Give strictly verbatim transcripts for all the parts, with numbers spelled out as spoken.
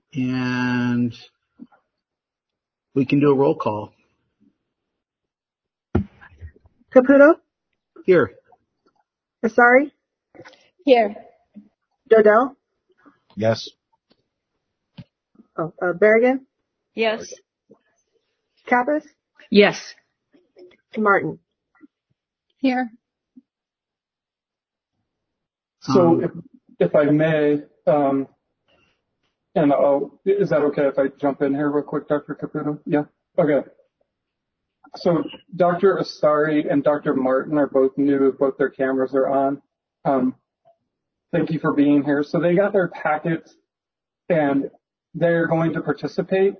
and we can do a roll call. Caputo? Here. Asari? Here. Dodell? Yes. Oh, uh, Berrigan? Yes. Kappas? Yes. Martin? Here. So Um, if, if I may, um, and I'll, is that okay if I jump in here real quick, Doctor Caputo? Yeah? Okay. So Doctor Asari and Doctor Martin are both new. Both their cameras are on. Um, thank you for being here. So they got their packets, and they're going to participate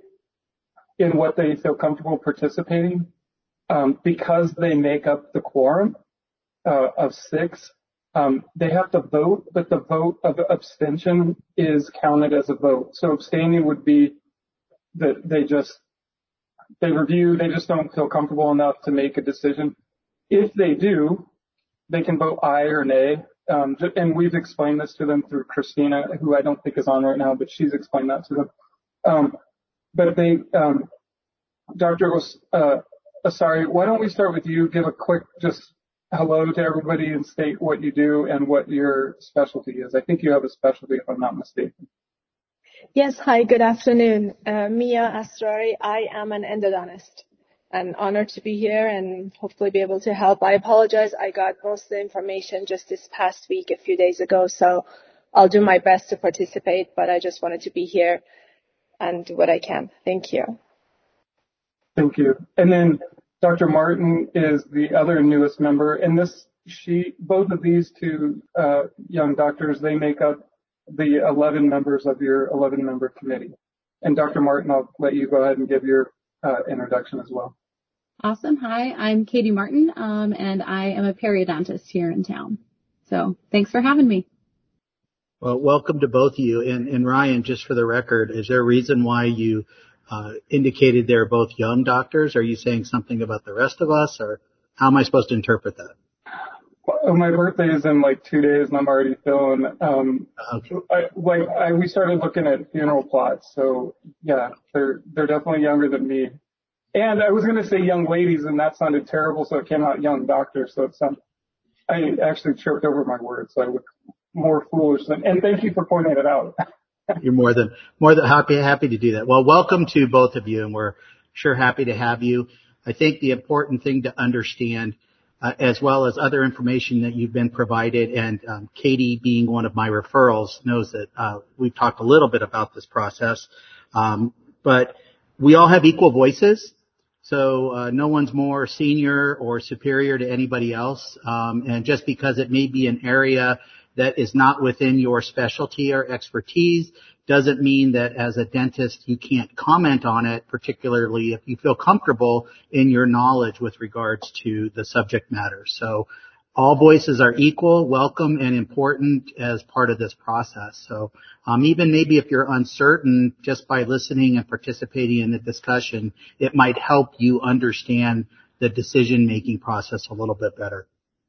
in what they feel comfortable participating. Um, because they make up the quorum uh, of six, um, they have to vote, but the vote of abstention is counted as a vote. So abstaining would be that they just, they review, they just don't feel comfortable enough to make a decision. If they do, they can vote aye or nay. Um, and we've explained this to them through Christina, who I don't think is on right now, but she's explained that to them. Um, but they, um, Doctor Uh, Asari, why don't we start with you? Give a quick just hello to everybody and state what you do and what your specialty is. I think you have a specialty, if I'm not mistaken. Yes. Hi. Good afternoon. Uh, Mia Asrari. I am an endodontist. I'm honored to be here and hopefully be able to help. I apologize. I got most of the information just this past week, a few days ago, so I'll do my best to participate, but I just wanted to be here and do what I can. Thank you. Thank you. And then Doctor Martin is the other newest member, and this, she, both of these two uh, young doctors, they make up the eleven members of your eleven member committee. And Doctor Martin, I'll let you go ahead and give your uh, introduction as well. Awesome. Hi, I'm Katie Martin, um, and I am a periodontist here in town. So thanks for having me. Well, welcome to both of you. And, and Ryan, just for the record, is there a reason why you uh, indicated they're both young doctors? Are you saying something about the rest of us, or how am I supposed to interpret that? Well, my birthday is in like two days, and I'm already feeling. Um, okay. I, like I, we started looking at funeral plots, so yeah, they're they're definitely younger than me. And I was going to say young ladies, and that sounded terrible, so it came out young doctors. So it sounded, I actually tripped over my words, so I look more foolish than. And thank you for pointing it out. You're more than more than happy happy to do that. Well, welcome to both of you, and we're sure happy to have you. I think the important thing to understand, uh, as well as other information that you've been provided, and um, Katie being one of my referrals knows that uh, we've talked a little bit about this process, um, but we all have equal voices. So uh, no one's more senior or superior to anybody else, um, and just because it may be an area that is not within your specialty or expertise doesn't mean that as a dentist you can't comment on it, particularly if you feel comfortable in your knowledge with regards to the subject matter. So all voices are equal, welcome, and important as part of this process. So um, even maybe if you're uncertain, just by listening and participating in the discussion, it might help you understand the decision-making process a little bit better.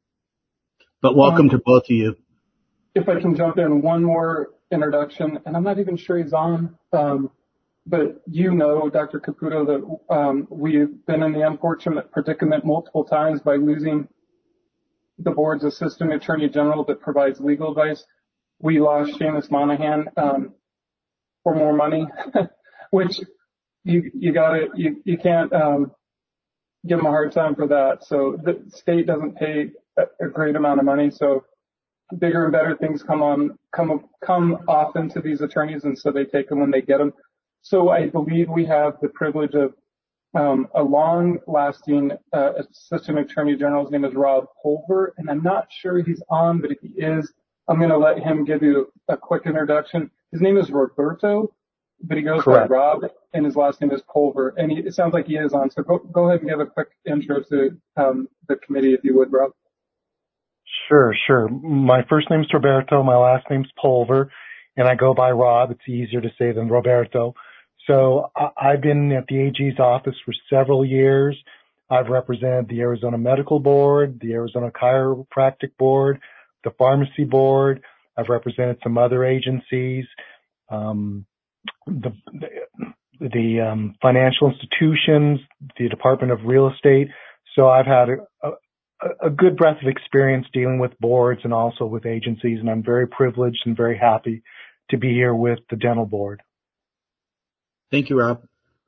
But welcome um, to both of you. If I can jump in, one more introduction, and I'm not even sure he's on, um, but you know, Doctor Caputo, that um, we've been in the unfortunate predicament multiple times by losing the board's assistant attorney general that provides legal advice. We lost Seamus Monahan um, for more money, which you you got to you you can't um, give him a hard time for that. So the state doesn't pay a, a great amount of money, so bigger and better things come on come come often to these attorneys, and so they take them when they get them. So I believe we have the privilege of um, a long-lasting uh, assistant attorney general. His name is Rob Pulver, and I'm not sure he's on, but if he is, I'm going to let him give you a quick introduction. His name is Roberto, but he goes Correct. by Rob, and his last name is Pulver, and he, it sounds like he is on. So go, go ahead and give a quick intro to um, the committee, if you would, Rob. Sure, sure. My first name's Roberto, my last name's Pulver, and I go by Rob. It's easier to say than Roberto. So I, I've been at the A G's office for several years. I've represented the Arizona Medical Board, the Arizona Chiropractic Board, the Pharmacy Board. I've represented some other agencies. Um, the the, the um, financial institutions, the Department of Real Estate. So I've had a, a, a good breadth of experience dealing with boards and also with agencies, and I'm very privileged and very happy to be here with the dental board. Thank you, Rob.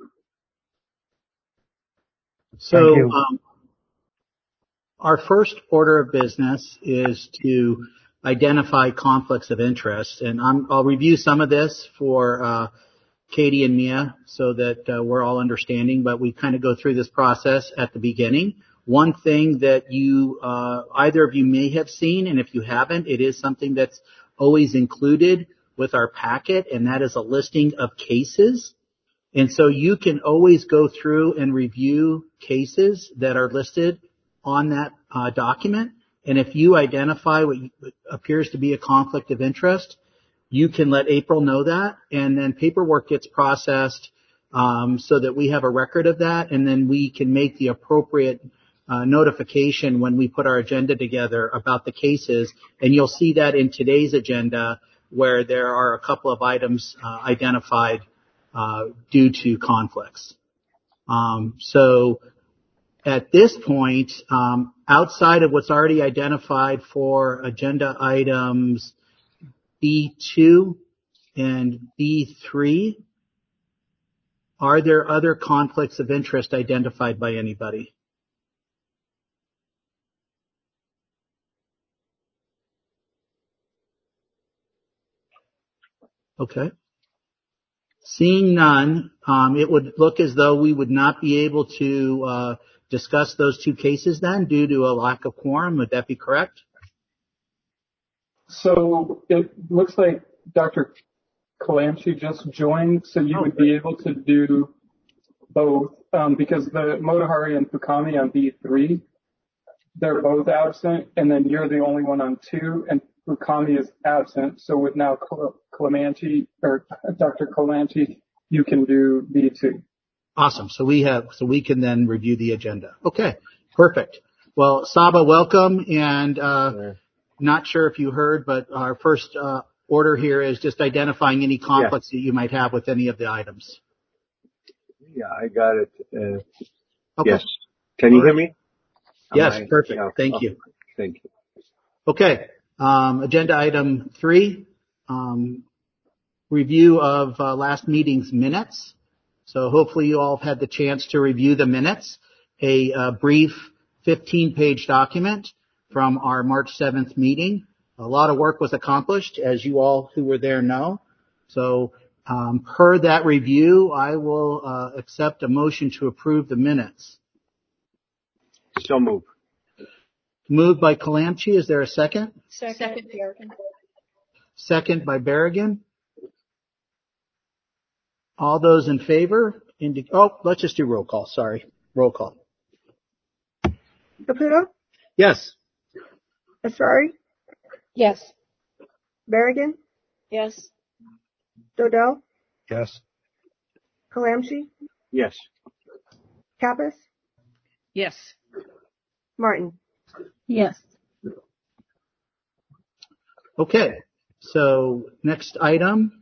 So Thank you. um, our first order of business is to identify conflicts of interest, and I'm, I'll review some of this for uh, Katie and Mia so that uh, we're all understanding, but we kind of go through this process at the beginning. One thing that you, uh, either of you may have seen, and if you haven't, it is something that's always included with our packet, and that is a listing of cases. And so you can always go through and review cases that are listed on that uh, document. And if you identify what appears to be a conflict of interest, you can let April know that, and then paperwork gets processed um, so that we have a record of that, and then we can make the appropriate uh, notification when we put our agenda together about the cases. And you'll see that in today's agenda where there are a couple of items uh, identified uh, due to conflicts. Um, so at this point, um, outside of what's already identified for agenda items B two and B three, are there other conflicts of interest identified by anybody? Okay. Seeing none, um, it would look as though we would not be able to uh, discuss those two cases then due to a lack of quorum. Would that be correct? So it looks like Doctor Calamchi just joined, so you Oh, would be able to do both, um, because the Motahari and Fukami on B three, they're both absent, and then you're the only one on two, and Fukami is absent. So with now Calamchi or Doctor Calamchi, you can do B two. Awesome. So we have, so we can then review the agenda. Okay. Perfect. Well, Saba, welcome. And, uh, Sure. Not sure if you heard, but our first, uh, order here is just identifying any conflicts yeah. that you might have with any of the items. Yeah, I got it. Uh, okay. Yes. Can you All right. hear me? Yes. I, Perfect. yeah, Thank oh, you. Thank you. Okay. Um, agenda item three, um, review of uh, last meeting's minutes. So hopefully you all have had the chance to review the minutes, a uh, brief fifteen page document from our March seventh meeting. A lot of work was accomplished, as you all who were there know. So um, per that review, I will uh, accept a motion to approve the minutes. So move. Moved by Calamchi. Is there a second? Second, Berrigan. Second by Berrigan. All those in favor? Indi- oh, let's just do roll call. Sorry. Roll call. Caputo? Yes. Asrari? Yes. Berrigan? Yes. Dodell? Yes. Calamchi? Yes. Kappas? Yes. Martin? Yes. Okay. So next item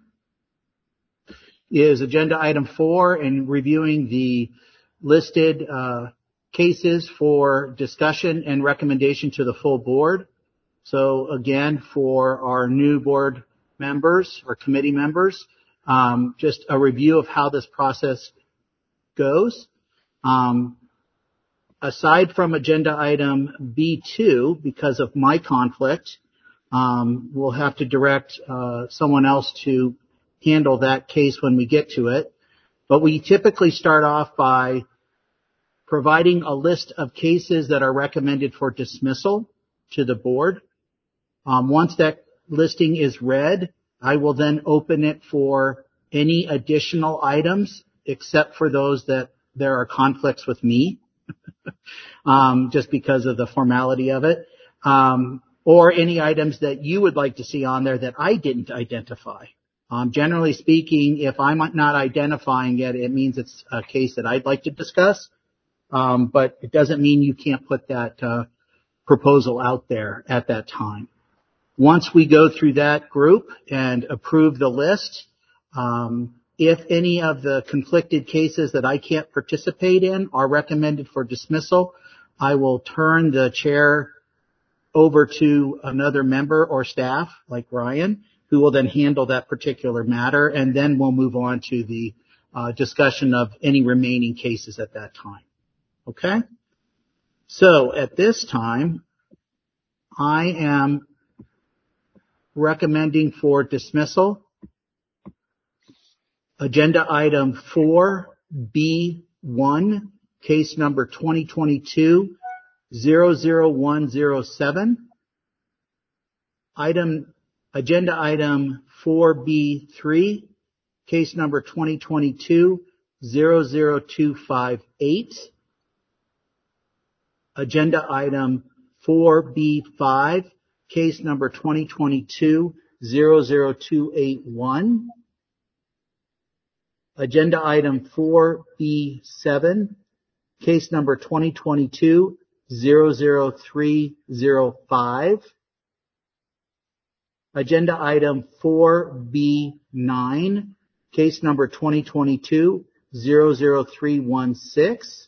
is agenda item four and reviewing the listed uh, cases for discussion and recommendation to the full board. So again, for our new board members or committee members, um, just a review of how this process goes. Um, aside from agenda item B two, because of my conflict, um, we'll have to direct uh, someone else to handle that case when we get to it. But we typically start off by providing a list of cases that are recommended for dismissal to the board. Um, once that listing is read, I will then open it for any additional items except for those that there are conflicts with me, um, just because of the formality of it, um, or any items that you would like to see on there that I didn't identify. Um, generally speaking, if I'm not identifying it, it means it's a case that I'd like to discuss, um, but it doesn't mean you can't put that uh, proposal out there at that time. Once we go through that group and approve the list, um, if any of the conflicted cases that I can't participate in are recommended for dismissal, I will turn the chair over to another member or staff like Ryan, who will then handle that particular matter, and then we'll move on to the uh, discussion of any remaining cases at that time. Okay? So at this time, I am recommending for dismissal agenda item four B one, case number twenty twenty-two dash zero zero one zero seven. Item, agenda item four B three, case number twenty twenty-two dash zero zero two five eight. Agenda item four B five, case number twenty twenty-two dash zero zero two eight one. Agenda item four B seven, case number twenty twenty-two dash zero zero three zero five. Agenda item four B nine, case number twenty twenty-two dash zero zero three one six.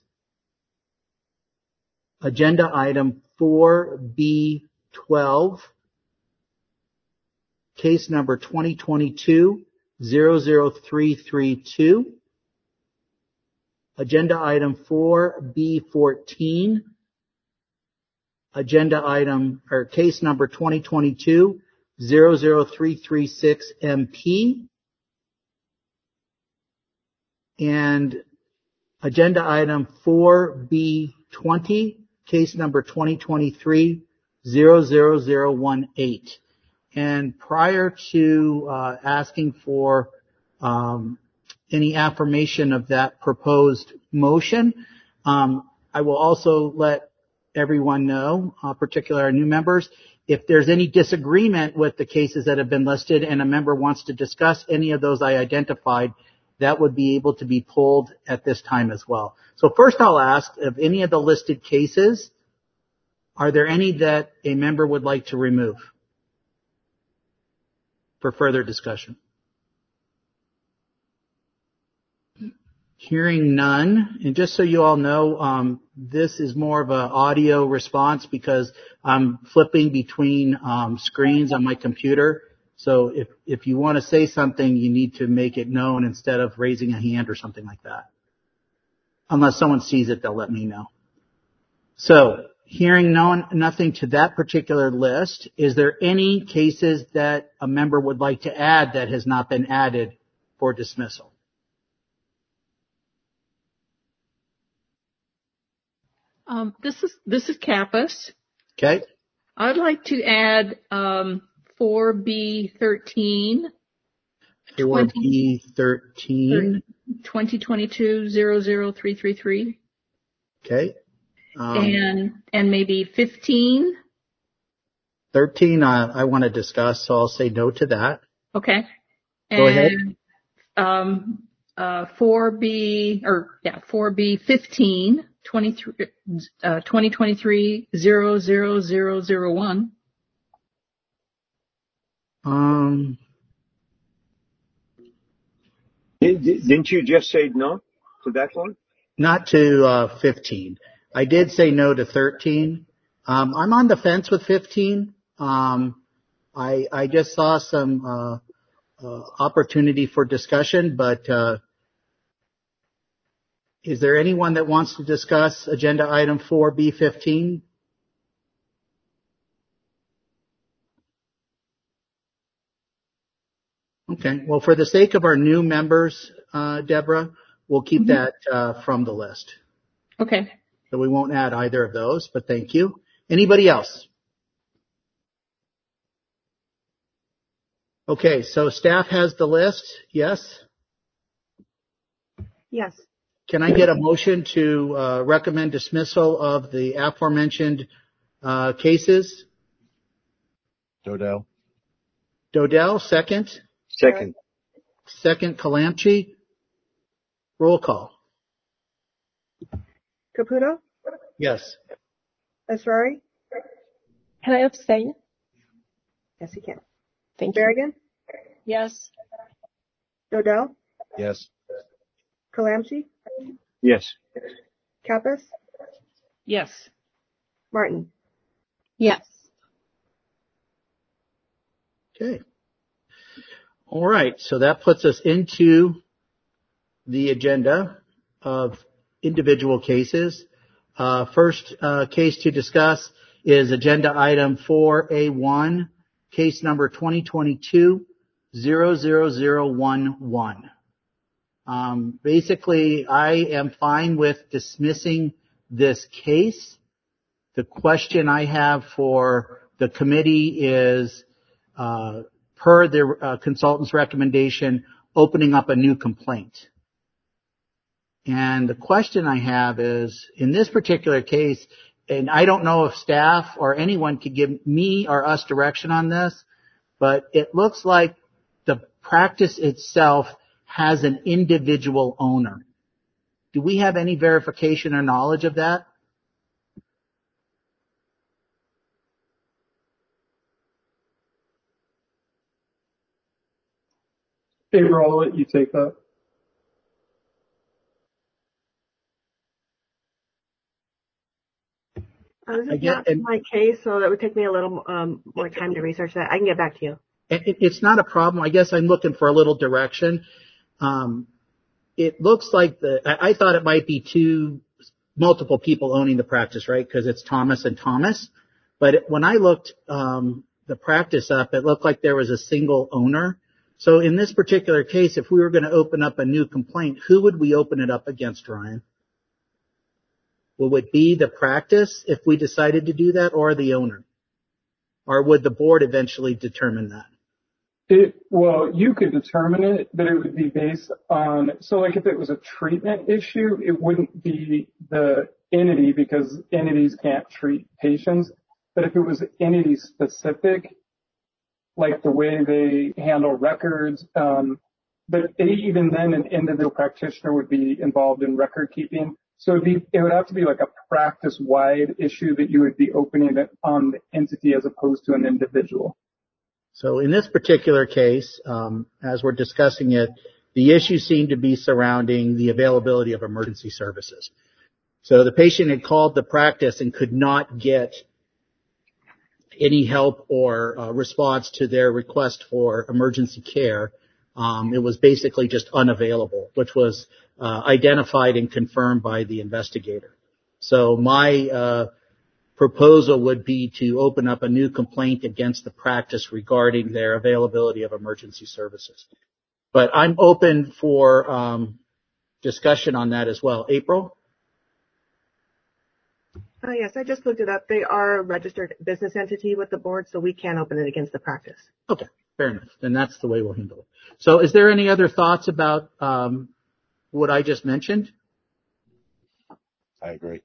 Agenda item four B twelve, case number twenty twenty-two dash zero zero three three two. Agenda item four B fourteen, agenda item or case number twenty twenty-two dash zero zero three three six M P, and agenda item four B twenty, case number twenty twenty-three dash zero zero zero one eight. And prior to uh, asking for um, any affirmation of that proposed motion, um, I will also let everyone know, uh, particularly our new members, if there's any disagreement with the cases that have been listed and a member wants to discuss any of those I identified, that would be able to be pulled at this time as well. So first I'll ask, of any of the listed cases, are there any that a member would like to remove for further discussion? Hearing none, and just so you all know, um, this is more of an audio response because I'm flipping between um, screens on my computer. So if, if you want to say something, you need to make it known instead of raising a hand or something like that. Unless someone sees it, they'll let me know. So, hearing no, nothing to that particular list, is there any cases that a member would like to add that has not been added for dismissal? Um, this is this is Kappas. Okay. I'd like to add um, four B thirteen. four B thirteen. twenty twenty-two dash zero zero three three three. Okay. Um, and and maybe fifteen. thirteen, uh, I want to discuss, so I'll say no to that. Okay. Go and, ahead. Um, uh, four B or yeah, four B fifteen. twenty-three, uh, twenty twenty-three dash zero zero zero zero one. Um, Didn't you just say no to that one? Not to uh, fifteen. I did say no to thirteen. Um, I'm on the fence with fifteen. Um, I I just saw some uh, uh, opportunity for discussion, but uh, is there anyone that wants to discuss agenda item four B fifteen? Okay. Well, for the sake of our new members, uh, Deborah, we'll keep mm-hmm. that uh, from the list. Okay. So we won't add either of those, but thank you. Anybody else? Okay, so staff has the list, yes? Yes. Can I get a motion to uh, recommend dismissal of the aforementioned uh, cases? Dodell. Dodell, second. Second. Second, Kalamchi. Roll call. Caputo? Yes. Asrari? Can I abstain? Yes, you can. Thank you. Berrigan? Yes. Dodell? Yes. Kalamshi, Yes. Kappas, Yes. Martin. Yes. Okay. All right. So that puts us into the agenda of individual cases. Uh, first uh, case to discuss is agenda item four A one, case number twenty twenty-two zero zero zero one one. Um, basically, I am fine with dismissing this case. The question I have for the committee is, uh, per the uh, consultant's recommendation, opening up a new complaint. And the question I have is, in this particular case, and I don't know if staff or anyone could give me or us direction on this, but it looks like the practice itself has an individual owner. Do we have any verification or knowledge of that? April, I'll let you take that. Uh, this I is get- not and- my case, so that would take me a little um, more time to research that. I can get back to you. It, it's not a problem. I guess I'm looking for a little direction. Um, it looks like the, I, I thought it might be two, multiple people owning the practice, right? Because it's Thomas and Thomas. But it, when I looked um, the practice up, it looked like there was a single owner. So in this particular case, if we were going to open up a new complaint, who would we open it up against, Ryan? Will it be the practice if we decided to do that, or the owner? Or would the board eventually determine that? It, well, you could determine it, but it would be based on, so like if it was a treatment issue, it wouldn't be the entity because entities can't treat patients. But if it was entity specific, like the way they handle records, um, but even then an individual practitioner would be involved in record keeping. So it'd be, it would have to be like a practice-wide issue that you would be opening it on the entity as opposed to an individual. So in this particular case, um, as we're discussing it, the issue seemed to be surrounding the availability of emergency services. So the patient had called the practice and could not get any help or uh, response to their request for emergency care. Um, it was basically just unavailable, which was uh, identified and confirmed by the investigator. So my uh, proposal would be to open up a new complaint against the practice regarding their availability of emergency services. But I'm open for um, discussion on that as well. April? Uh, yes, I just looked it up. They are a registered business entity with the board, so we can open it against the practice. Okay, fair enough. Then that's the way we'll handle it. So is there any other thoughts about um, what I just mentioned? I agree.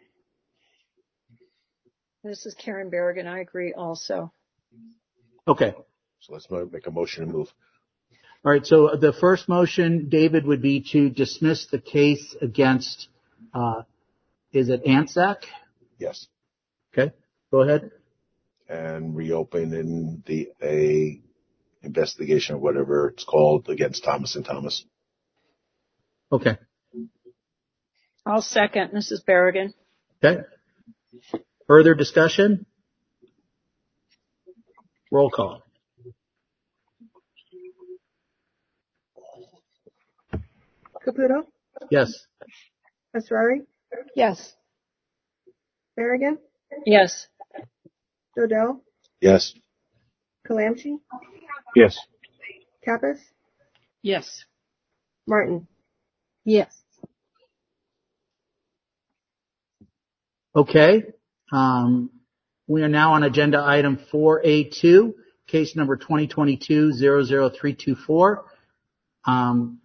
This is Karen Berrigan. I agree also. Okay. So let's mo- make a motion to move. All right, so the first motion, David, would be to dismiss the case against, uh, is it ANSAC? Yes. Okay, go ahead. And reopen in the a investigation or whatever it's called against Thomas and Thomas. Okay. I'll second. This is Berrigan. Okay. Further discussion? Roll call. Caputo, Yes. Asrari, Yes. Berrigan, Yes. Dodell, Yes. Kalamshi, Yes. Kappas, Yes. Martin. Yes. Okay. Um, we are now on agenda item four A two, case number twenty twenty-two dash zero zero three two four. Um,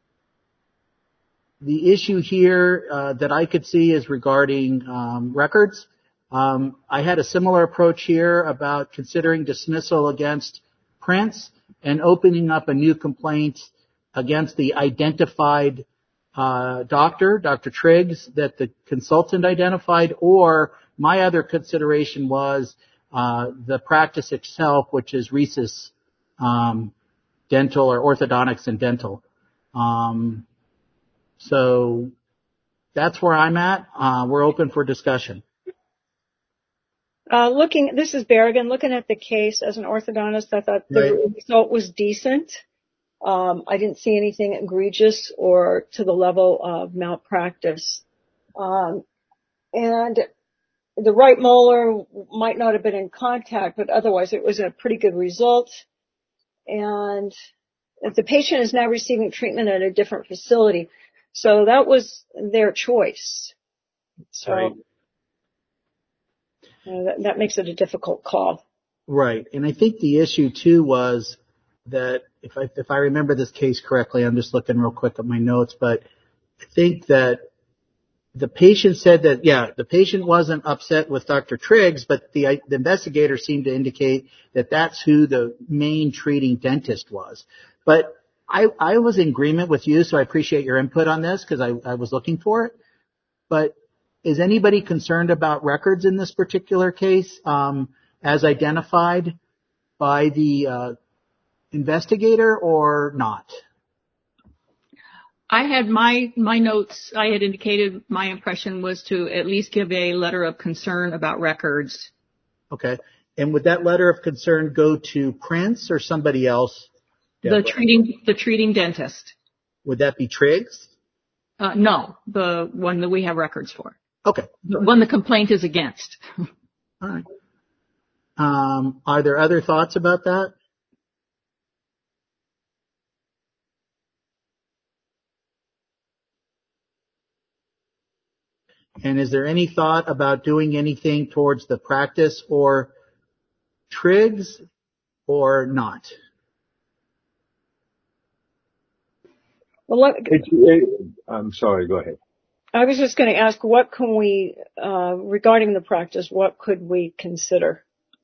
the issue here uh, that I could see is regarding um, records. Um, I had a similar approach here about considering dismissal against Prince and opening up a new complaint against the identified uh, doctor, Doctor Triggs, that the consultant identified, or my other consideration was uh, the practice itself, which is Rhesus um, Dental or Orthodontics and Dental. Um, so that's where I'm at. Uh, we're open for discussion. Uh, looking, this is Berrigan. Looking at the case as an orthodontist, I thought the Right. result was decent. Um, I didn't see anything egregious or to the level of malpractice. Um, and the right molar might not have been in contact, but otherwise it was a pretty good result. And the patient is now receiving treatment at a different facility. So that was their choice. So Right. uh, that, that makes it a difficult call. Right. And I think the issue too was that if I, if I remember this case correctly, I'm just looking real quick at my notes, but I think that the patient said that, yeah, the patient wasn't upset with Doctor Triggs, but the, the investigator seemed to indicate that that's who the main treating dentist was. But I, I was in agreement with you, so I appreciate your input on this because I, I was looking for it. But is anybody concerned about records in this particular case, um, as identified by the uh, investigator or not? I had my, my notes, I had indicated my impression was to at least give a letter of concern about records. Okay. And would that letter of concern go to Prince or somebody else? The treating, the treating dentist. Would that be Triggs? Uh, no, the one that we have records for. Okay. The one the complaint is against. All right. Um, are there other thoughts about that? And is there any thought about doing anything towards the practice or Triggs or not? Well, let, It, it, I'm sorry, go ahead. I was just going to ask, what can we, uh, regarding the practice, what could we consider?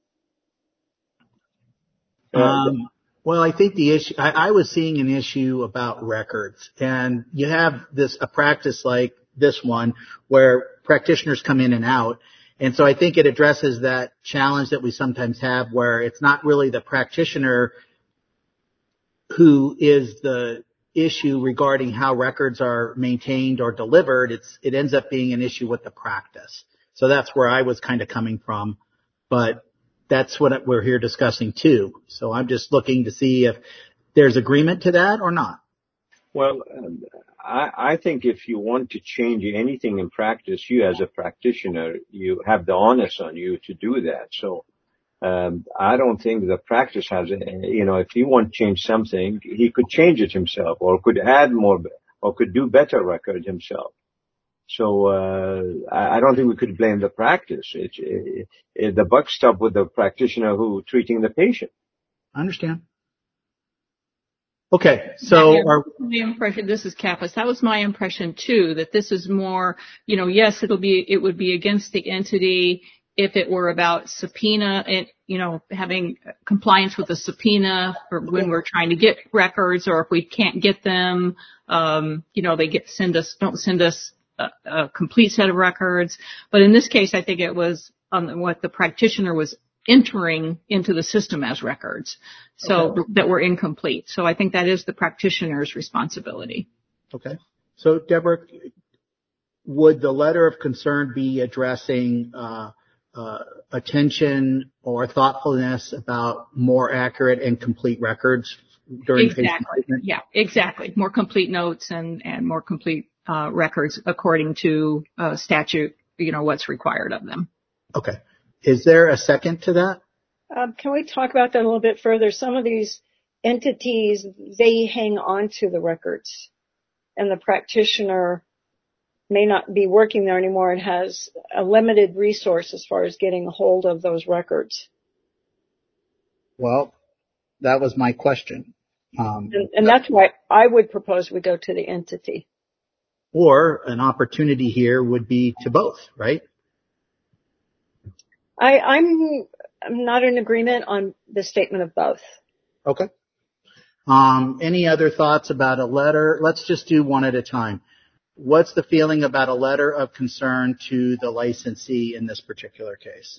Um, well, I think the issue, I, I was seeing an issue about records, and you have this, a practice like this one where practitioners come in and out. And so I think it addresses that challenge that we sometimes have where it's not really the practitioner who is the issue regarding how records are maintained or delivered. It's, it ends up being an issue with the practice. So that's where I was kind of coming from, but that's what we're here discussing too. So I'm just looking to see if there's agreement to that or not. Well, um, I, I think if you want to change anything in practice, you as a practitioner, you have the onus on you to do that. So um, I don't think the practice has, a, you know, if he want to change something, he could change it himself or could add more or could do better record himself. So uh, I, I don't think we could blame the practice. It, it, it, the buck stopped with the practitioner who treating the patient. I understand. Okay, so yeah, our, my impression, this is Kappas. That was my impression too, that this is more, you know, yes, it'll be, it would be against the entity if it were about subpoena and, you know, having compliance with a subpoena for when we're trying to get records, or if we can't get them, um, you know, they get, send us, don't send us a, a complete set of records. But in this case, I think it was on what the practitioner was entering into the system as records, so okay. that were incomplete. So I think that is the practitioner's responsibility. Okay. So Deborah, would the letter of concern be addressing uh, uh, attention or thoughtfulness about more accurate and complete records during patient treatment? Yeah, exactly. More complete notes and, and more complete uh, records according to uh, statute, you know, what's required of them. Okay. Is there a second to that? Um, can we talk about that a little bit further? Some of these entities, they hang on to the records, and the practitioner may not be working there anymore and has a limited resource as far as getting a hold of those records. Well, that was my question. Um, and, and that's why I would propose we go to the entity. Or an opportunity here would be to both, right? I, I'm, I'm not in agreement on the statement of both. Okay. Um, any other thoughts about a letter? Let's just do one at a time. What's the feeling about a letter of concern to the licensee in this particular case?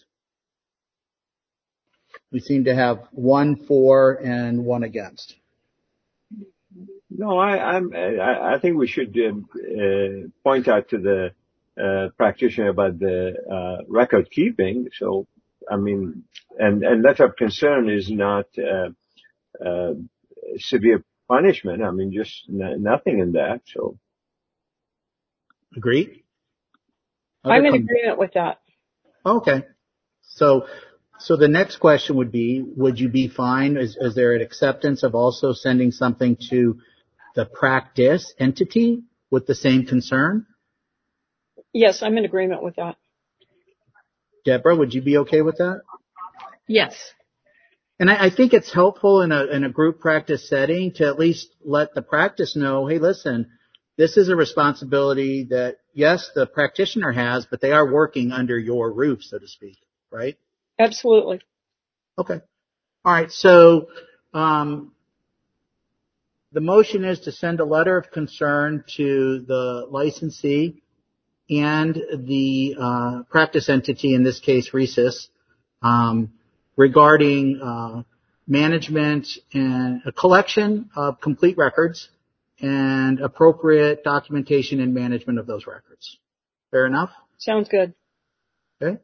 We seem to have one for and one against. No, I, I'm, I, I think we should uh, uh, point out to the uh, practitioner about the uh, record keeping. So, I mean, and, and letter of concern is not uh, uh, severe punishment. I mean, just n- nothing in that. So, Agreed? Other I'm in com- agreement with that. Okay. So, so the next question would be, would you be fine? Is, is there an acceptance of also sending something to the practice entity with the same concern? Yes, I'm in agreement with that. Deborah, would you be okay with that? Yes. And I, I think it's helpful in a, in a group practice setting to at least let the practice know, hey, listen, this is a responsibility that, yes, the practitioner has, but they are working under your roof, so to speak, right? Absolutely. Okay. All right. So, um, the motion is to send a letter of concern to the licensee and the uh, practice entity, in this case, RESIS, um, regarding uh, management and a collection of complete records and appropriate documentation and management of those records. Fair enough? Sounds good. Okay.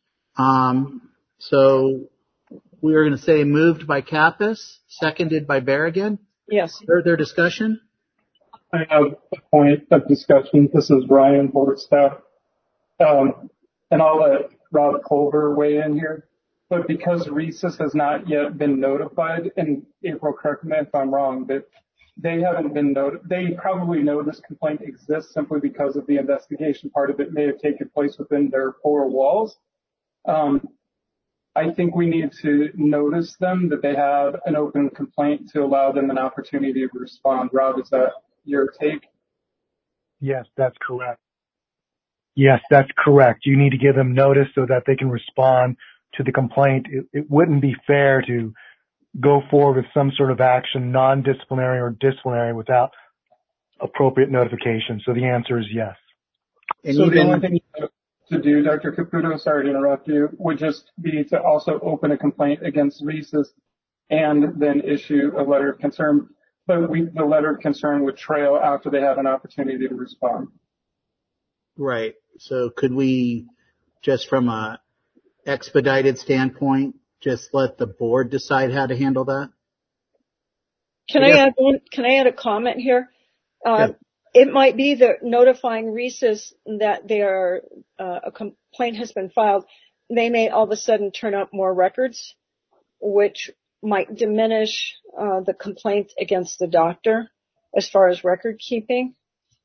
Um, so we are going to say moved by Kappas, seconded by Berrigan. Yes. Further discussion? I have a point of discussion. This is Ryan, board staff. Um, and I'll let Rob Culver weigh in here. But because RESIS has not yet been notified, and April, correct me if I'm wrong, but they haven't been notified. They probably know this complaint exists simply because of the investigation part of it may have taken place within their four walls. Um, I think we need to notice them that they have an open complaint to allow them an opportunity to respond. Rob, is that your take? Yes, that's correct. Yes, that's correct. You need to give them notice so that they can respond to the complaint. It, it wouldn't be fair to go forward with some sort of action, non-disciplinary or disciplinary, without appropriate notification. So the answer is yes. And so even, the only thing to do, Doctor Caputo, sorry to interrupt you, would just be to also open a complaint against RESIS and then issue a letter of concern. But we, the letter of concern would trail after they have an opportunity to respond. Right. So could we, just from a expedited standpoint, just let the board decide how to handle that? Can I, I add one? Can I add a comment here? Um, yeah. It might be that notifying RESIS that their uh, a complaint has been filed, they may all of a sudden turn up more records, which might diminish uh, the complaint against the doctor as far as record keeping.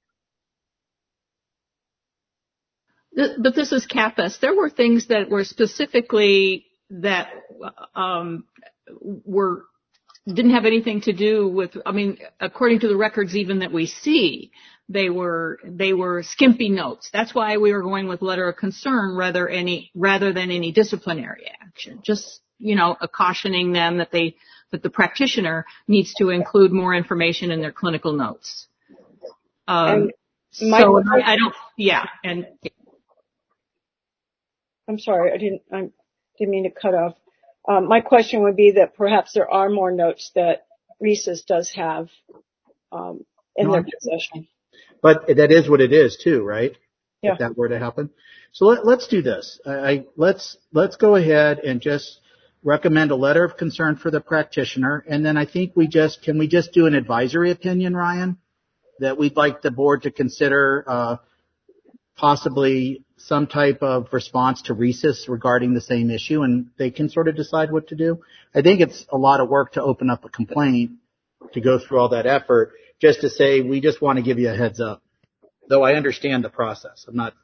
But this is Kappas. There were things that were specifically that um, were didn't have anything to do with. I mean, according to the records, even that we see, they were they were skimpy notes. That's why we were going with letter of concern rather any rather than any disciplinary action. Just you know, a cautioning them that they that the practitioner needs to include more information in their clinical notes. Um, so I, I don't. Yeah, and. I'm sorry, I didn't, I didn't mean to cut off. Um, my question would be that perhaps there are more notes that RESIS does have um, in no, their possession. But that is what it is too, right? Yeah. If that were to happen. So let, let's do this. I, I, let's let's go ahead and just recommend a letter of concern for the practitioner, and then I think we just can we just do an advisory opinion, Ryan, that we'd like the board to consider uh, possibly some type of response to RESIS regarding the same issue, and they can sort of decide what to do. I think it's a lot of work to open up a complaint, to go through all that effort, just to say, we just want to give you a heads up. Though I understand the process. I'm not.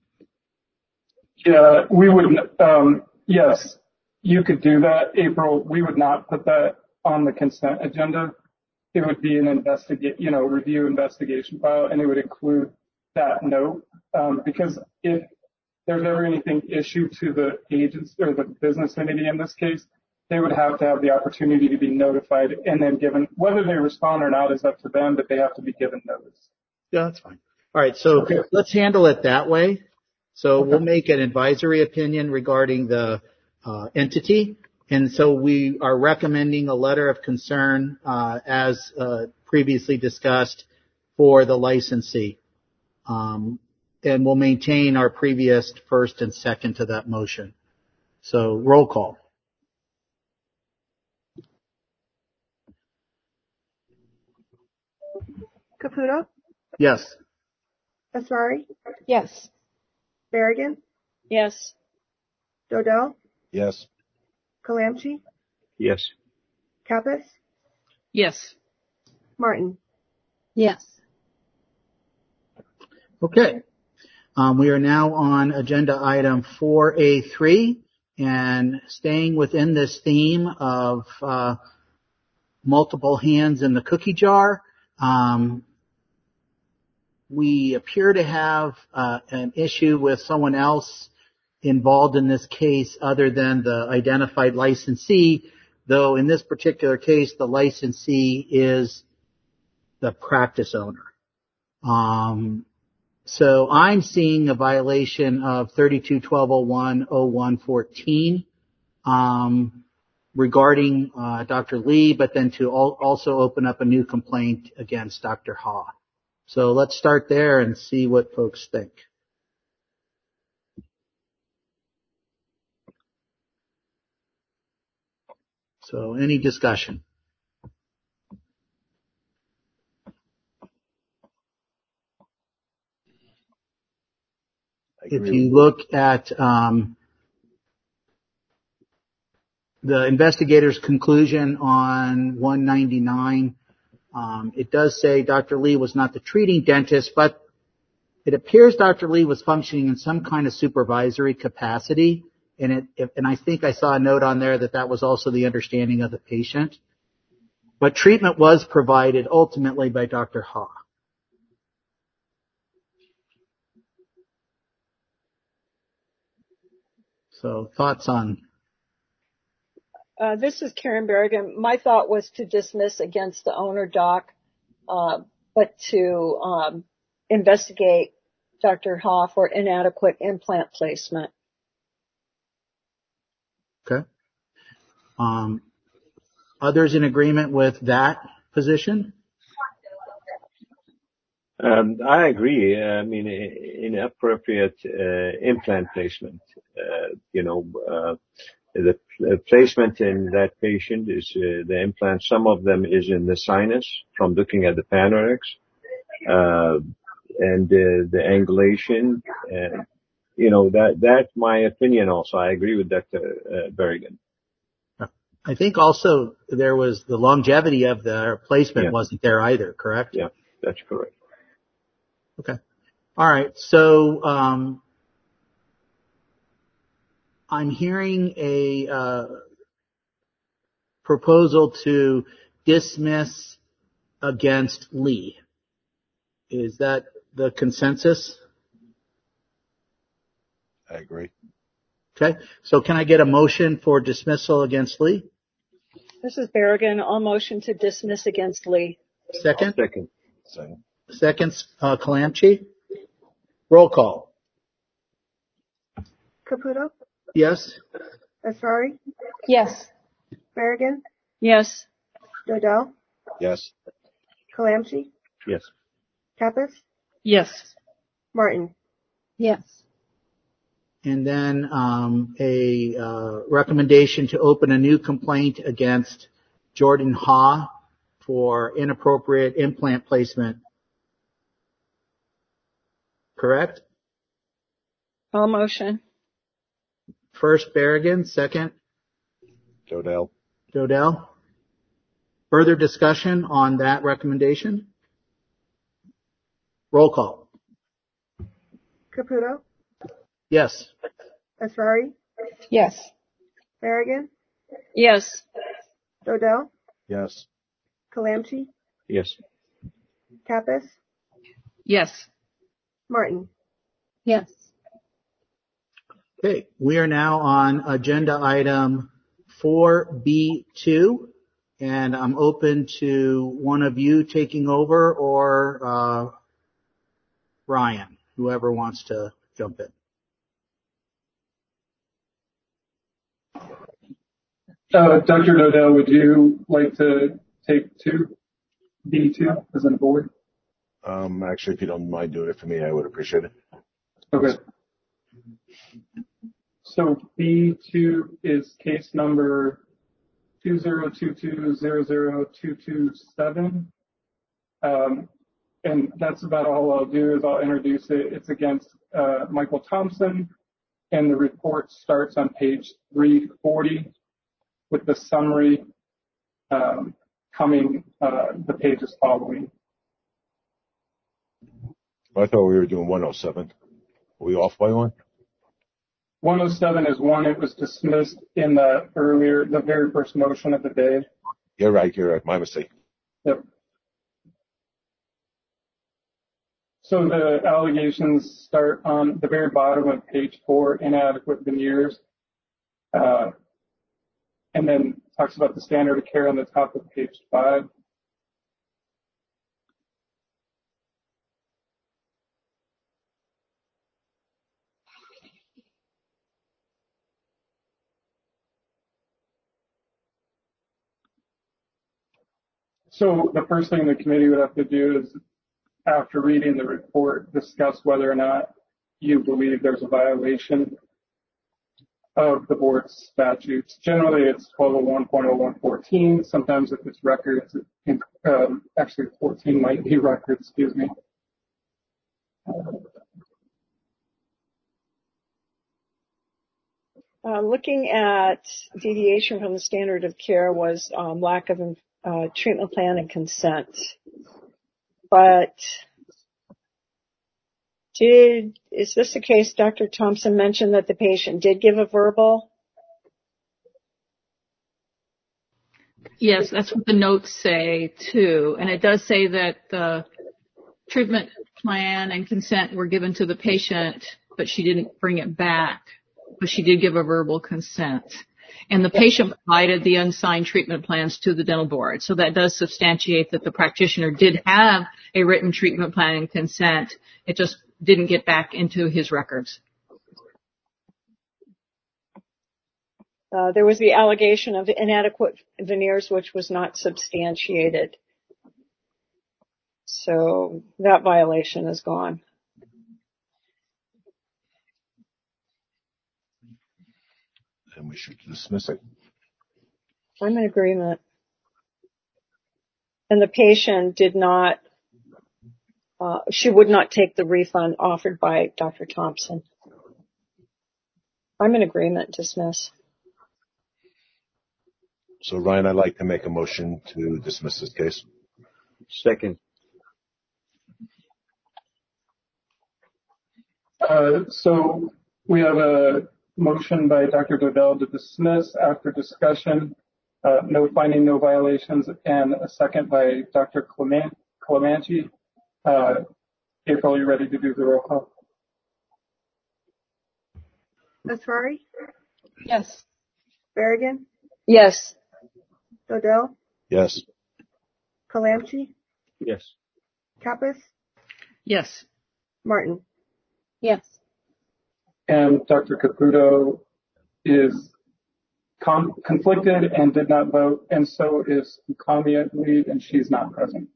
Yeah, we would, um, yes, you could do that, April. We would not put that on the consent agenda. It would be an investigate, you know, review investigation file, and it would include that note. Um, because if there's ever anything issued to the agents or the business entity in this case, they would have to have the opportunity to be notified and then given, whether they respond or not is up to them, but they have to be given notice. Yeah, that's fine. All right, so okay. Let's handle it that way. So okay. We'll make an advisory opinion regarding the uh, entity, and so we are recommending a letter of concern uh, as uh, previously discussed for the licensee. Um, and we'll maintain our previous first and second to that motion. So roll call. Caputo, Yes. Asrari, Yes. Berrigan, Yes. Dodell, Yes. Calamchi, Yes. Kappas, Yes. Martin. Yes. Okay. Um, we are now on agenda item four A three, and staying within this theme of uh, multiple hands in the cookie jar, um, we appear to have uh, an issue with someone else involved in this case other than the identified licensee, though in this particular case the licensee is the practice owner. Um, so I'm seeing a violation of thirty-two twelve oh one oh one fourteen um, regarding uh, Doctor Lee, but then to al- also open up a new complaint against Doctor Ha. So let's start there and see what folks think. So any discussion? If you look at um, the investigator's conclusion on one ninety-nine, um, it does say Doctor Lee was not the treating dentist, but it appears Doctor Lee was functioning in some kind of supervisory capacity, and it, and I think I saw a note on there that that was also the understanding of the patient. But treatment was provided ultimately by Doctor Ha. So thoughts on? Uh, this is Karen Berrigan. My thought was to dismiss against the owner, Doc, uh, but to um, investigate Doctor Ha for inadequate implant placement. Okay. Um, others in agreement with that position? Um, I agree. I mean, inappropriate uh, implant placement. Uh, you know, uh, the, the placement in that patient is uh, the implant. Some of them is in the sinus from looking at the Panorex, uh, and uh, the angulation. And, you know, that that's my opinion. Also, I agree with Doctor Uh, Berrigan. I think also there was the longevity of the placement Yeah. wasn't there either, correct? Yeah, that's correct. Okay. All right. So um, I'm hearing a uh, proposal to dismiss against Lee. Is that the consensus? I agree. Okay. So can I get a motion for dismissal against Lee? This is Berrigan. I'll motion to dismiss against Lee. Second? Second. Second. Second, uh, Calamchi? Roll call. Caputo, Yes? Asrari, Yes. Berrigan, Yes. Dodell, Yes. Calamchi, Yes. Kappas, Yes. Martin. Yes. And then um, a uh, recommendation to open a new complaint against Jordan Ha for inappropriate implant placement. Correct? I'll motion. First, Berrigan. Second, Dodell. Dodell. Further discussion on that recommendation? Roll call. Caputo, Yes. Asrari, Yes. Berrigan, Yes. Dodell, Yes. Calamchi, Yes. Kappas, Yes. Martin. Yes. Okay, we are now on agenda item four B two, and I'm open to one of you taking over or uh, Ryan, whoever wants to jump in. Uh, Doctor Dodell, would you like to take two? B two, as in board. Um, actually, if you don't mind doing it for me, I would appreciate it. Okay. So B two is case number two zero two two zero zero two two seven. Um, and that's about all I'll do is I'll introduce it. It's against uh, Michael Thompson, and the report starts on page three forty with the summary um, coming uh, the pages following. I thought we were doing one oh seven. Are we off by one? one oh seven is one. It was dismissed in the earlier, the very first motion of the day. You're right. You're right. My mistake. Yep. So the allegations start on the very bottom of page four, inadequate veneers, uh, and then talks about the standard of care on the top of page five. So the first thing the committee would have to do is, after reading the report, discuss whether or not you believe there's a violation of the board's statutes. Generally, it's twelve oh one point oh one fourteen. Sometimes if it's records, um, actually fourteen might be records, excuse me. Uh, looking at deviation from the standard of care was um, lack of uh, treatment plan and consent. But did is this the case? Doctor Thompson mentioned that the patient did give a verbal. Yes, that's what the notes say too, and it does say that the treatment plan and consent were given to the patient, but she didn't bring it back. But she did give a verbal consent. And the patient provided the unsigned treatment plans to the dental board. So that does substantiate that the practitioner did have a written treatment plan and consent. It just didn't get back into his records. Uh, there was the allegation of inadequate veneers, which was not substantiated. So that violation is gone. And we should dismiss it. I'm in agreement. And the patient did not, uh, she would not take the refund offered by Doctor Thompson. I'm in agreement, dismiss. So, Ryan, I'd like to make a motion to dismiss this case. Second. Uh, so we have a motion by Doctor Dodell to dismiss after discussion, uh, no finding, no violations, and a second by Doctor Clemente. Uh, April, are you ready to do the roll call? Asrari? Yes. Berrigan? Yes. Dodell? Yes. Calamchi? Yes. Kappas? Yes. Martin? Yes. And Doctor Caputo is con- conflicted and did not vote, and so is Kamia, I believe, and she's not present.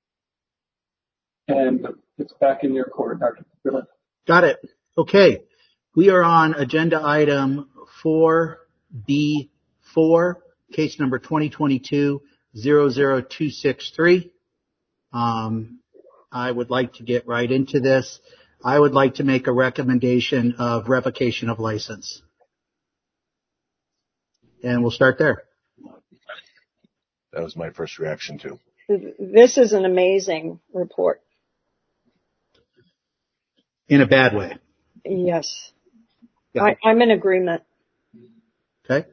And it's back in your court, Doctor Caputo. Got it. Okay. We are on agenda item four B four, case number twenty twenty-two zero zero two six three. Um, I would like to get right into this. I would like to make a recommendation of revocation of license. And we'll start there. That was my first reaction, too. This is an amazing report. In a bad way. Yes. Yeah. I, I'm in agreement. Okay.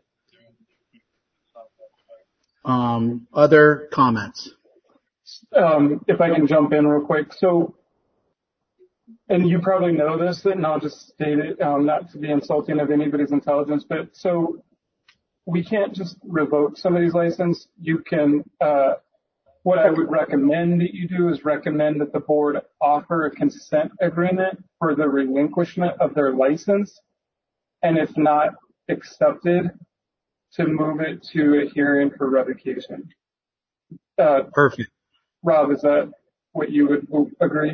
Um, other comments? Um, if I can jump in real quick. So, and you probably know this, and I'll just state it, um, not to be insulting of anybody's intelligence, but so we can't just revoke somebody's license. You can, uh, what I would recommend that you do is recommend that the board offer a consent agreement for the relinquishment of their license, and if not accepted, to move it to a hearing for revocation. Uh, Perfect. Rob, is that what you would agree?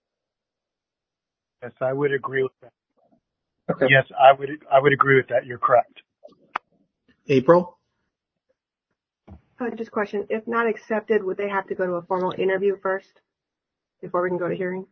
Yes, I would agree with that. Okay. Yes, I would I would agree with that. You're correct. April? Uh, just a question. If not accepted, would they have to go to a formal interview first before we can go to hearing?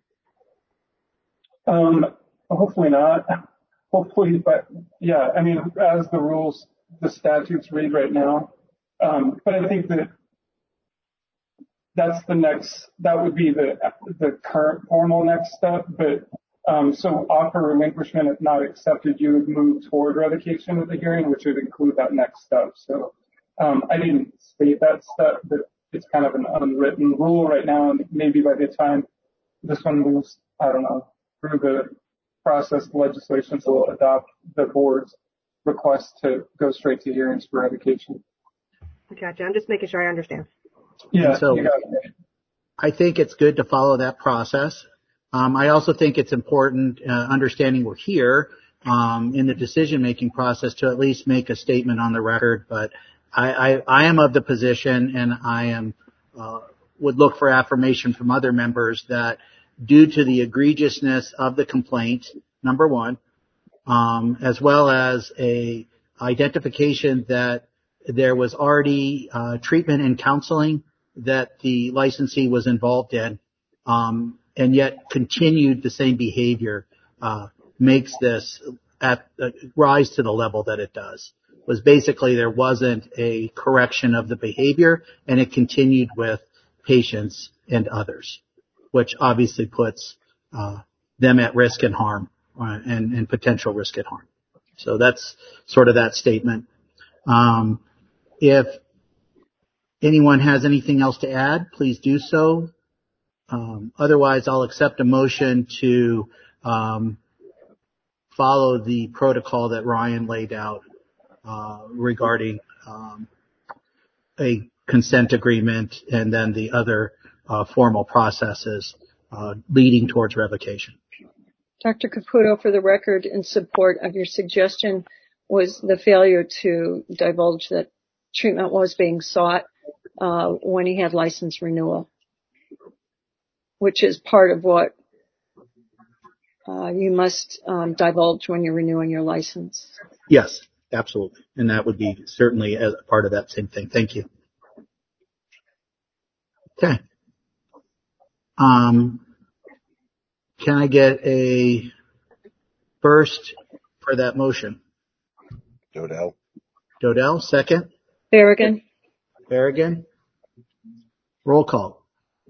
Um, hopefully not. Hopefully, but yeah, I mean, as the rules, the statutes read right now. Um, but I think that that's the next, that would be the the current formal next step. But um, so offer relinquishment, if not accepted, you would move toward revocation of the hearing, which would include that next step. So um, I didn't state that step, but it's kind of an unwritten rule right now. And maybe by the time this one moves, I don't know, through the process, the legislation will adopt the board's request to go straight to hearings for revocation. Gotcha. I'm just making sure I understand. Yeah, so you got it. I think it's good to follow that process. Um, I also think it's important, uh, understanding we're here um, in the decision-making process, to at least make a statement on the record. But I, I, I am of the position, and I am uh, would look for affirmation from other members that, due to the egregiousness of the complaint, number one, um, as well as a identification that there was already uh, treatment and counseling that the licensee was involved in, um, and yet continued the same behavior, uh, makes this at uh, rise to the level that it does. Was basically there wasn't a correction of the behavior, and it continued with patients and others, which obviously puts uh, them at risk and harm, uh, and, and potential risk and harm. So that's sort of that statement. Um, if anyone has anything else to add, please do so. Um, otherwise, I'll accept a motion to um, follow the protocol that Ryan laid out uh, regarding um, a consent agreement and then the other uh, formal processes uh, leading towards revocation. Doctor Caputo, for the record, in support of your suggestion, was the failure to divulge that treatment was being sought uh, when he had license renewal, which is part of what uh, you must um, divulge when you're renewing your license. Yes, absolutely. And that would be certainly as a part of that same thing. Thank you. Okay. Um, can I get a first for that motion? Dodell. Dodell, second. Berrigan. Berrigan. Roll call.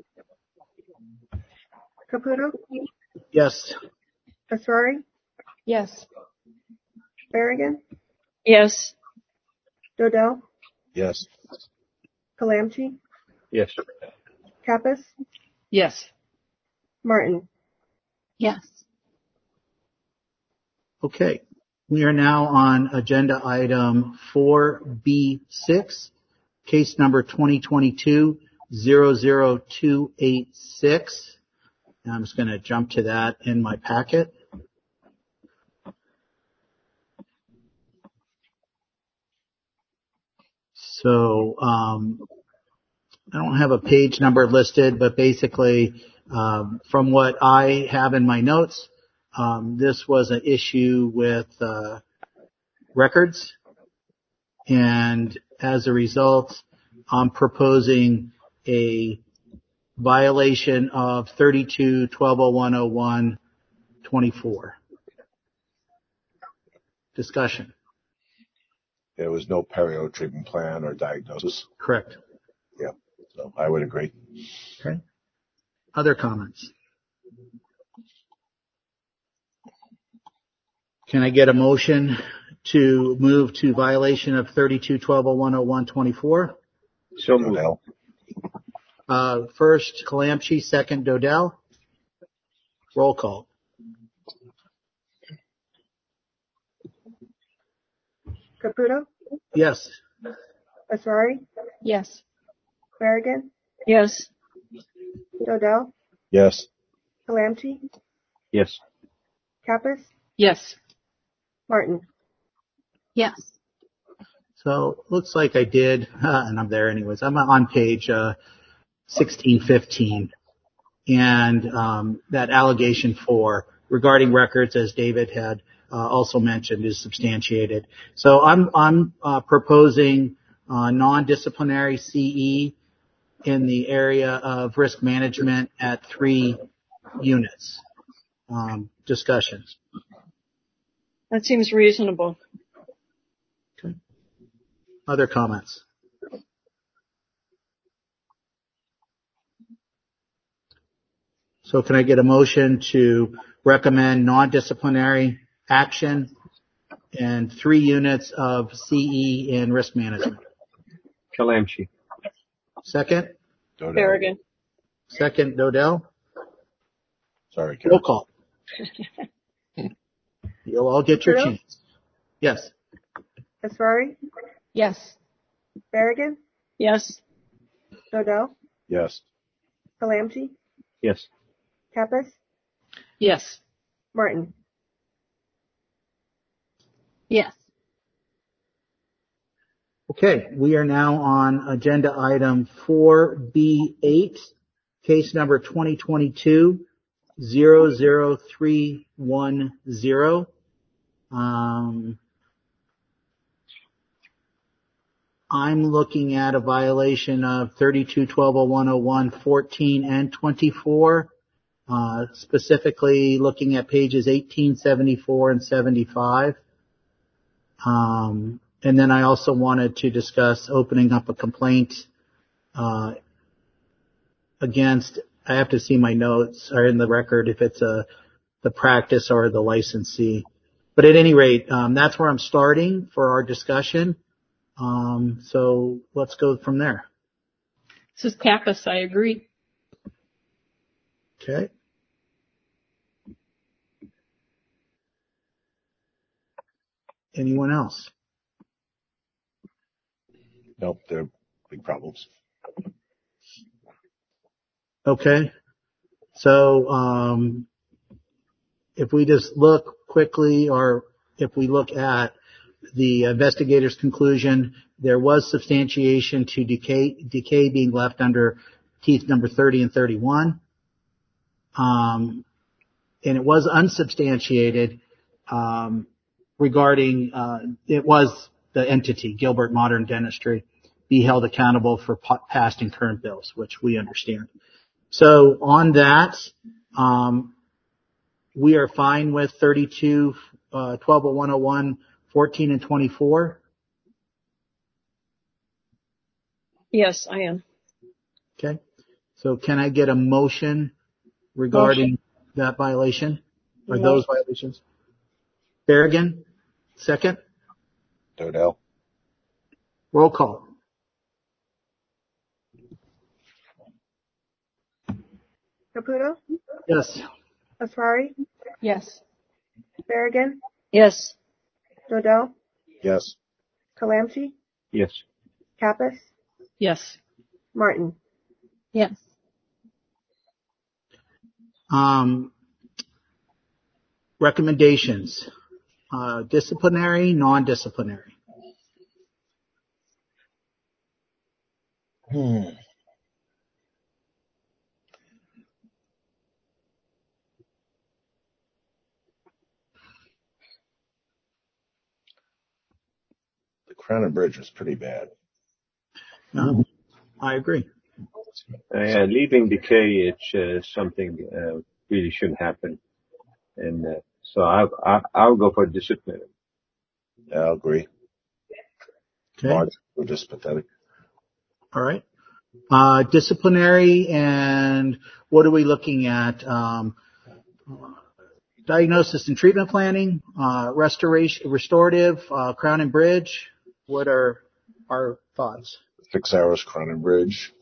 Caputo? Yes. Asrari? Yes. Berrigan? Yes. Dodell? Yes. Kalamchi? Yes. Kappas? Yes. Martin? Yes. Okay. We are now on agenda item four B six, case number twenty twenty-two dash zero zero two eight six. And I'm just going to jump to that in my packet. So um, I don't have a page number listed, but basically um, from what I have in my notes, um, this was an issue with uh, records. And as a result, I'm proposing a violation of thirty-two twelve oh one oh one twenty-four. Discussion. There was no perio treatment plan or diagnosis. Correct. Yeah. So I would agree. Okay. Other comments? Can I get a motion to move to violation of thirty-two twelve oh one oh one twenty-four? So moved. Dodell. Uh, first, Kalamchi, second, Dodell. Roll call. Caputo? Yes. Asrari? Yes. Berrigan? Yes. Dodell? Yes. Kalamchi? Yes. Kappas? Yes. Martin? Yes. So looks like I did, and I'm there anyways. I'm on page uh, sixteen fifteen. And um, that allegation four regarding records, as David had uh, also mentioned, is substantiated. So I'm I'm uh, proposing uh, non-disciplinary C E in the area of risk management at three units. Um, discussions. That seems reasonable. Okay. Other comments? So can I get a motion to recommend non-disciplinary action and three units of C E in risk management? Kalamchi. Second? Dodell. Berrigan. Second, Dodell. Sorry, Roll Karen. call. You'll all get your Caputo? chance. Yes. Asrari? Yes. Berrigan? Yes. Dodell? Yes. Kalamchi? Yes. Kappas? Yes. Martin? Yes. Okay, we are now on agenda item four B eight, case number twenty twenty-two dash zero zero three one zero. Um, I'm looking at a violation of thirty-two twelve oh one oh one, fourteen, and twenty-four, uh, specifically looking at pages eighteen, seventy-four, and seventy-five. Um, and then I also wanted to discuss opening up a complaint uh, against, I have to see my notes are in the record if it's a the practice or the licensee. But at any rate, um, that's where I'm starting for our discussion. Um, so let's go from there. This is Kappas. I agree. Okay. Anyone else? Nope, they're big problems. Okay. So, um, if we just look quickly, or if we look at the investigator's conclusion, there was substantiation to decay, decay being left under teeth number thirty and thirty-one. Um, and it was unsubstantiated, um, regarding, uh, it was the entity, Gilbert Modern Dentistry, be held accountable for past and current bills, which we understand. So on that, um, we are fine with thirty-two, uh, twelve oh one oh one, fourteen, and twenty-four. Yes, I am. Okay. So can I get a motion regarding Motion. that violation or No. those violations? Berrigan, second. Dodell. Roll call. Caputo? Yes. Asrari? Yes. Berrigan? Yes. Dodell? Yes. Kalamchi? Yes. Kappas? Yes. Martin? Yes. Um, recommendations. Uh, disciplinary, non-disciplinary. Hmm. The Crown and Bridge was pretty bad. No, I agree. Uh, leaving decay, it's uh, something uh, really shouldn't happen. And uh, so I, I, I'll go for discipline. Yeah, I'll agree. Okay. March were just pathetic. All right. Uh, disciplinary, and what are we looking at? Um, diagnosis and treatment planning, uh, restoration, restorative, uh, Crown and Bridge. What are our thoughts? Six hours Crown and Bridge.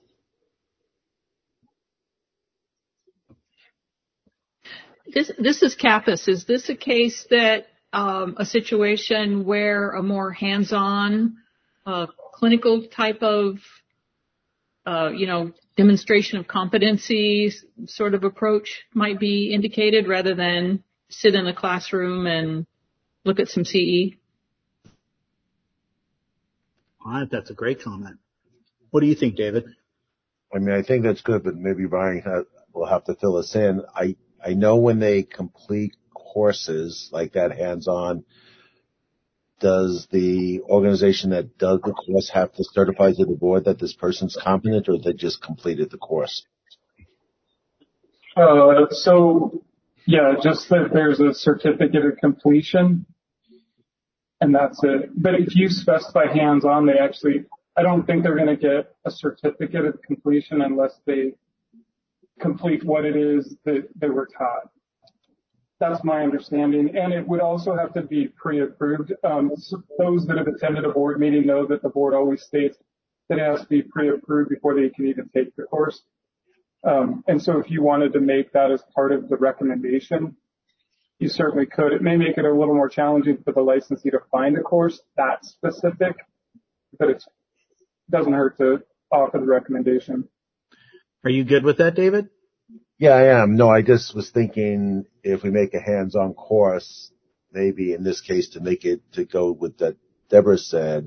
This this is Kappas. Is this a case that um, a situation where a more hands-on, uh, clinical type of, uh, you know, demonstration of competency sort of approach might be indicated rather than sit in a classroom and look at some C E? I think that's a great comment. What do you think, David? I mean, I think that's good, but maybe Brian ha- will have to fill us in. I, I know when they complete courses like that hands-on, does the organization that does the course have to certify to the board that this person's competent, or they just completed the course? Uh, so, yeah, just that there's a certificate of completion, and that's it. But if you specify hands-on, they actually, I don't think they're going to get a certificate of completion unless they complete what it is that they were taught. That's my understanding. And it would also have to be pre-approved. Um, so those that have attended a board meeting know that the board always states that it has to be pre-approved before they can even take the course. Um, and so if you wanted to make that as part of the recommendation, you certainly could. It may make it a little more challenging for the licensee to find a course that's specific, but it doesn't hurt to offer the recommendation. Are you good with that, David? Yeah, I am. No, I just was thinking if we make a hands-on course, maybe in this case to make it to go with that Deborah said,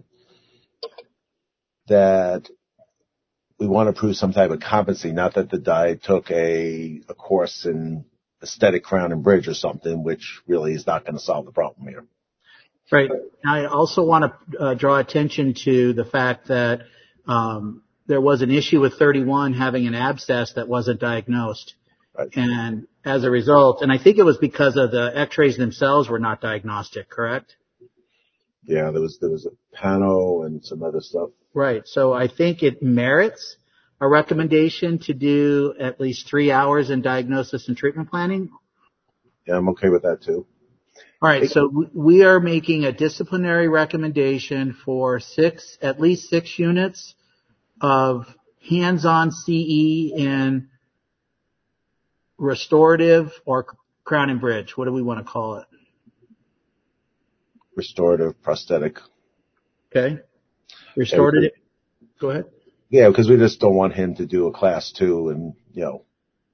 that we want to prove some type of competency, not that the guy took a, a course in aesthetic crown and bridge or something, which really is not going to solve the problem here. Right. I also want to uh, draw attention to the fact that um, there was an issue with thirty-one having an abscess that wasn't diagnosed. Right. And as a result, and I think it was because of the x-rays themselves were not diagnostic, correct? Yeah, there was, there was a panel and some other stuff. Right. So I think it merits a recommendation to do at least three hours in diagnosis and treatment planning. Yeah, I'm okay with that too. All right. So we are making a disciplinary recommendation for six, at least six units of hands-on C E in restorative or crown and bridge. What do we want to call it? Restorative prosthetic. Okay. Restorative. Go ahead. Yeah, because we just don't want him to do a class two and, you know.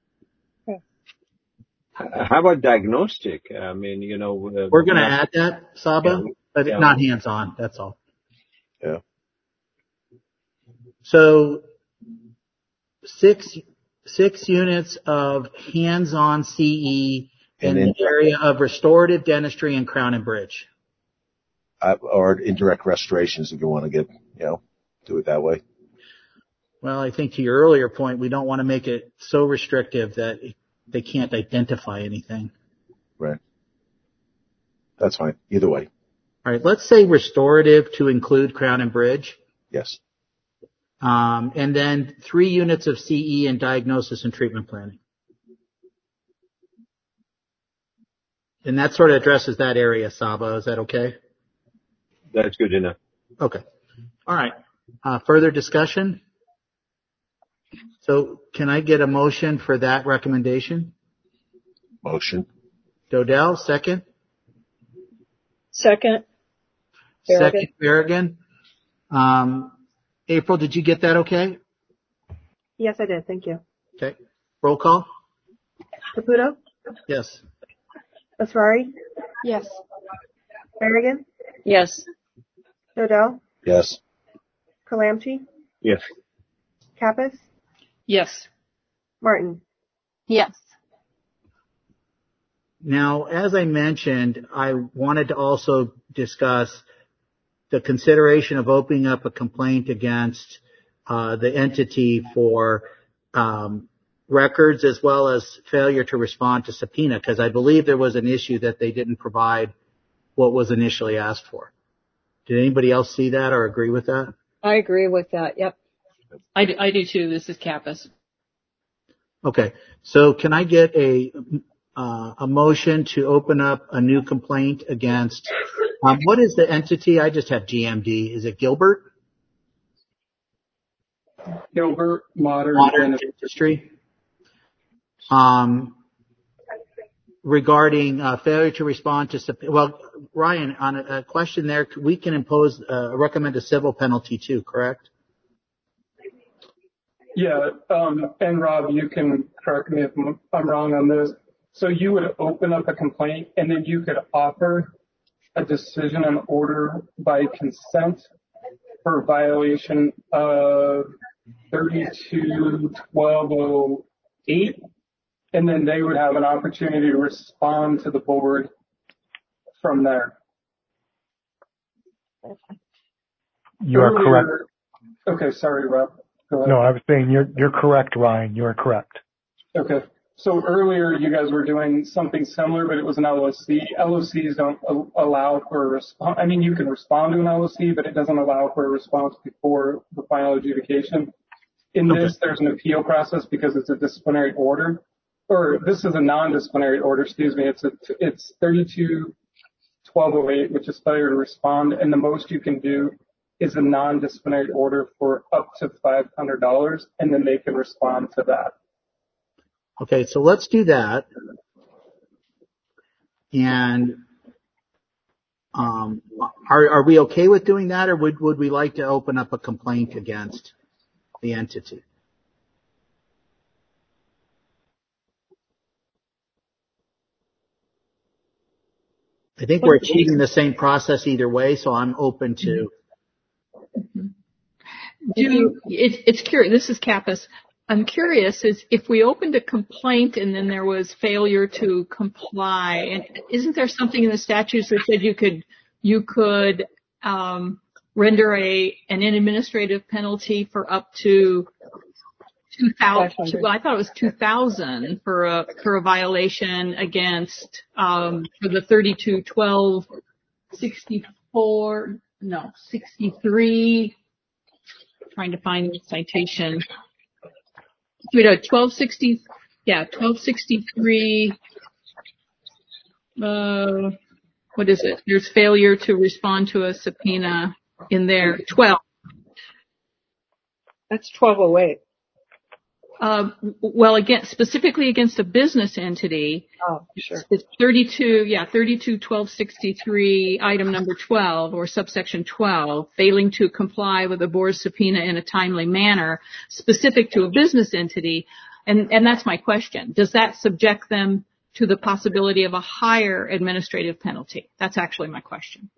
How about diagnostic? I mean, you know. Uh, We're going to add that, Saba, yeah, but yeah. not hands-on. That's all. Yeah. So six six units of hands-on C E in And the area of restorative dentistry and crown and bridge. Uh, or indirect restorations if you want to get, you know, do it that way. Well, I think to your earlier point, we don't want to make it so restrictive that they can't identify anything. Right. That's fine. Either way. All right. Let's say restorative to include crown and bridge. Yes. Um, and then three units of C E in diagnosis and treatment planning. And that sort of addresses that area, Saba. Is that okay? That's good enough. Okay. All right. Uh, further discussion? So can I get a motion for that recommendation? Motion. Dodell, second? Second. Berrigan. Second, Berrigan. Um, April, did you get that okay? Yes, I did. Thank you. Okay. Roll call? Caputo? Yes. Asrari? Yes. Berrigan? Yes. Dodell? Yes. Calamchi? Yes. Kappas? Yes. Martin? Yes. Now, as I mentioned, I wanted to also discuss the consideration of opening up a complaint against uh, the entity for um, records as well as failure to respond to subpoena, because I believe there was an issue that they didn't provide what was initially asked for. Did anybody else see that or agree with that? I agree with that. Yep. I do, I do too. This is Kappas. Okay. So can I get a uh, a motion to open up a new complaint against um, what is the entity? I just have G M D. Is it Gilbert? Gilbert Modern, Modern Dentistry. Dentistry. Um, regarding uh, failure to respond to subpoena. Well, Ryan, on a, a question there, we can impose uh, recommend a civil penalty too, correct? Yeah, um, and Rob, you can correct me if I'm wrong on this. So you would open up a complaint and then you could offer a decision and order by consent for violation of thirty-two twelve oh eight, and then they would have an opportunity to respond to the board from there. You are Earlier, correct. Okay, sorry, Rob. Go ahead. No, I was saying you're you're correct, Ryan. You are correct. Okay. So earlier you guys were doing something similar, but it was an L O C. L O Cs don't allow for a response. I mean, you can respond to an L O C, but it doesn't allow for a response before the final adjudication. In Okay. this, there's an appeal process because it's a disciplinary order, or this is a non-disciplinary order, excuse me. It's a, it's thirty-two twelve oh eight, which is failure to respond, and the most you can do is a non-disciplinary order for up to five hundred dollars, and then they can respond to that. Okay, so let's do that. And um, are are we okay with doing that, or would would we like to open up a complaint against the entity? I think we're achieving the same process either way, so I'm open to. Do it's it's curious. This is Kappas. I'm curious is if we opened a complaint and then there was failure to comply, and isn't there something in the statutes that said you could you could um, render a an administrative penalty for up to two thousand? Well, I thought it was two thousand for a for a violation against um, for the thirty-two twelve sixty-four no sixty-three. Trying to find the citation. We know twelve sixty, yeah, twelve sixty-three. Uh, what is it? There's failure to respond to a subpoena in there. twelve. That's twelve oh eight. Uh, well, again, specifically against a business entity. Oh, sure. It's thirty-two, yeah, thirty-two twelve sixty-three, item number twelve, or subsection twelve, failing to comply with the board's subpoena in a timely manner, specific to a business entity. And, and that's my question. Does that subject them to the possibility of a higher administrative penalty? That's actually my question.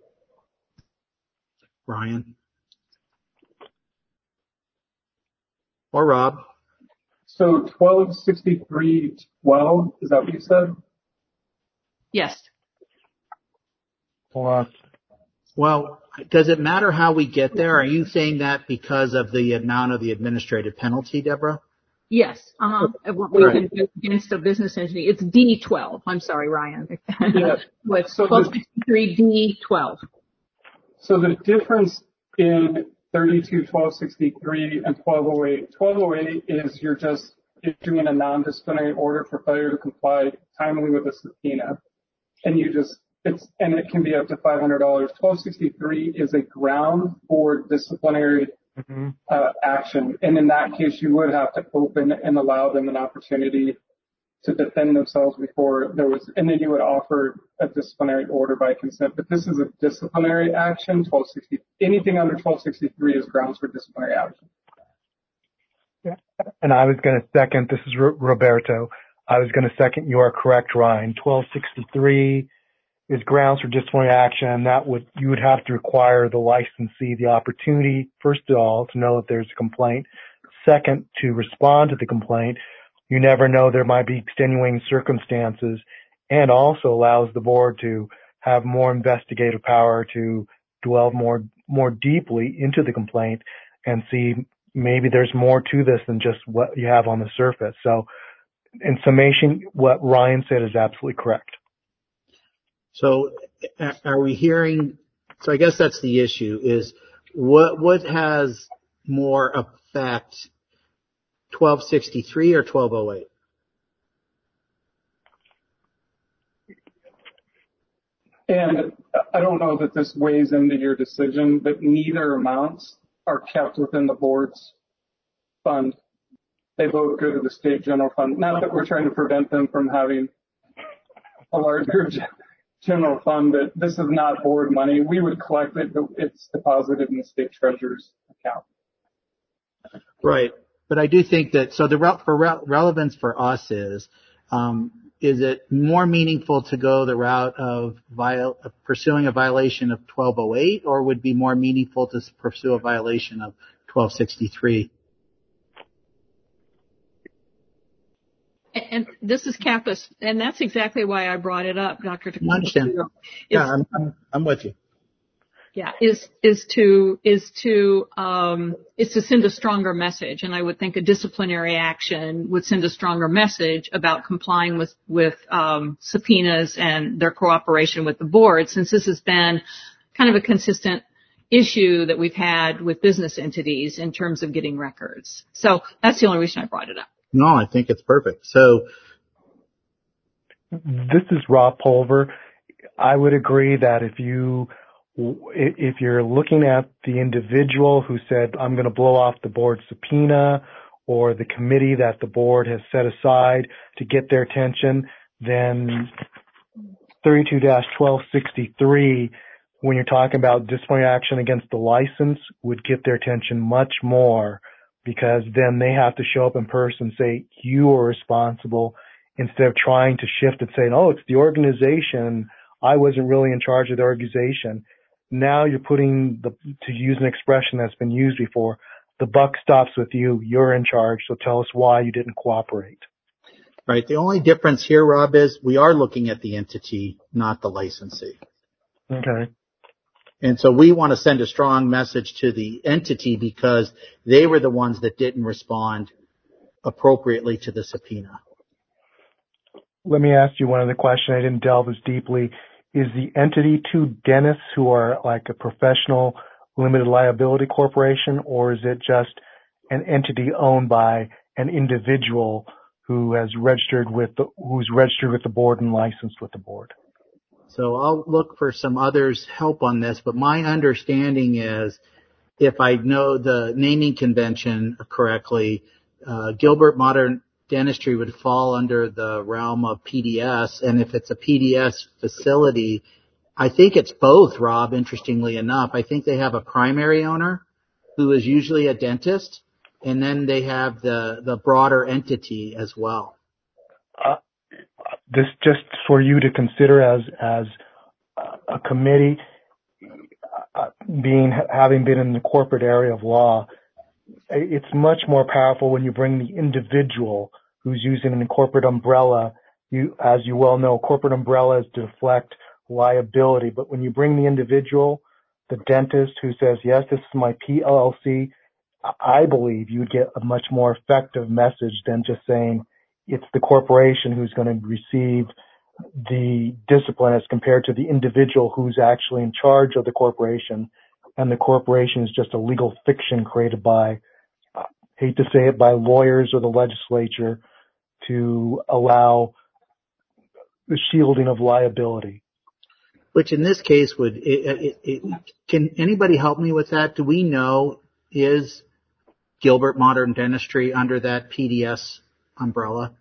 Ryan? Or Rob? So twelve sixty-three twelve, is that what you said? Yes. Hold on. Well, does it matter how we get there? Are you saying that because of the amount of the administrative penalty, Deborah? Yes. Uh-huh. What we can do against a business entity. It's D twelve. I'm sorry, Ryan. Yeah. What's So twelve sixty-three D twelve? So the difference in thirty-two twelve sixty-three and twelve oh eight. twelve oh eight is you're just issuing a non-disciplinary order for failure to comply timely with a subpoena, and you just it's and it can be up to five hundred dollars. twelve sixty-three is a ground for disciplinary mm-hmm. uh, action, and in that case, you would have to open and allow them an opportunity to defend themselves before there was, and then you would offer a disciplinary order by consent. But this is a disciplinary action. twelve sixty, anything under twelve sixty-three is grounds for disciplinary action. Yeah. And I was going to second, this is R- Roberto. I was going to second, you are correct, Ryan. twelve sixty-three is grounds for disciplinary action. That would, you would have to require the licensee the opportunity, first of all, to know if there's a complaint. Second, to respond to the complaint. You never know, there might be extenuating circumstances, and also allows the board to have more investigative power to dwell more more deeply into the complaint and see maybe there's more to this than just what you have on the surface. So in summation, what Ryan said is absolutely correct. So are we hearing, so I guess that's the issue, is what what has more effect, twelve sixty-three or twelve oh eight? And I don't know that this weighs into your decision, but neither amounts are kept within the board's fund. They both go to the state general fund. Not that we're trying to prevent them from having a larger general fund, but this is not board money. We would collect it, but it's deposited in the state treasurer's account. Right. But I do think that, so the for relevance for us is, um, is it more meaningful to go the route of viol- pursuing a violation of twelve oh eight, or would it be more meaningful to pursue a violation of twelve sixty-three? And, and this is Kappas, and that's exactly why I brought it up, Doctor I understand. Yeah, I'm, I'm, I'm with you. Yeah, is is to is to um, is to send a stronger message, and I would think a disciplinary action would send a stronger message about complying with with um, subpoenas and their cooperation with the board, since this has been kind of a consistent issue that we've had with business entities in terms of getting records. So that's the only reason I brought it up. No, I think it's perfect. So this is Rob Pulver. I would agree that if you if you're looking at the individual who said, I'm going to blow off the board subpoena, or the committee that the board has set aside to get their attention, then thirty-two dash twelve sixty-three, when you're talking about disciplinary action against the license, would get their attention much more, because then they have to show up in person and say, you are responsible, instead of trying to shift and saying, oh, it's the organization. I wasn't really in charge of the organization. Now you're putting the, to use an expression that's been used before, the buck stops with you. You're in charge. So tell us why you didn't cooperate. Right. The only difference here, Rob, is we are looking at the entity, not the licensee. Okay. And so we want to send a strong message to the entity because they were the ones that didn't respond appropriately to the subpoena. Let me ask you one other question. I didn't delve as deeply. Is the entity two dentists who are like a professional limited liability corporation, or is it just an entity owned by an individual who has registered with the, who's registered with the board and licensed with the board? So I'll look for some others' help on this, but my understanding is, if I know the naming convention correctly, uh, Gilbert Modern Dentistry would fall under the realm of P D S, and if it's a P D S facility, I think it's both, Rob, interestingly enough. I think they have a primary owner who is usually a dentist, and then they have the, the broader entity as well. Uh, this just for you to consider as as a committee, uh, being having been in the corporate area of law, it's much more powerful when you bring the individual who's using a corporate umbrella. You, as you well know, corporate umbrella is to deflect liability. But when you bring the individual, the dentist who says, yes, this is my P L L C, I believe you would get a much more effective message than just saying it's the corporation who's going to receive the discipline as compared to the individual who's actually in charge of the corporation. And the corporation is just a legal fiction created by, I hate to say it, by lawyers or the legislature to allow the shielding of liability. Which in this case would, it, it, it, can anybody help me with that? Do we know, is Gilbert Modern Dentistry under that P D S umbrella?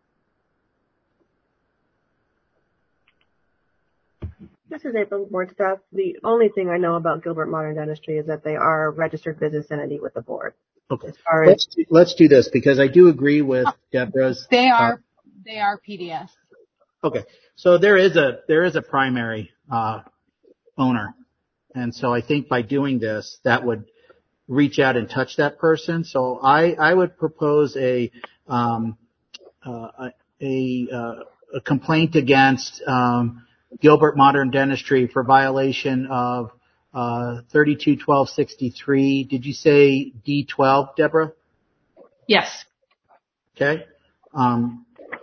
This is April, board staff. The only thing I know about Gilbert Modern Dentistry is that they are a registered business entity with the board. Okay. Let's do, let's do this, because I do agree with Deborah's. They are, uh, they are P D S. Okay. So there is a, there is a primary, uh, owner. And so I think by doing this, that would reach out and touch that person. So I, I would propose a, um, uh, a, uh, a complaint against, um, Gilbert Modern Dentistry for violation of, uh, thirty-two twelve sixty-three. Did you say D twelve, Deborah? Yes. Okay. Um,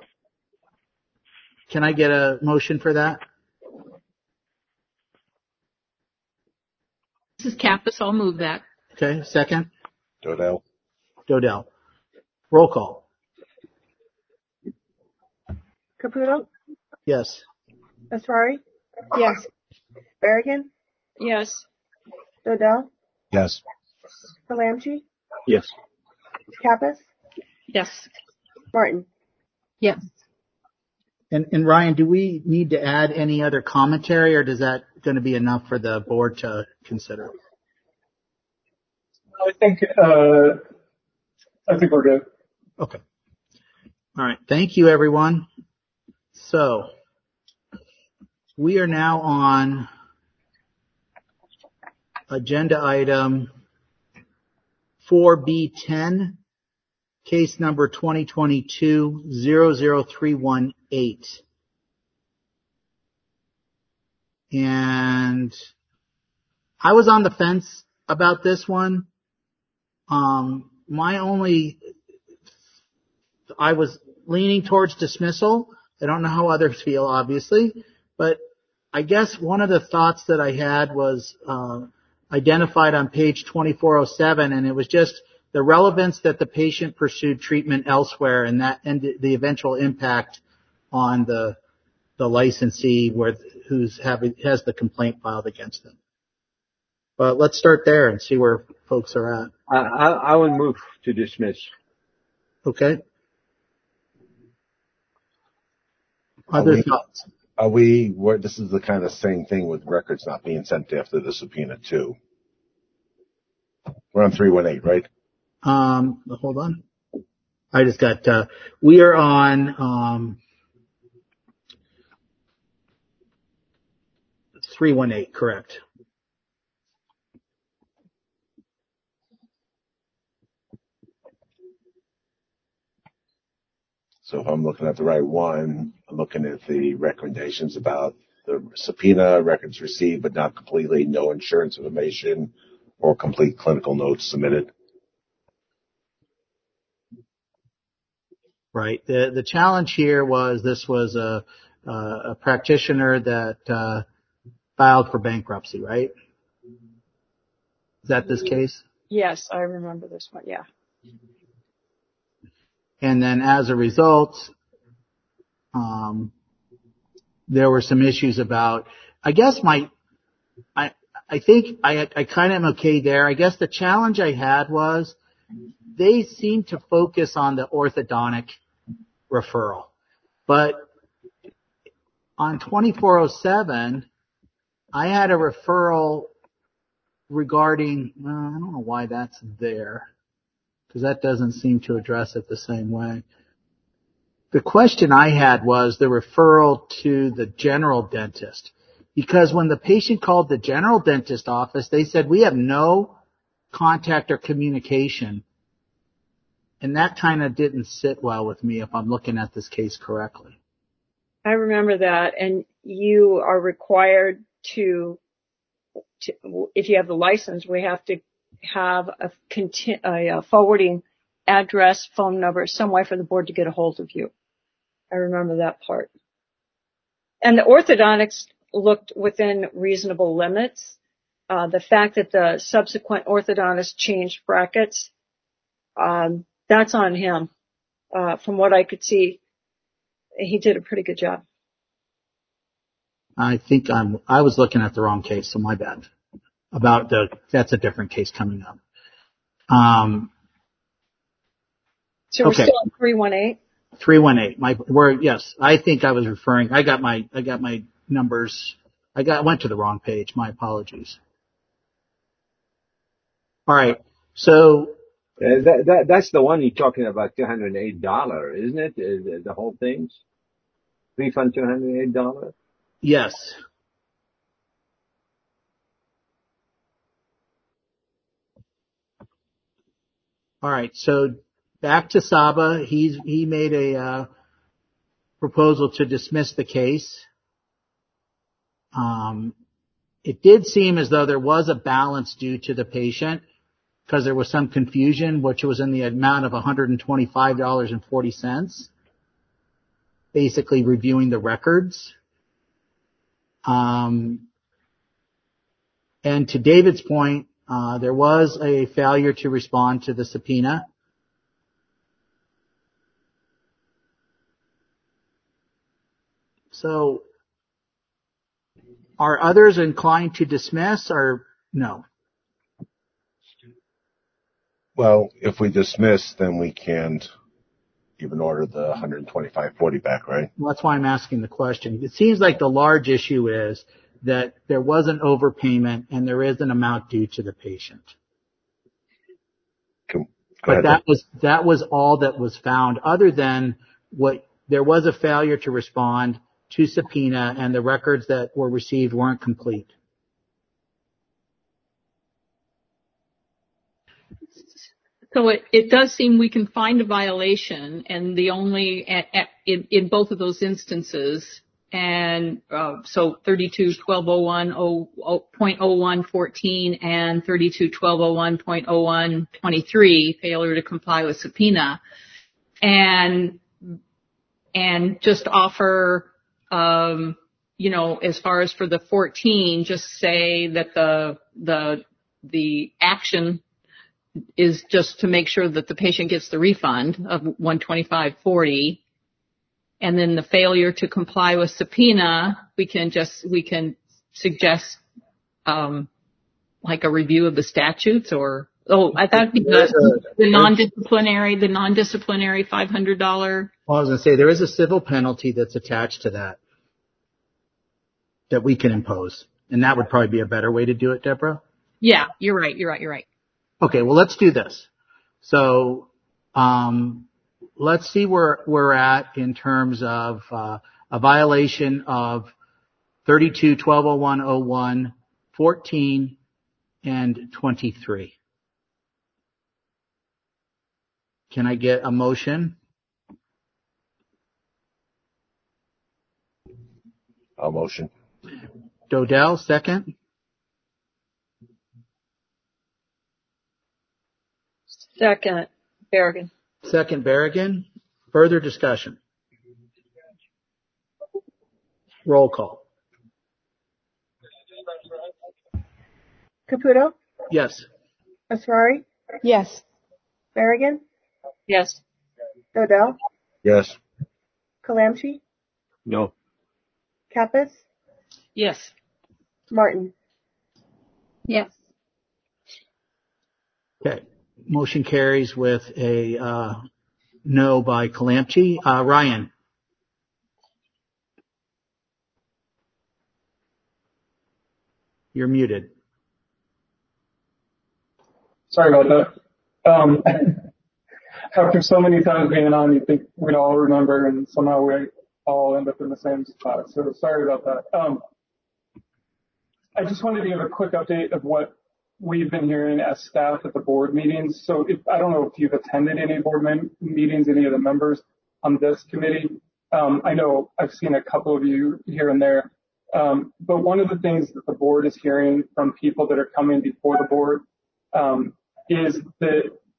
can I get a motion for that? This is Kappas. I'll move that. Okay. Second? Dodell. Dodell. Roll call. Caputo? Yes. Asrari? Yes. Berrigan? Yes. Dodell? Yes. Salamchi? Yes. Kappas? Yes. Martin? Yes. And, and Ryan, do we need to add any other commentary, or is that going to be enough for the board to consider? I think, uh, I think we're good. Okay. All right. Thank you, everyone. So we are now on agenda item four B ten, case number twenty twenty-two zero zero three one eight. And I was on the fence about this one. Um, my only, I was leaning towards dismissal. I don't know how others feel, obviously, but I guess one of the thoughts that I had was uh, identified on page twenty-four oh seven, and it was just the relevance that the patient pursued treatment elsewhere, and that and the eventual impact on the the licensee where who's having has the complaint filed against them. But let's start there and see where folks are at. I, I, I will move to dismiss. Okay. Are Other we, thoughts? are we, where, this is the kind of same thing with records not being sent after the subpoena too. We're on three one eight, right? Um, hold on. I just got, uh, we are on, um, three one eight, correct. So if I'm looking at the right one, I'm looking at the recommendations about the subpoena, records received but not completely, no insurance information, or complete clinical notes submitted. Right. The the challenge here was this was a a, a practitioner that uh, filed for bankruptcy, right? Is that this case? Yes, I remember this one. Yeah. And then as a result, um, there were some issues about. I guess my, I I think I I kind of am okay there. I guess the challenge I had was they seemed to focus on the orthodontic referral, but on twenty-four oh seven, I had a referral regarding, uh, I don't know why that's there, because that doesn't seem to address it the same way. The question I had was the referral to the general dentist, because when the patient called the general dentist office, they said, we have no contact or communication. And that kind of didn't sit well with me if I'm looking at this case correctly. I remember that. And you are required to, to if you have the license, we have to have a, conti- a forwarding address, phone number, some way for the board to get a hold of you. I remember that part. And the orthodontics looked within reasonable limits. Uh, the fact that the subsequent orthodontist changed brackets, um, that's on him. Uh, from what I could see, he did a pretty good job. I think I'm, I was looking at the wrong case, so my bad. About the, that's a different case coming up. Um, so we're okay. still on three one eight? three one eight. My, we're, yes, I think I was referring, I got my, I got my numbers, I got, went to the wrong page. My apologies. All right. So, Uh, that, that, that's the one you're talking about, two hundred eight dollars, isn't it? Uh, the, the whole thing? Refund two hundred eight dollars? yes. All right. So back to Saba. He's, he made a, uh, proposal to dismiss the case. Um, it did seem as though there was a balance due to the patient because there was some confusion, which was in the amount of one hundred twenty-five dollars and forty cents, basically reviewing the records. Um, and to David's point, uh, there was a failure to respond to the subpoena. So are others inclined to dismiss or no? Well, if we dismiss, then we can't even order the one hundred twenty-five forty back, right? Well, that's why I'm asking the question. It seems like the large issue is that there was an overpayment and there is an amount due to the patient. Go but ahead, that was that was all that was found, other than what there was a failure to respond to subpoena and the records that were received weren't complete. So it, it does seem we can find a violation, and the only at, at, in, in both of those instances, and uh, so thirty-two twelve oh one point oh one fourteen and thirty-two twelve oh one point oh one twenty-three, failure to comply with subpoena, and and just offer, um, you know, as far as for the fourteen, just say that the the the action is just to make sure that the patient gets the refund of one twenty-five forty, and then the failure to comply with subpoena, we can just we can suggest um, like a review of the statutes, or oh, I thought the, the non-disciplinary the non-disciplinary five hundred dollars. Well, I was going to say there is a civil penalty that's attached to that that we can impose, and that would probably be a better way to do it, Deborah. Yeah, you're right. You're right. You're right. Okay, well, let's do this. So, um, let's see where we're at in terms of uh, a violation of thirty-two twelve oh one oh one, fourteen, and twenty-three. Can I get a motion? I'll motion. Dodell, second. Second, Berrigan. Second, Berrigan. Further discussion? Roll call. Caputo? Yes. Asrari? Yes. Berrigan? Yes. Dodell? Yes. Kalamchi? No. Kappas? Yes. Martin? Yes. Okay. Motion carries with a uh, no by Kalamchi. Uh, Ryan? You're muted. Sorry about that. Um, after so many times being on, you think we'd all remember, and somehow we all end up in the same spot. So sorry about that. Um, I just wanted to give a quick update of what we've been hearing as staff at the board meetings. So if, I don't know if you've attended any board men- meetings, any of the members on this committee. Um, I know I've seen a couple of you here and there. Um, but one of the things that the board is hearing from people that are coming before the board um, is that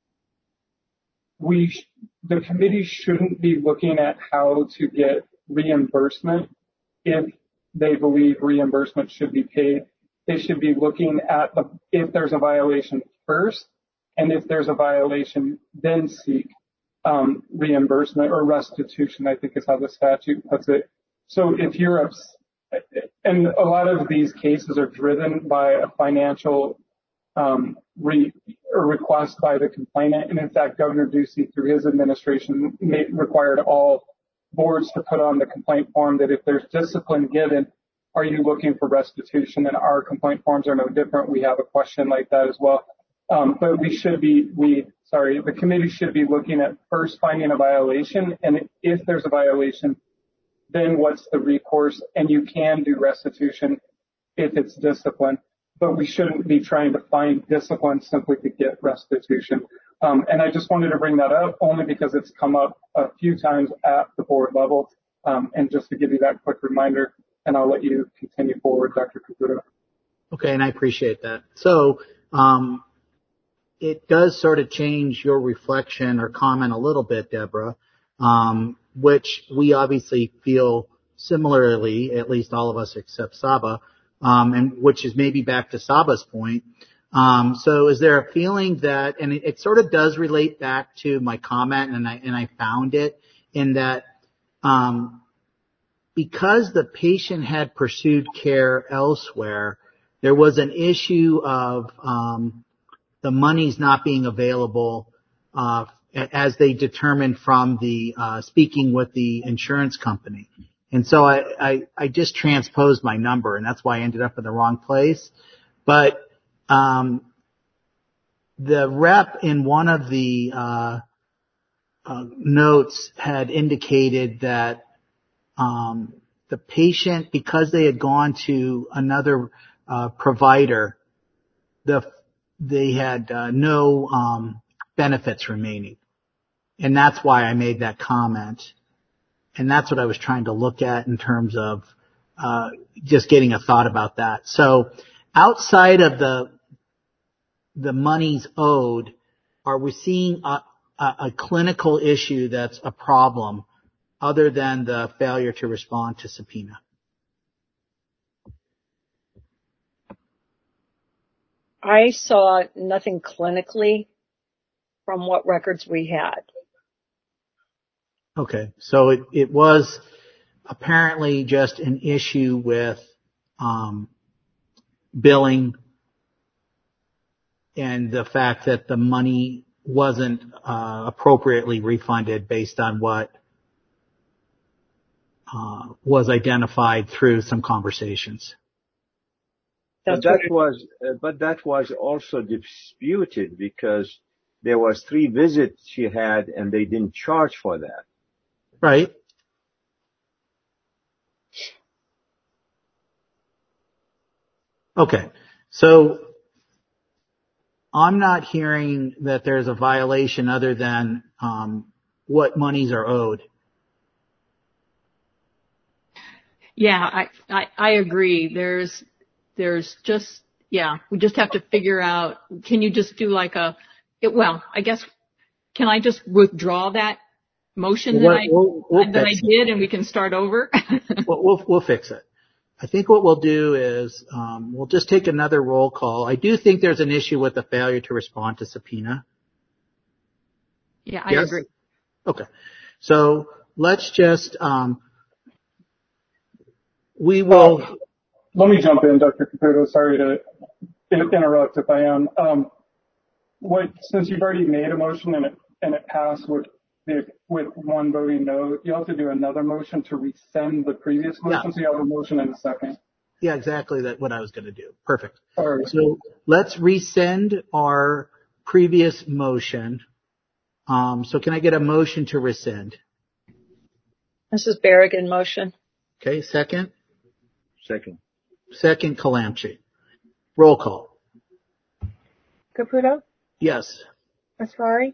we, sh- the committee shouldn't be looking at how to get reimbursement if they believe reimbursement should be paid. They should be looking at the, if there's a violation first, and if there's a violation, then seek um, reimbursement or restitution, I think is how the statute puts it. So if you're ups- and a lot of these cases are driven by a financial um, re, or request by the complainant. And in fact, Governor Ducey, through his administration, made, required all boards to put on the complaint form that if there's discipline given, are you looking for restitution? And our complaint forms are no different. We have a question like that as well. Um, but we should be, we, sorry, the committee should be looking at first finding a violation. And if there's a violation, then what's the recourse? And you can do restitution if it's discipline, but we shouldn't be trying to find discipline simply to get restitution. Um, and I just wanted to bring that up only because it's come up a few times at the board level. Um, and just to give you that quick reminder, and I'll let you continue forward, Doctor Caputo. Okay, and I appreciate that. So, um, it does sort of change your reflection or comment a little bit, Deborah, um, which we obviously feel similarly, at least all of us except Saba, um, and which is maybe back to Saba's point. Um, so is there a feeling that, and it, it sort of does relate back to my comment, and I, and I found it in that, um, because the patient had pursued care elsewhere, there was an issue of, um, the money's not being available, uh, as they determined from the, uh, speaking with the insurance company. And so I, I, I just transposed my number, and that's why I ended up in the wrong place. But, um, the rep in one of the, uh, uh, notes had indicated that, um, the patient, because they had gone to another, uh, provider, the, they had, uh, no, um, benefits remaining. And that's why I made that comment. And that's what I was trying to look at in terms of uh just getting a thought about that. So outside of the the monies owed, are we seeing a, a, a clinical issue that's a problem other than the failure to respond to subpoena? I saw nothing clinically from what records we had. Okay, so it, it was apparently just an issue with um, billing and the fact that the money wasn't uh, appropriately refunded based on what uh, was identified through some conversations. But that was, uh, but that was also disputed because there was three visits she had and they didn't charge for that. Right. Okay. So I'm not hearing that there's a violation other than um, what monies are owed. Yeah, I, I, I agree. There's, there's just, yeah, we just have to figure out, can you just do like a, it, well, I guess, can I just withdraw that motion We'll, that I, we'll, we'll that I fix did and we can start over? it. We'll, we'll, we'll fix it. I think what we'll do is um, we'll just take another roll call. I do think there's an issue with the failure to respond to subpoena. Yeah, I Yes? agree. Okay. So let's just, um, we will. Uh, let me jump in, Doctor Caputo. Sorry to interrupt if I am. Um, what, since you've already made a motion and it, and it passed with the, with one voting no, you have to do another motion to rescind the previous motion. Yeah. So you have a motion in a second. Yeah, exactly. That's what I was going to do. Perfect. All right. So let's rescind our previous motion. Um, so can I get a motion to rescind? This is Berrigan motion. Okay. Second. Second. Second, Calamchi. Roll call. Caputo? Yes. Asrari?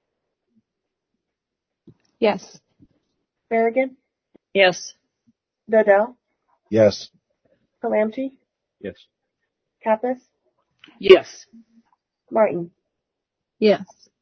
Yes. Berrigan? Yes. Dodell? Yes. Calamchi? Yes. Kappas? Yes. Martin? Yes.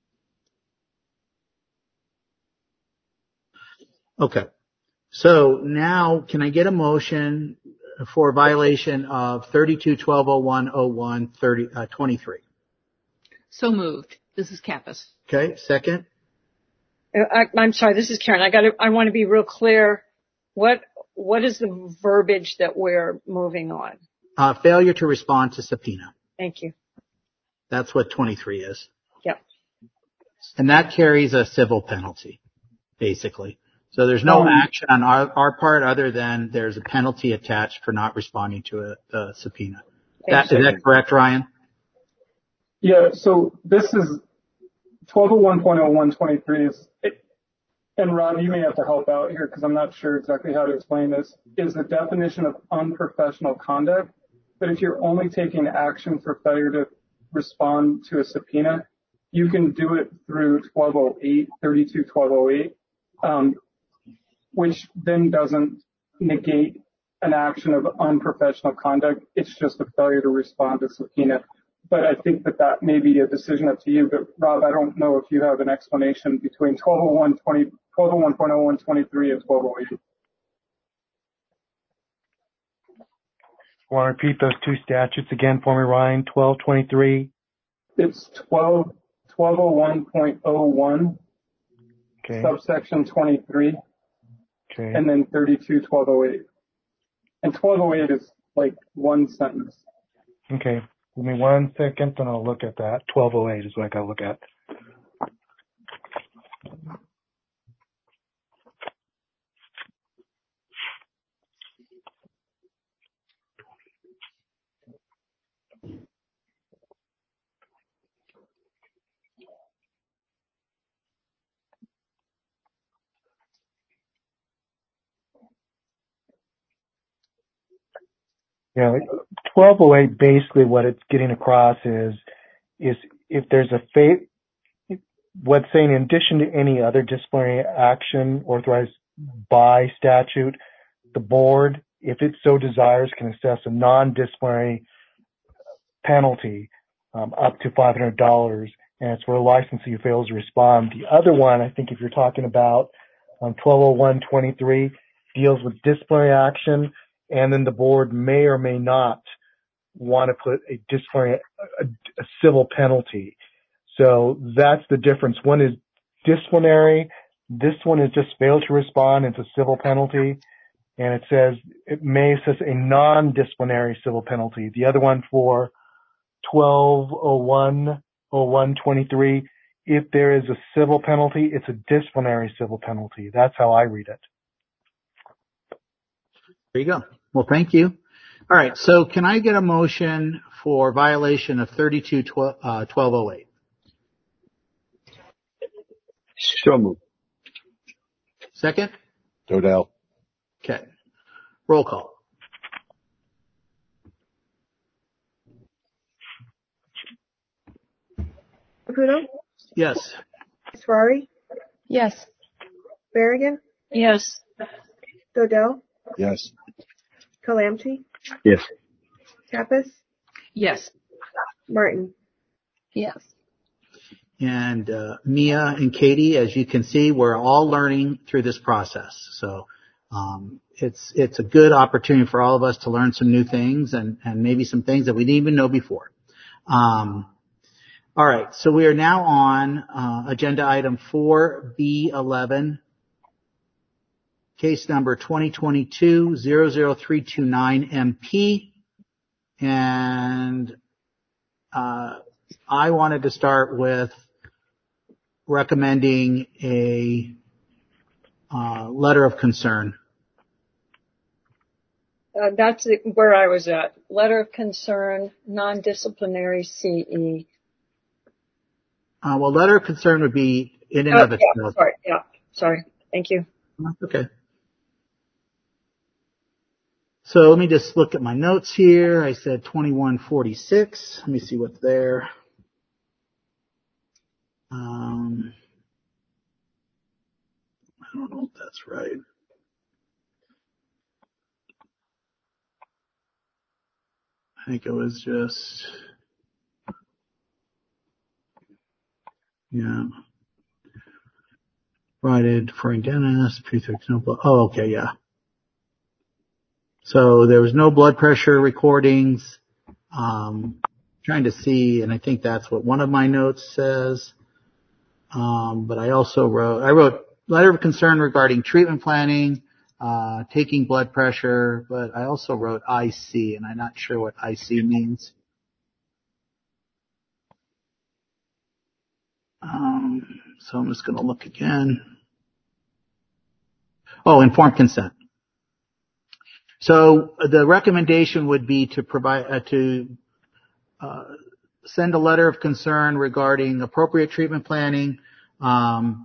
Okay. So now can I get a motion for violation of thirty-two twelve oh one oh one thirty, uh, twenty-three? So moved. This is Kappas. Okay. Second. I, I'm sorry, this is Karen. I got to, I want to be real clear. What, what is the verbiage that we're moving on? Uh, failure to respond to subpoena. Thank you. That's what twenty-three is. Yep. And that carries a civil penalty, basically. So there's no Um, action on our, our part other than there's a penalty attached for not responding to a, a subpoena. That, is that correct, Ryan? Yeah. So this is twelve oh one point oh one twenty-three is, it, and Rob, you may have to help out here because I'm not sure exactly how to explain this, is the definition of unprofessional conduct. But if you're only taking action for failure to respond to a subpoena, you can do it through twelve oh eight, thirty-two twelve oh eight, um, which then doesn't negate an action of unprofessional conduct. It's just a failure to respond to subpoena. But I think that that may be a decision up to you. But Rob, I don't know if you have an explanation between twelve oh one point oh one twenty-three and twelve oh eight. Want to repeat those two statutes again for me, Ryan? twelve twenty-three. It's twelve oh one point oh one, Okay. subsection twenty-three, Okay. and then thirty-two twelve oh eight. And twelve oh eight is like one sentence. Okay. Give me one second and I'll look at that. twelve oh eight is what I gotta look at. Yeah, twelve oh eight basically what it's getting across is, is if there's a fa- what's saying, in addition to any other disciplinary action authorized by statute, the board, if it so desires, can assess a non-disciplinary penalty um, up to five hundred dollars, and it's where a licensee fails to respond. The other one, I think if you're talking about um, twelve oh one twenty-three, deals with disciplinary action, and then the board may or may not want to put a disciplinary, a, a civil penalty. So that's the difference. One is disciplinary. This one is just fail to respond. It's a civil penalty. And it says, it may assess a non-disciplinary civil penalty. The other one for twelve oh one oh one twenty-three, if there is a civil penalty, it's a disciplinary civil penalty. That's how I read it. There you go. Well, thank you. All right. So can I get a motion for violation of thirty-two twelve oh eight? So moved. Second? Dodell. Okay. Roll call. Caputo? Yes. Ferrari? Yes. Berrigan? Yes. Dodell? Yes. Calamchi? Yes. Kappas? Yes. Martin? Yes. And uh, Mia and Katie, as you can see, we're all learning through this process. So um, it's it's a good opportunity for all of us to learn some new things and, and maybe some things that we didn't even know before. Um, all right, so we are now on uh, agenda item four B eleven, case number twenty twenty-two zero zero three two nine M P. And uh, I wanted to start with recommending a uh, letter of concern. Uh, that's where I was at. Letter of concern, non-disciplinary C E. Uh, well, letter of concern would be in and Oh, of yeah, itself. sorry, yeah, sorry. Thank you. Okay. So let me just look at my notes here. I said twenty-one forty-six. Let me see what's there. Um, I don't know if that's right. I think it was just, yeah. Provided for dentist, prefix, no blood. Oh, okay, yeah. So there was no blood pressure recordings. Um, trying to see, and I think that's what one of my notes says. Um, but I also wrote, I wrote letter of concern regarding treatment planning, uh, taking blood pressure, but I also wrote I C, and I'm not sure what I C means. Um, so I'm just going to look again. Oh, informed consent. So the recommendation would be to provide, uh, to, uh, send a letter of concern regarding appropriate treatment planning, um,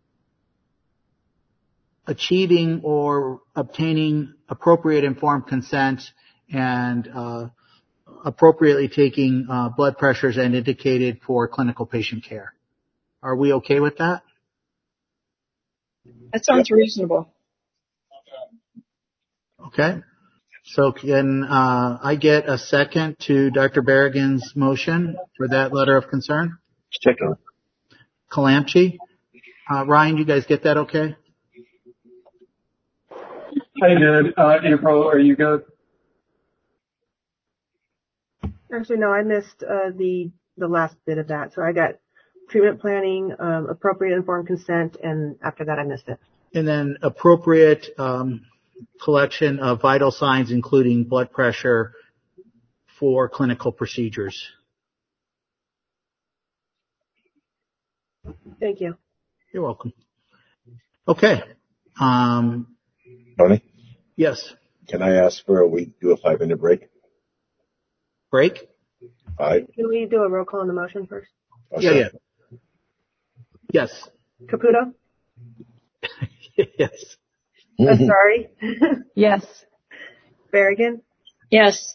achieving or obtaining appropriate informed consent, and uh, appropriately taking uh, blood pressures and indicated for clinical patient care. Are we okay with that? That sounds reasonable. Okay. So can uh, I get a second to Doctor Berrigan's motion for that letter of concern? Second. Calamchi. Uh, Ryan, you guys get that okay? I did. Uh, April, are you good? Actually, no, I missed uh, the the last bit of that. So I got treatment planning, um, appropriate informed consent, and after that I missed it. And then appropriate um, collection of vital signs, including blood pressure, for clinical procedures. Thank you. You're welcome. Okay. Um, Tony, yes. can I ask for a week, do a five minute break? Break? Five. Can we do a roll call on the motion first? Oh, Yeah, sure. yeah. Yes. Caputo? Yes. Asari? Yes. Berrigan? Yes.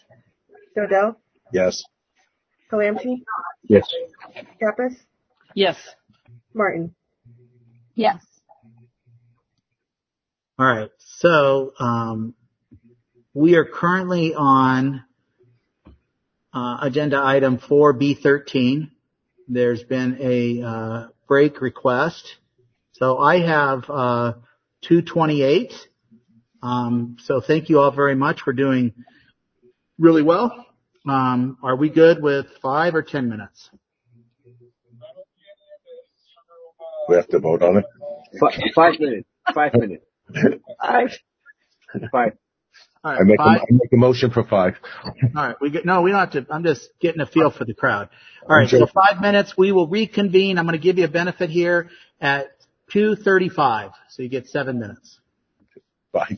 Dodell? Yes. Calamchi? Yes. Kappas? Yes. Martin. Yes. All right. So um, we are currently on uh, agenda item four B thirteen. There's been a uh, break request. So I have uh, two twenty-eight. Um, so thank you all very much. We're doing really well. Um, are we good with five or ten minutes? We have to vote on it. Five, five minutes. Five minutes. Five. Five. All right, I make a, five. I make a motion for five. All right, we get, no, we don't have to. I'm just getting a feel for the crowd. All right, I'm so joking. five minutes. We will reconvene. I'm going to give you a benefit here at two thirty-five, so you get seven minutes. Bye.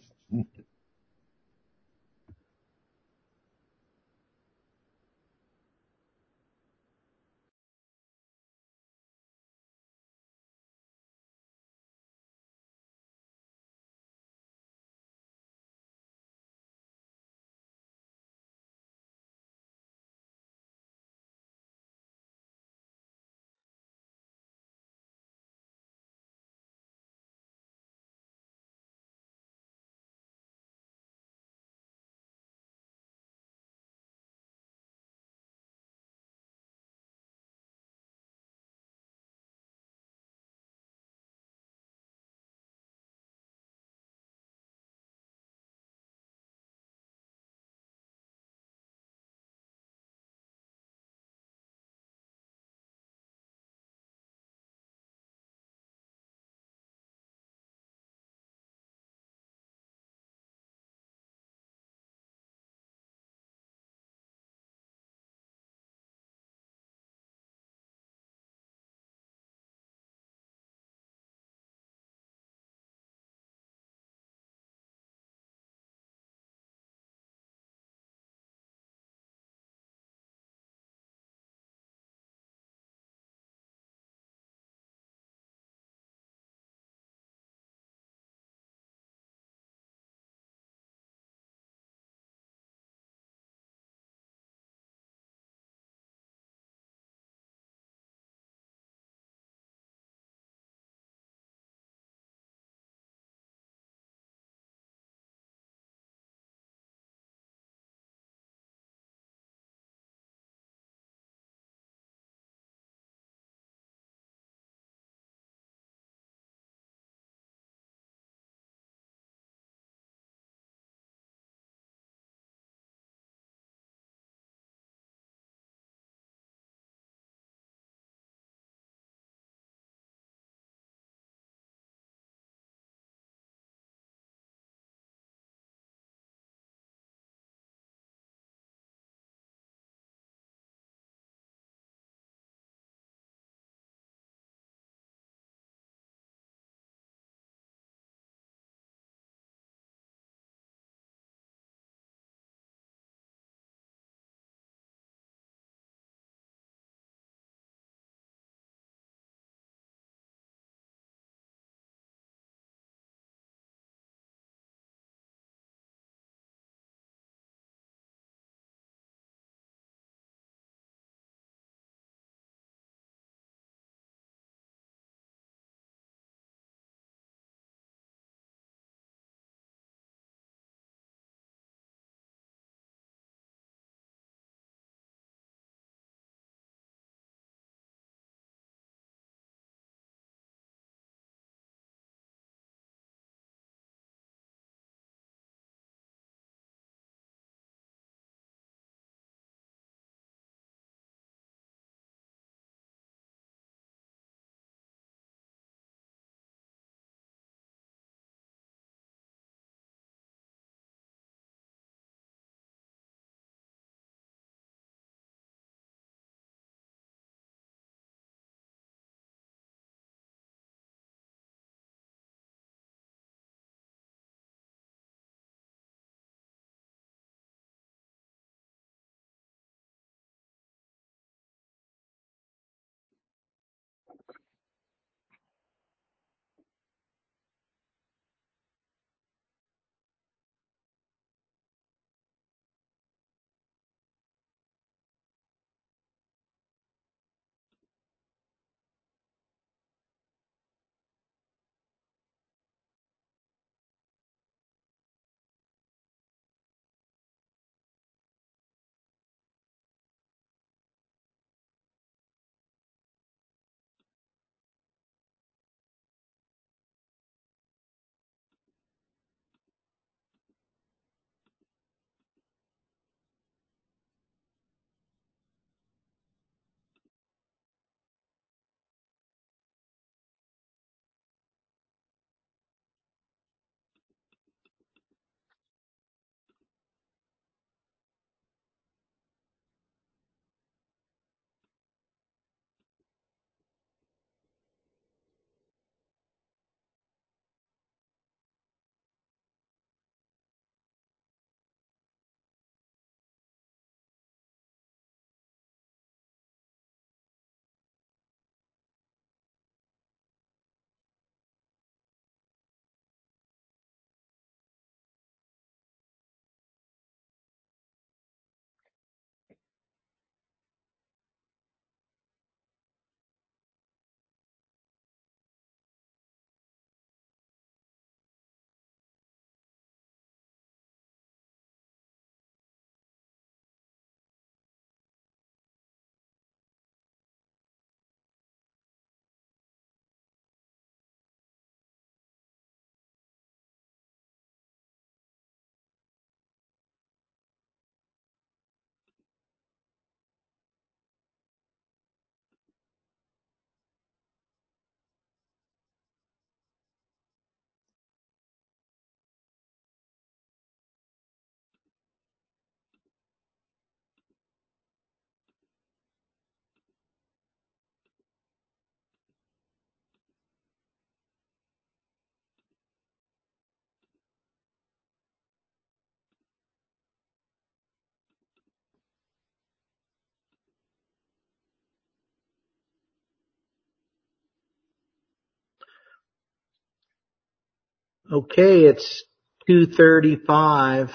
Okay, it's two thirty-five.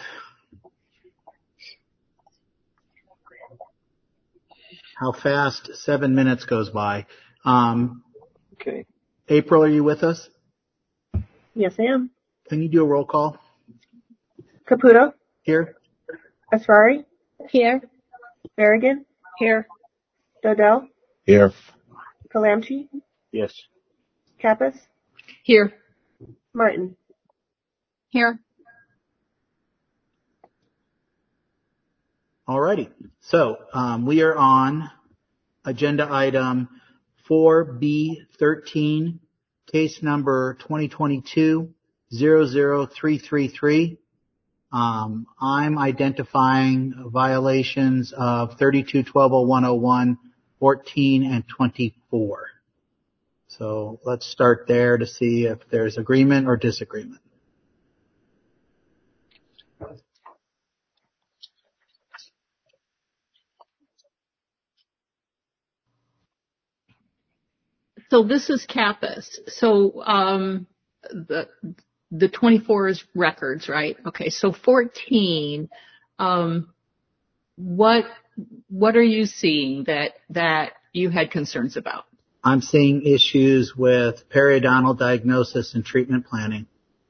How fast seven minutes goes by. Um, Okay. April, are you with us? Yes, I am. Can you do a roll call? Caputo. Here. Asrari. Here. Berrigan. Here. Dodell. Here. Kalamchi. Yes. Kappas. Here. Martin. Here. Alrighty. So um, we are on agenda item four B thirteen, case number twenty twenty-two dash zero zero three three three. Um, I'm identifying violations of thirty-two twelve oh one oh one, fourteen, and twenty-four. So let's start there to see if there's agreement or disagreement. So this is Kappas. So um, the the twenty-four is records, right? Okay. So fourteen. Um, what what are you seeing that that you had concerns about? I'm seeing issues with periodontal diagnosis and treatment planning.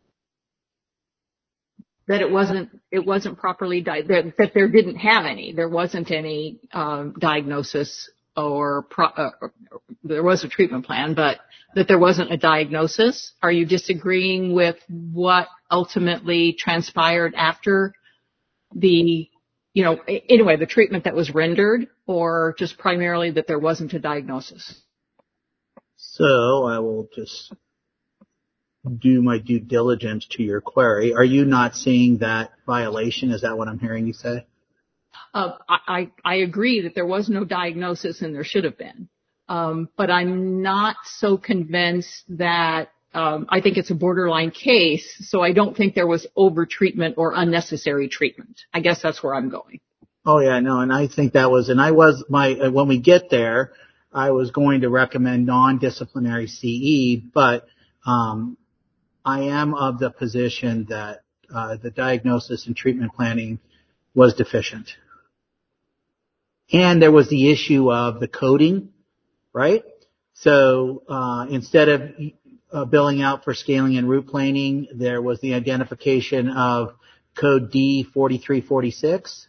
That it wasn't it wasn't properly di- that, that there didn't have any. There wasn't any um, diagnosis or pro- uh, there was a treatment plan, but that there wasn't a diagnosis. Are you disagreeing with what ultimately transpired after the, you know, anyway, the treatment that was rendered, or just primarily that there wasn't a diagnosis? So I will just do my due diligence to your query. Are you not seeing that violation? Is that what I'm hearing you say? Uh, I, I agree that there was no diagnosis and there should have been. Um, but I'm not so convinced that, um, I think it's a borderline case, so I don't think there was over-treatment or unnecessary treatment. I guess that's where I'm going. Oh yeah, no, and I think that was, and I was, my, when we get there, I was going to recommend non-disciplinary C E, but, um, I am of the position that, uh, the diagnosis and treatment planning was deficient. And there was the issue of the coding, right? So uh, instead of uh, billing out for scaling and root planing, there was the identification of code D forty-three forty-six.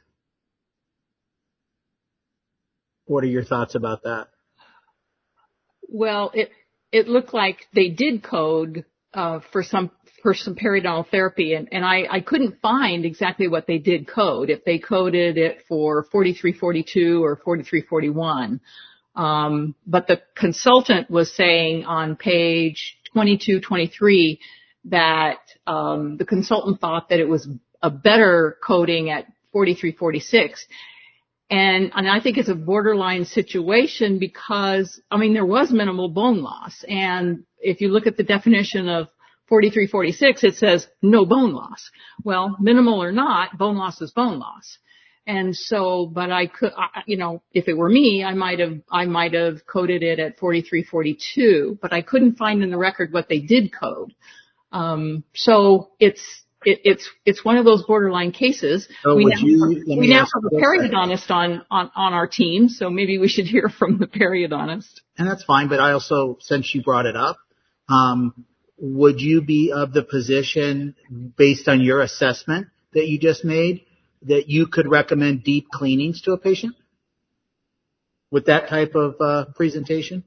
What are your thoughts about that? Well, it it looked like they did code uh, for some for some periodontal therapy, and, and I, I couldn't find exactly what they did code, if they coded it for forty-three forty-two or forty-three forty-one. Um, but the consultant was saying on page twenty-two twenty-three that um, the consultant thought that it was a better coding at forty-three forty-six. And, and I think it's a borderline situation because, I mean, there was minimal bone loss. And if you look at the definition of forty-three forty-six, it says no bone loss. Well, minimal or not, bone loss is bone loss. And so, but I could, I, you know, if it were me, I might have, I might have coded it at forty-three forty-two, but I couldn't find in the record what they did code. Um, so it's, It, it's it's one of those borderline cases. So we would now, you, we now have a periodontist on, on, on our team, so maybe we should hear from the periodontist. And that's fine, but I also, since you brought it up, um, would you be of the position, based on your assessment that you just made, that you could recommend deep cleanings to a patient with that type of uh, presentation?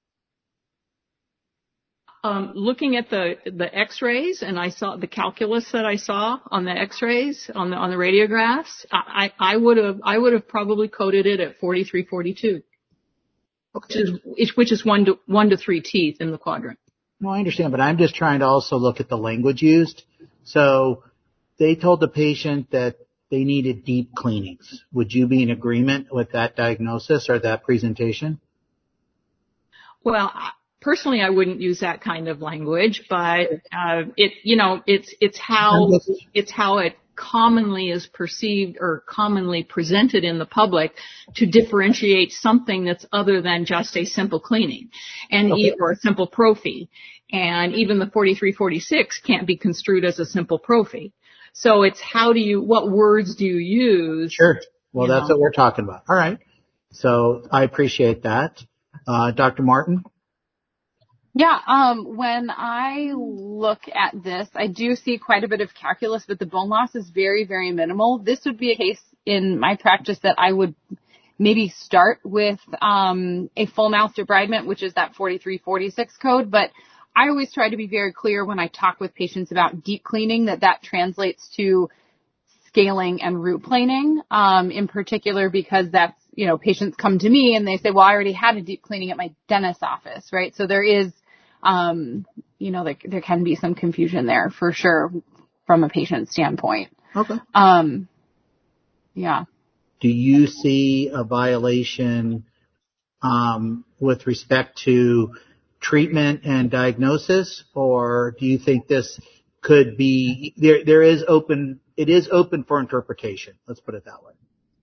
Um, looking at the, the x-rays, and I saw the calculus that I saw on the x-rays, on the, on the radiographs, I, I would have, I would have probably coded it at forty-three forty-two. Okay. Which is, which is one to, one to three teeth in the quadrant. No, I understand, but I'm just trying to also look at the language used. So they told the patient that they needed deep cleanings. Would you be in agreement with that diagnosis or that presentation? Well, personally, I wouldn't use that kind of language, but uh, it, you know, it's it's how it's how it commonly is perceived or commonly presented in the public to differentiate something that's other than just a simple cleaning and okay. or a simple prophy. And even the forty-three forty-six can't be construed as a simple prophy. So it's how do you, what words do you use? Sure. Well, that's know? what we're talking about. All right. So I appreciate that. Uh, Doctor Martin? Yeah, um, when I look at this, I do see quite a bit of calculus, but the bone loss is very, very minimal. This would be a case in my practice that I would maybe start with um, a full mouth debridement, which is that forty-three forty-six code. But I always try to be very clear when I talk with patients about deep cleaning that that translates to scaling and root planing, um, in particular because that's, you know, patients come to me and they say, well, I already had a deep cleaning at my dentist's office, right? So there is, um, you know, there, there can be some confusion there for sure from a patient standpoint. Okay. Um, yeah. Do you see a violation um, with respect to treatment and diagnosis, or do you think this could be there? There is open. It is open for interpretation. Let's put it that way.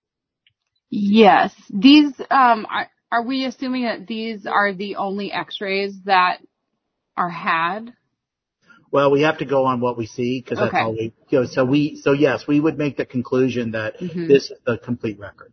Yes. These um, are, are we assuming that these are the only X-rays that are had? Well, we have to go on what we see because that's Okay. all we. You know, so we. So yes, we would make the conclusion that Mm-hmm. this is the complete record.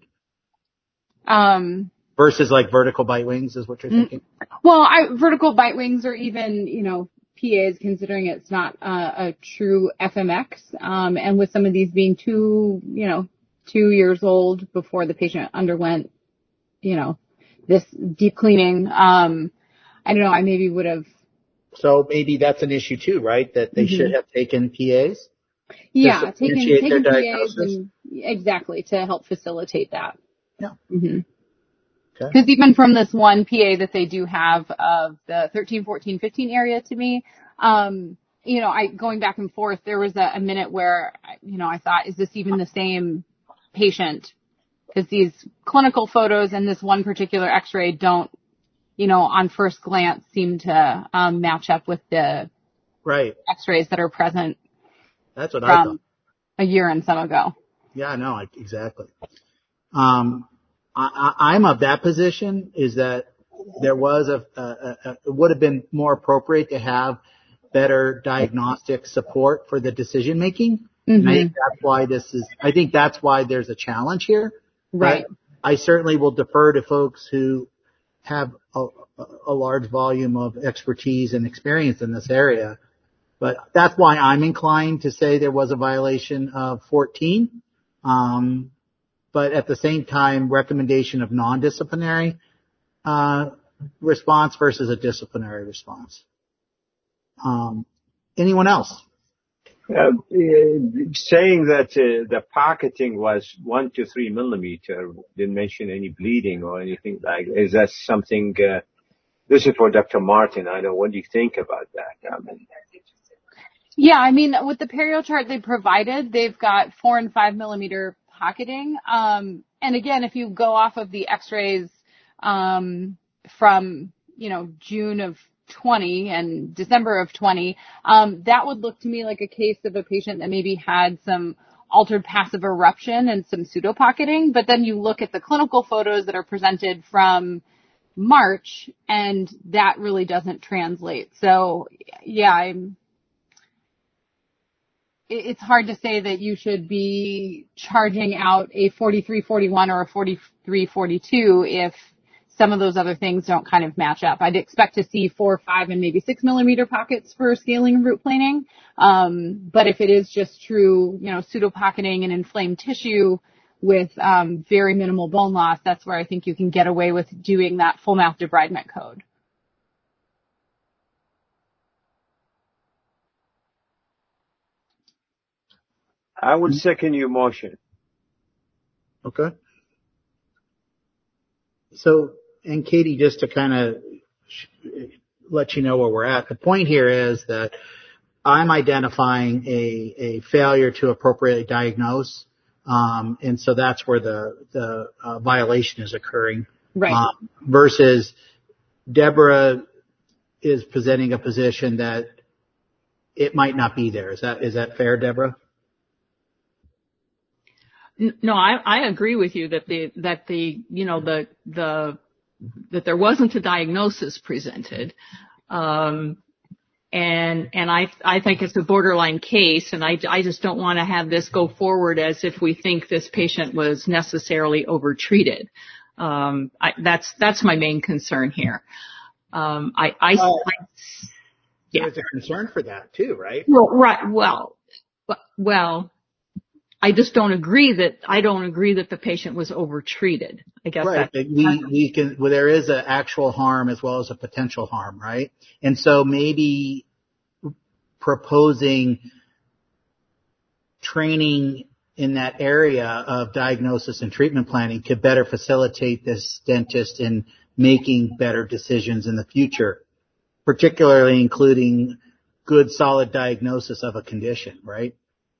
Um. Versus like vertical bite wings is what you're thinking? Well, I, vertical bite wings or even, you know, P As, considering it's not uh, a true F M X, um, and with some of these being two, you know, two years old before the patient underwent, you know, this deep cleaning, um, I don't know, I maybe would have. So maybe that's an issue too, right? That they mm-hmm. should have taken P As? Yeah, taken, taken P As and exactly to help facilitate that. Yeah. Mm-hmm. Because even from this one P A that they do have of the thirteen, fourteen, fifteen area to me, um, you know, I going back and forth, there was a, a minute where, you know, I thought, is this even the same patient? Because these clinical photos and this one particular X-ray don't, you know, on first glance seem to um, match up with the right X-rays that are present. That's what from I thought. A year and some ago. Yeah, no, I, exactly. Um, I, I'm of that position is that there was a, a, a, it would have been more appropriate to have better diagnostic support for the decision making. Mm-hmm. And I think that's why this is, I think that's why there's a challenge here. Right. But I certainly will defer to folks who have a, a large volume of expertise and experience in this area. But that's why I'm inclined to say there was a violation of fourteen. Um, but at the same time, recommendation of non-disciplinary uh, response versus a disciplinary response. Um, anyone else? Uh, saying that uh, the pocketing was one to three millimeter, didn't mention any bleeding or anything like. Is that something? Uh, this is for Doctor Martin. I know. What do you think about that? I mean, yeah, I mean, with the perio chart they provided, they've got four and five millimeter pocketing. Um, and again, if you go off of the X-rays um, from, you know, June of twenty and December of twenty, um, that would look to me like a case of a patient that maybe had some altered passive eruption and some pseudopocketing. But then you look at the clinical photos that are presented from March, and that really doesn't translate. So, yeah, I'm. It's hard to say that you should be charging out a forty-three forty-one or a forty-three forty-two if some of those other things don't kind of match up. I'd expect to see four, five, and maybe six millimeter pockets for scaling and root planing. Um, but if it is just true, you know, pseudopocketing and inflamed tissue with um, very minimal bone loss, that's where I think you can get away with doing that full mouth debridement code. I would second your motion. Okay. So, and Katie, just to kind of let you know where we're at, the point here is that I'm identifying a, a failure to appropriately diagnose, um, and so that's where the the uh, violation is occurring. Right. Um, versus Deborah is presenting a position that it might not be there. Is that is that fair, Deborah? No, I, I agree with you that the, that the, you know, the, the, that there wasn't a diagnosis presented. Um, And, and I, I think it's a borderline case, and I, I just don't want to have this go forward as if we think this patient was necessarily overtreated. Um, I, that's, that's my main concern here. Um, I, I, uh, I yeah. There's a concern for that too, right? Well, right. Well, well, I just don't agree that, I don't agree that the patient was overtreated. I guess right. that we, we can, well, there is an actual harm as well as a potential harm, right? And so maybe proposing training in that area of diagnosis and treatment planning could better facilitate this dentist in making better decisions in the future, particularly including good, solid diagnosis of a condition, right?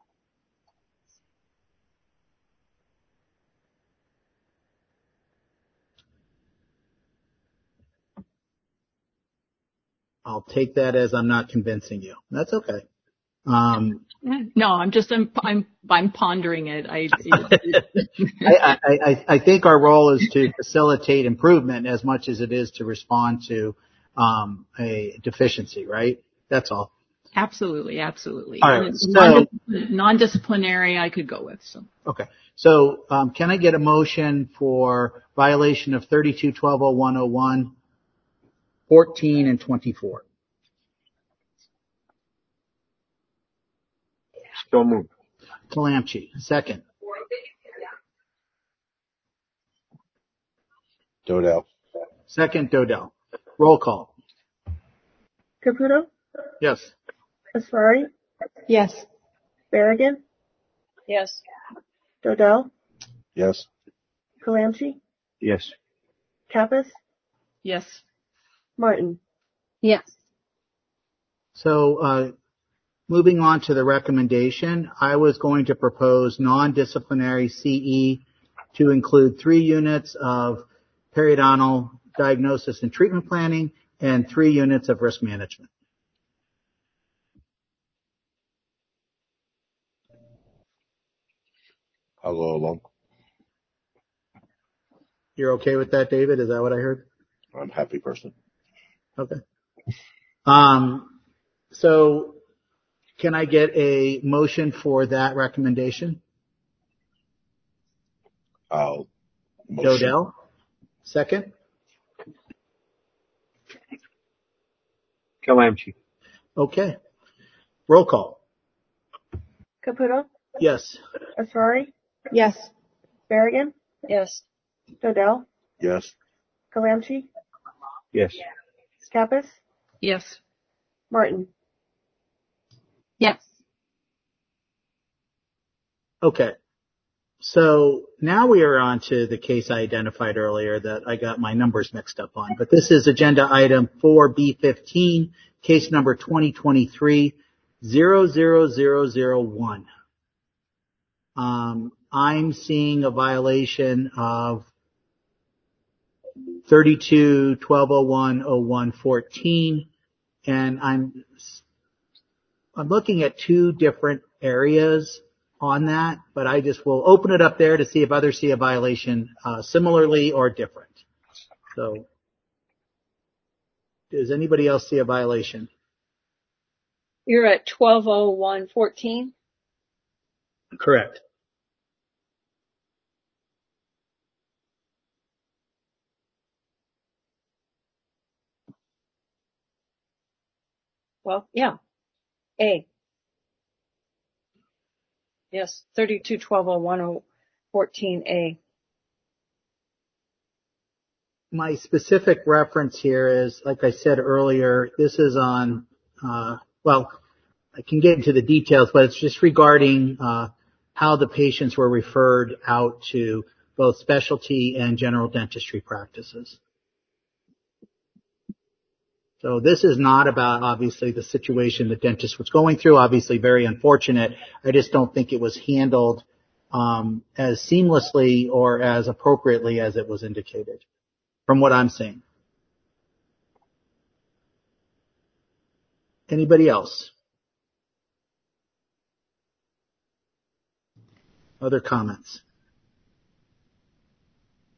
I'll take that as I'm not convincing you. That's okay. Um, no, I'm just, I'm, I'm, I'm pondering it. I, I, I, I think our role is to facilitate improvement as much as it is to respond to, um, a deficiency, right? That's all. Absolutely, absolutely. All right, so, non-disciplinary, non-disciplinary I could go with. So. Okay. So, um, can I get a motion for violation of thirty-two twelve oh one oh one, fourteen, and twenty-four? So moved. Kalamchi, second. Dodell. Second, Dodell. Roll call. Caputo? Yes. Asrari? Yes. Berrigan? Yes. Dodell? Yes. Kalamchi? Yes. Kappas? Yes. Martin? Yes. So, uh, moving on to the recommendation, I was going to propose non-disciplinary C E to include three units of periodontal diagnosis and treatment planning and three units of risk management. I'll go along. You're okay with that, David? Is that what I heard? I'm a happy person. Okay. Um, so can I get a motion for that recommendation? I'll motion. Dodell, second. Kalamchi. Okay. Roll call. Caputo? Yes. Asrari? Yes. Berrigan? Yes. Dodell? Yes. Kalamchi? Yes. Kappas? Yes. Martin? Yes. Okay. So now we are on to the case I identified earlier that I got my numbers mixed up on. But this is agenda item four B fifteen, case number twenty twenty-three zero zero zero zero one. Um, I'm seeing a violation of thirty-two twelve oh one oh one fourteen, and I'm I'm looking at two different areas on that, but I just will open it up there to see if others see a violation uh, similarly or different. So, does anybody else see a violation? You're at twelve oh one fourteen? Correct. Well, yeah. A. Yes, thirty-two twelve oh one oh fourteen A. My specific reference here is, like I said earlier, this is on, uh, well, I can get into the details, but it's just regarding uh, how the patients were referred out to both specialty and general dentistry practices. So this is not about, obviously, the situation the dentist was going through. Obviously, very unfortunate. I just don't think it was handled um, as seamlessly or as appropriately as it was indicated, from what I'm seeing. Anybody else? Other comments?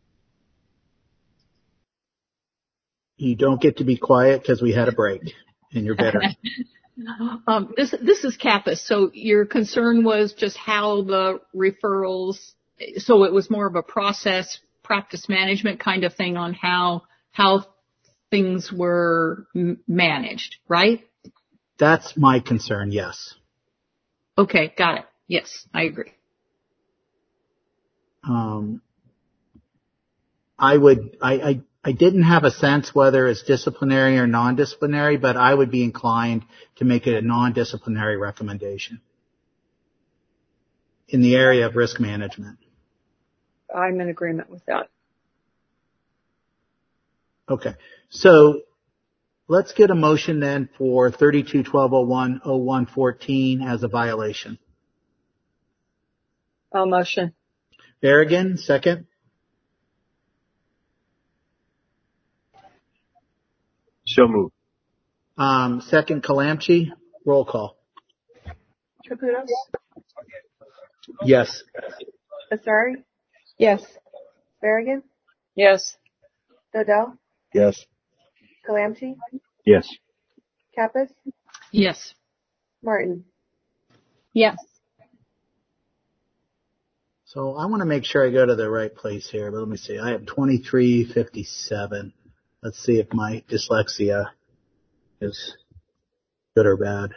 You don't get to be quiet because we had a break. and you're better. um, this this is Kappas. So your concern was just how the referrals. So it was more of a process, practice management kind of thing on how how things were m- managed, right? That's my concern. Yes. Okay, got it. Yes, I agree. Um, I would, I, I, I didn't have a sense whether it's disciplinary or non-disciplinary, but I would be inclined to make it a non-disciplinary recommendation in the area of risk management. I'm in agreement with that. Okay. So let's get a motion then for thirty-two twelve oh one oh one fourteen as a violation. I'll motion. Berrigan, second. So moved. Um, second, Kalamchi. Roll call. Caputo? Yes. Asari? Yes. Berrigan? Yes. Dodell? Yes. Calamchi? Yes. Kappas? Yes. Martin? Yes. So I want to make sure I go to the right place here, but let me see. I have twenty-three fifty-seven. Let's see if my dyslexia is good or bad.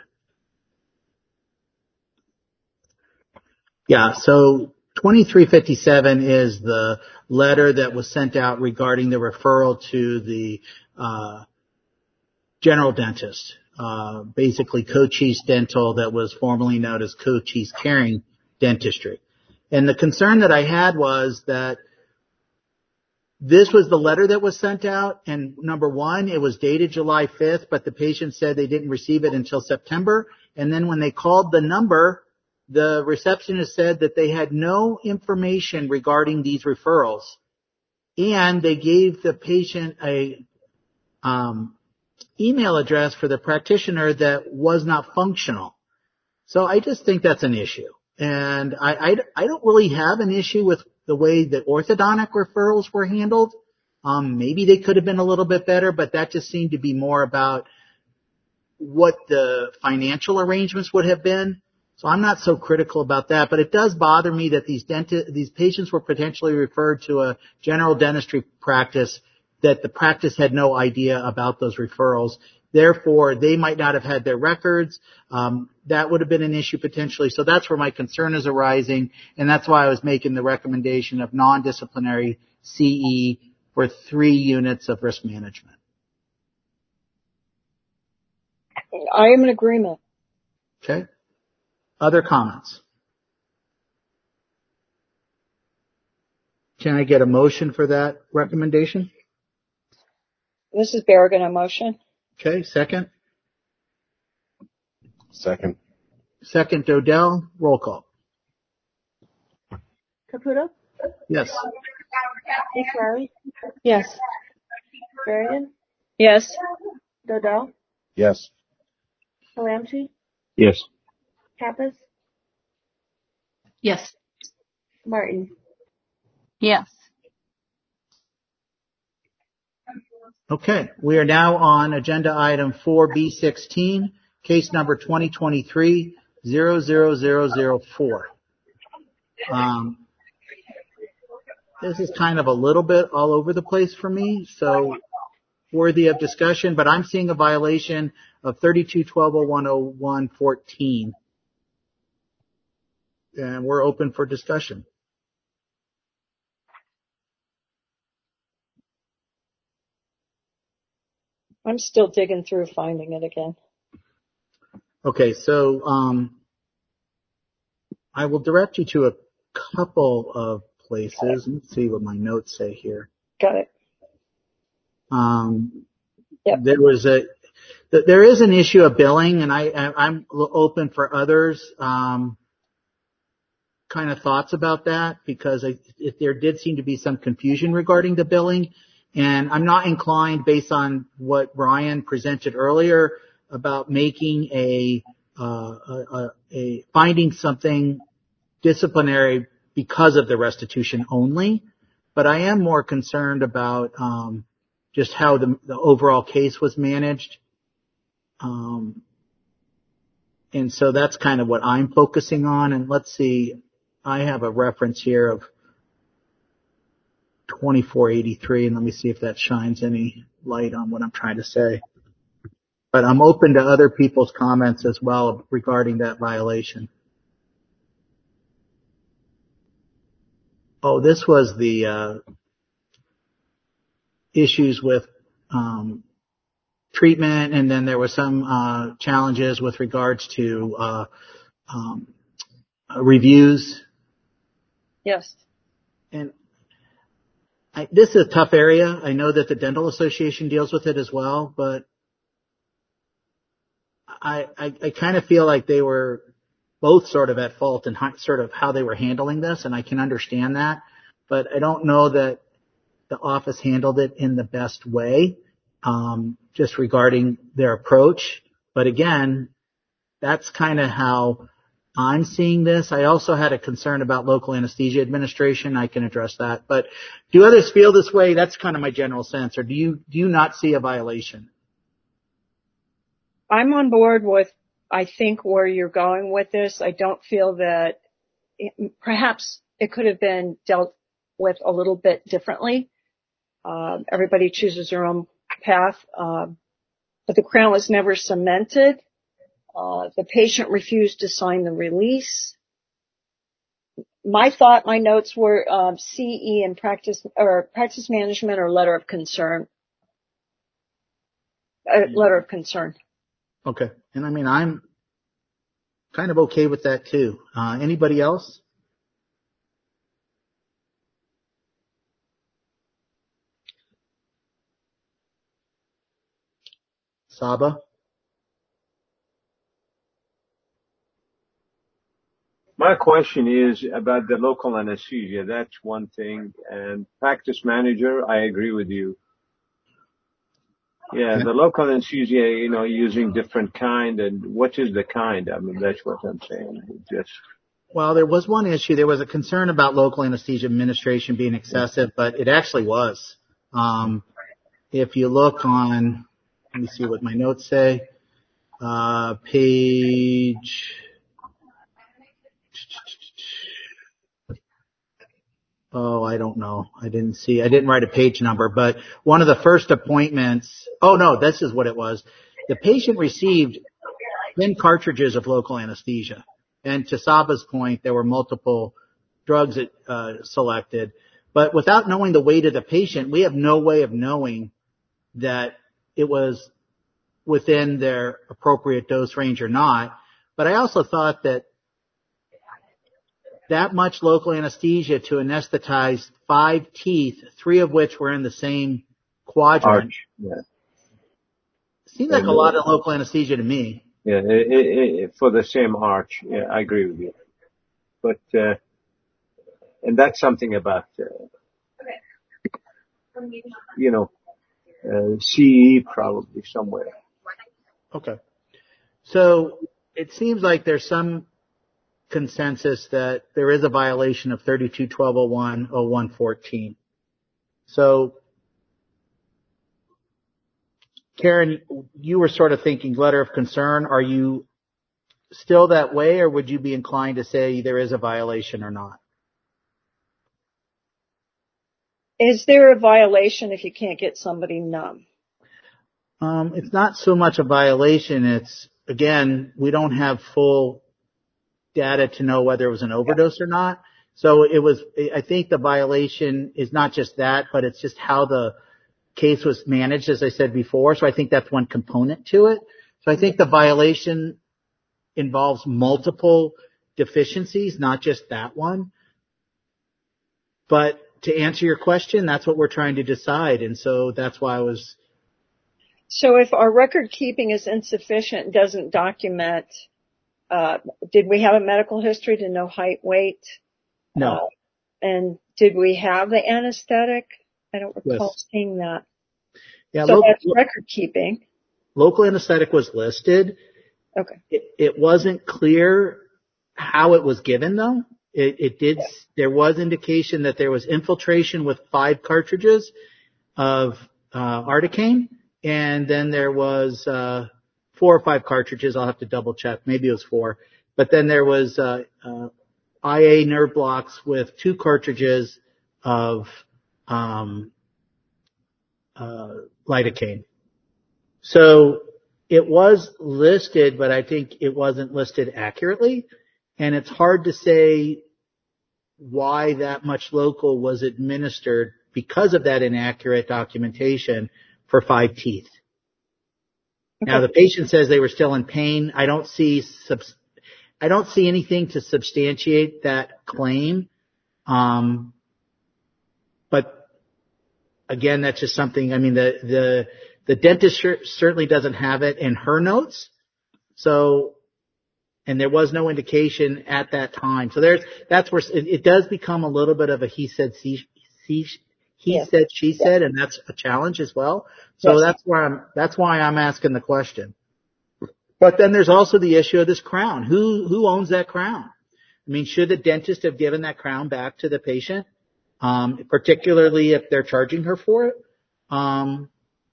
Yeah, so twenty-three fifty-seven is the letter that was sent out regarding the referral to the uh, general dentist, uh, basically Cochise Dental, that was formerly known as Cochise Caring Dentistry. And the concern that I had was that this was the letter that was sent out, and number one, it was dated July fifth, but the patient said they didn't receive it until September. And then when they called the number, the receptionist said that they had no information regarding these referrals. And they gave the patient a um, email address for the practitioner that was not functional. So I just think that's an issue. And I, I, I don't really have an issue with the way that orthodontic referrals were handled. Um, maybe they could have been a little bit better, but that just seemed to be more about what the financial arrangements would have been. So I'm not so critical about that, but it does bother me that these denti- these patients were potentially referred to a general dentistry practice that the practice had no idea about those referrals. Therefore, they might not have had their records. Um, that would have been an issue potentially. So that's where my concern is arising, and that's why I was making the recommendation of non-disciplinary C E for three units of risk management. I am in agreement. Okay. Other comments? Can I get a motion for that recommendation? This is Berrigan, a motion. Okay. Second? Second. Second, Dodell. Roll call. Caputo? Yes. Asari? Yes. Berrigan? Yes. Dodell? Yes. Calamchi? Yes. Kappas? Yes. Martin? Yes. Okay. We are now on agenda item four B sixteen, case number twenty twenty-three zero zero zero zero four. Um, this is kind of a little bit all over the place for me, so worthy of discussion, but I'm seeing a violation of thirty-two twelve oh one oh one fourteen. And we're open for discussion. I'm still digging through finding it again. Okay, so um, I will direct you to a couple of places. Let's see what my notes say here. Got it. Um, Yep. There was a, there is an issue of billing, and I, I'm open for others. Um, kind of thoughts about that, because I, if there did seem to be some confusion regarding the billing, and I'm not inclined, based on what Brian presented earlier, about making a, uh, a, a finding something disciplinary because of the restitution only, but I am more concerned about um, just how the, the overall case was managed. Um, and so that's kind of what I'm focusing on. And let's see, I have a reference here of twenty-four eighty-three, and let me see if that shines any light on what I'm trying to say. But I'm open to other people's comments as well regarding that violation. Oh, this was the uh, issues with um, treatment, and then there were some uh, challenges with regards to uh, um, reviews. Yes. And I, this is a tough area. I know that the Dental Association deals with it as well, but I, I, I kind of feel like they were both sort of at fault in how, sort of how they were handling this, and I can understand that, but I don't know that the office handled it in the best way, um, just regarding their approach. But again, that's kind of how I'm seeing this. I also had a concern about local anesthesia administration. I can address that. But do others feel this way? That's kind of my general sense. Or do you, do you not see a violation? I'm on board with, I think, where you're going with this. I don't feel that it, perhaps it could have been dealt with a little bit differently. Uh, everybody chooses their own path. Uh, but the crown was never cemented. Uh, the patient refused to sign the release. My thought, my notes were um, C E and practice or practice management or letter of concern. Uh, letter of concern. Okay. And I mean, I'm kind of okay with that too. Uh, anybody else? Saba? My question is about the local anesthesia. That's one thing. And practice manager, I agree with you. Yeah, Okay. the local anesthesia, you know, using different kind, and what is the kind? I mean, that's what I'm saying. Just Well, there was one issue. There was a concern about local anesthesia administration being excessive, but it actually was. Um, if you look on, let me see what my notes say, uh, page, oh, I don't know. I didn't see, I didn't write a page number, but one of the first appointments, oh no, this is what it was. The patient received ten cartridges of local anesthesia. And to Saba's point, there were multiple drugs that, uh, selected. But without knowing the weight of the patient, we have no way of knowing that it was within their appropriate dose range or not. But I also thought that that much local anesthesia to anesthetize five teeth, three of which were in the same quadrant, arch. Yeah. seemed like a lot of local anesthesia to me. Yeah, it, it, it, for the same arch. Yeah, I agree with you. But, uh, and that's something about, uh, you know, uh, C E probably somewhere. Okay. So it seems like there's some consensus that there is a violation of thirty-two twelve oh one oh one fourteen. So, Karen, you were sort of thinking letter of concern. Are you still that way, or would you be inclined to say there is a violation or not? Is there a violation if you can't get somebody numb? Um, it's not so much a violation. It's, again, we don't have full data to know whether it was an overdose or not. So it was, I think the violation is not just that, but it's just how the case was managed, as I said before. So I think that's one component to it. So I think the violation involves multiple deficiencies, not just that one. But to answer your question, that's what we're trying to decide. And so that's why I was. So if our record keeping is insufficient and doesn't document, uh, did we have a medical history to know height, weight? No. Uh, and did we have the anesthetic? I don't recall Yes. seeing that. Yeah, so local, that's record keeping. Local anesthetic was listed. Okay. It, it wasn't clear how it was given though. It, it did, yeah. There was indication that there was infiltration with five cartridges of, uh, Articaine, and then there was, uh, four or five cartridges. I'll have to double check. Maybe it was four. But then there was uh, uh, I A nerve blocks with two cartridges of um, uh, lidocaine. So it was listed, but I think it wasn't listed accurately. And it's hard to say why that much local was administered because of that inaccurate documentation for five teeth. Okay. Now the patient says they were still in pain. I don't see subs- I don't see anything to substantiate that claim. Um, but again, that's just something, I mean, the, the, the dentist certainly doesn't have it in her notes. So, and there was no indication at that time. So there's, that's where it, it does become a little bit of a he said, she, he, he yes. said, she yes. said, and that's a challenge as well. So yes. that's where I'm, that's why I'm asking the question. But then there's also the issue of this crown. Who, who owns that crown? I mean, should the dentist have given that crown back to the patient? Um, particularly if they're charging her for it? Um,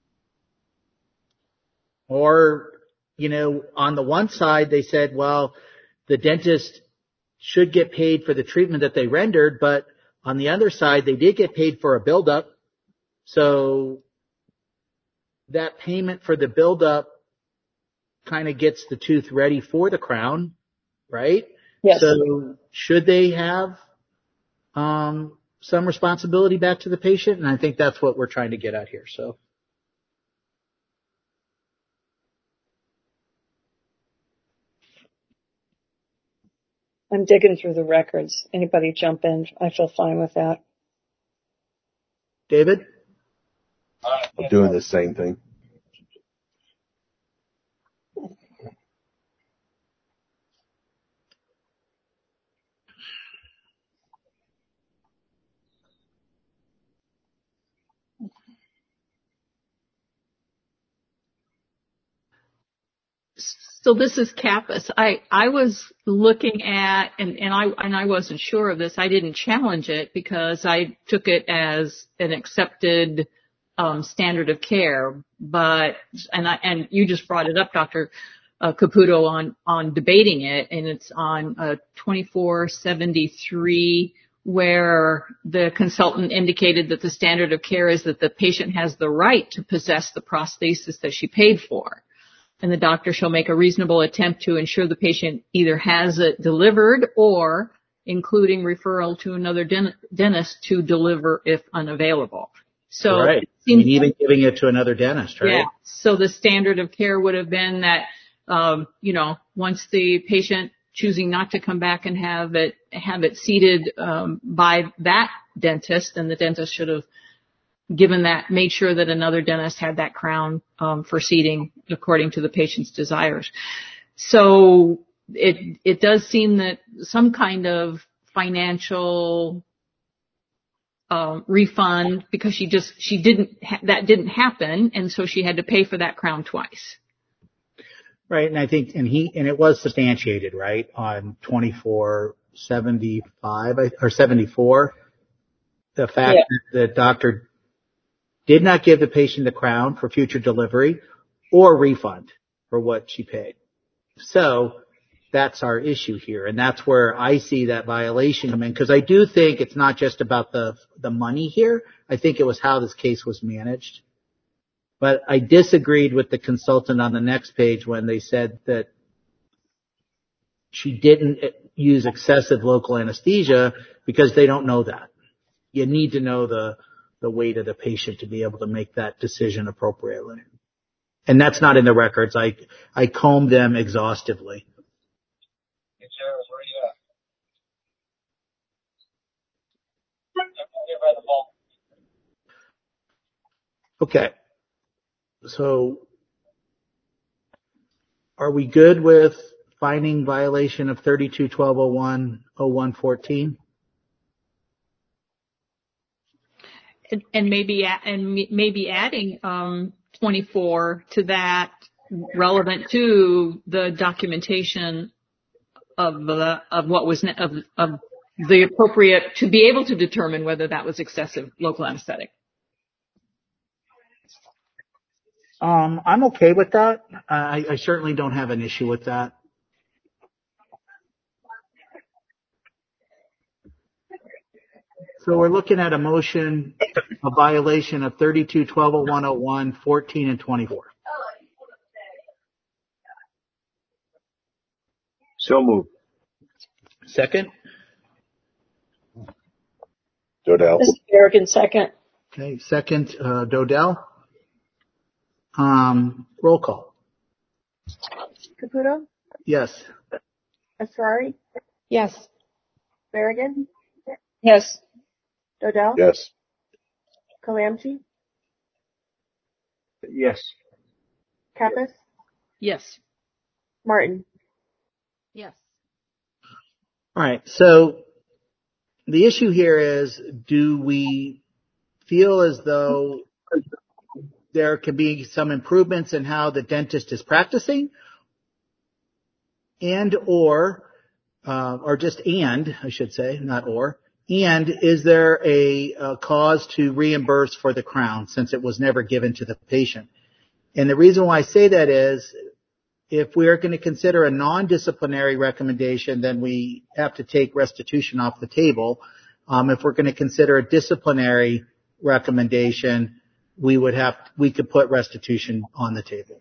or, you know, on the one side, they said, well, the dentist should get paid for the treatment that they rendered, but on the other side, they did get paid for a buildup. So that payment for the buildup kind of gets the tooth ready for the crown, right? Yes. So should they have um, some responsibility back to the patient? And I think that's what we're trying to get at here. So. I'm digging through the records. Anybody jump in? I feel fine with that. David? I'm doing the same thing. So this is CAPAS. I, I was looking at, and, and I, and I wasn't sure of this. I didn't challenge it because I took it as an accepted, um, standard of care. But, and I, and you just brought it up, Doctor Uh, Caputo, on, on debating it, and it's on, uh, twenty-four seventy-three, where the consultant indicated that the standard of care is that the patient has the right to possess the prosthesis that she paid for. And the doctor shall make a reasonable attempt to ensure the patient either has it delivered or including referral to another den- dentist to deliver if unavailable. So right. it seems, and even giving it to another dentist, right? Yeah. So the standard of care would have been that, um, you know, once the patient choosing not to come back and have it, have it seated, um, by that dentist, then the dentist should have given that, made sure that another dentist had that crown, um, for seating according to the patient's desires. So it, it does seem that some kind of financial, um, refund, because she just, she didn't, ha- that didn't happen, and so she had to pay for that crown twice. Right. And I think, and he, and it was substantiated, right, on twenty-four seventy-five or seventy-four. The fact yeah. that the doctor did not give the patient the crown for future delivery or refund for what she paid. So that's our issue here. And that's where I see that violation come in, because I do think it's not just about the, the money here. I think it was how this case was managed. But I disagreed with the consultant on the next page when they said that she didn't use excessive local anesthesia, because they don't know that. You need to know the, the weight of the patient to be able to make that decision appropriately. And that's not in the records. I, I combed them exhaustively. Hey, Sarah, where are you at? Okay. So are we good with finding violation of thirty-two twelve oh one oh one fourteen? And, and maybe, and maybe adding, um, twenty-four to that, relevant to the documentation of the, of what was, of, of the appropriate, to be able to determine whether that was excessive local anesthetic. Um, I'm okay with that. I, I certainly don't have an issue with that. So we're looking at a motion, a violation of thirty-two, twelve oh one oh one, fourteen, and twenty-four. So moved. Second? Dodell. This is Berrigan, second. Okay, second, uh, Dodell. Um, roll call. Caputo? Yes. Asrari? Yes. Berrigan? Yes. Dodell? Yes. Kalamchi? Yes. Kappas? Yes. Martin? Yes. All right. So the issue here is, do we feel as though there can be some improvements in how the dentist is practicing, and or, uh, or just and, I should say, not or, and is there a, a cause to reimburse for the crown since it was never given to the patient? And the reason why I say that is, if we are going to consider a non-disciplinary recommendation, then we have to take restitution off the table. Um, if we're going to consider a disciplinary recommendation, we would have, we could put restitution on the table.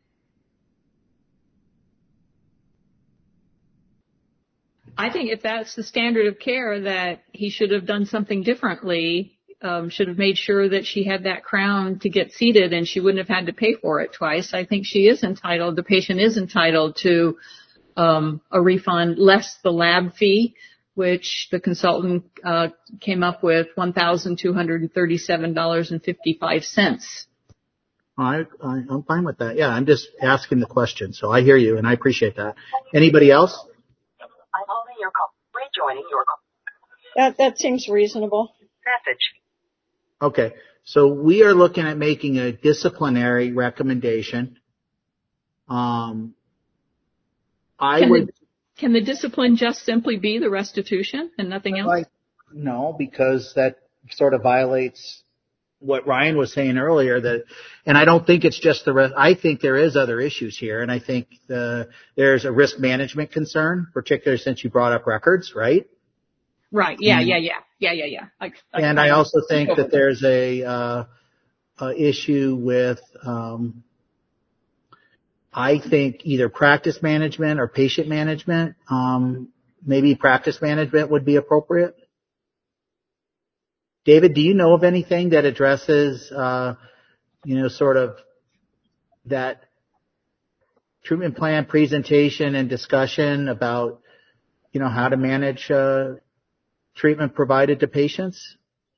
I think if that's the standard of care, that he should have done something differently, um, should have made sure that she had that crown to get seated and she wouldn't have had to pay for it twice. I think she is entitled, the patient is entitled to um, a refund less the lab fee, which the consultant uh, came up with one thousand two hundred thirty-seven dollars and fifty-five cents. I, I, I'm fine with that. Yeah, I'm just asking the question. So I hear you and I appreciate that. Anybody else? I'm holding your call. Rejoining your call. That, that seems reasonable. Message. Okay. So we are looking at making a disciplinary recommendation. Um, I Can would. the, can the discipline just simply be the restitution and nothing else? Like, no, because that sort of violates what Ryan was saying earlier, that, and I don't think it's just the rest. I think there is other issues here, and I think the, there's a risk management concern, particularly since you brought up records, right? Right. Yeah. And, yeah. Yeah. Yeah. Yeah. Yeah. I, I, and I also think that there's a, uh, a issue with, um, I think either practice management or patient management. Um, maybe practice management would be appropriate. David, do you know of anything that addresses, uh, you know, sort of that treatment plan presentation and discussion about, you know, how to manage uh, treatment provided to patients?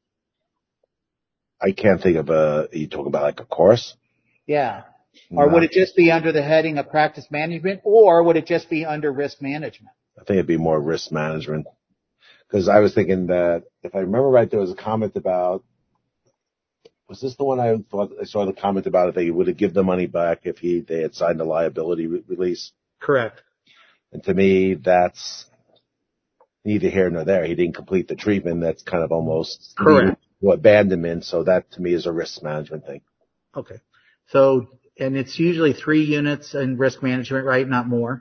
I can't think of a, you talk about like a course? Yeah. Or would it just be under the heading of practice management, or would it just be under risk management? I think it'd be more risk management. Because I was thinking that, if I remember right, there was a comment about, was this the one I thought I saw the comment about if they would have given the money back if he they had signed a liability re- release? Correct. And to me, that's neither here nor there. He didn't complete the treatment. That's kind of almost correct abandonment. So that to me is a risk management thing. Okay. So, and it's usually three units in risk management, right? Not more.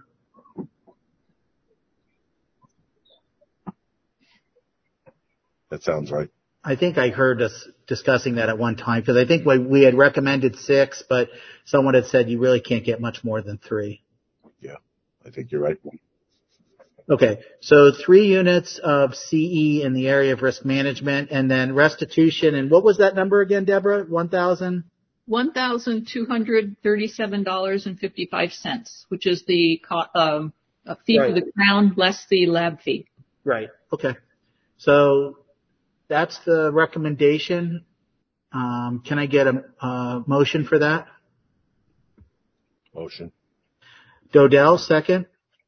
That sounds right. I think I heard us discussing that at one time, because I think we had recommended six, but someone had said you really can't get much more than three. Yeah, I think you're right. Okay, so three units of C E in the area of risk management, and then restitution. And what was that number again, Deborah? One thousand? one thousand two hundred thirty-seven dollars and fifty-five cents, which is the um, fee right. for the crown less the lab fee. Right. Okay. So that's the recommendation. Um, can I get a, a motion for that? Motion. Dodell, second.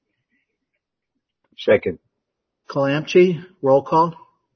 Second. Kalamchi, roll call.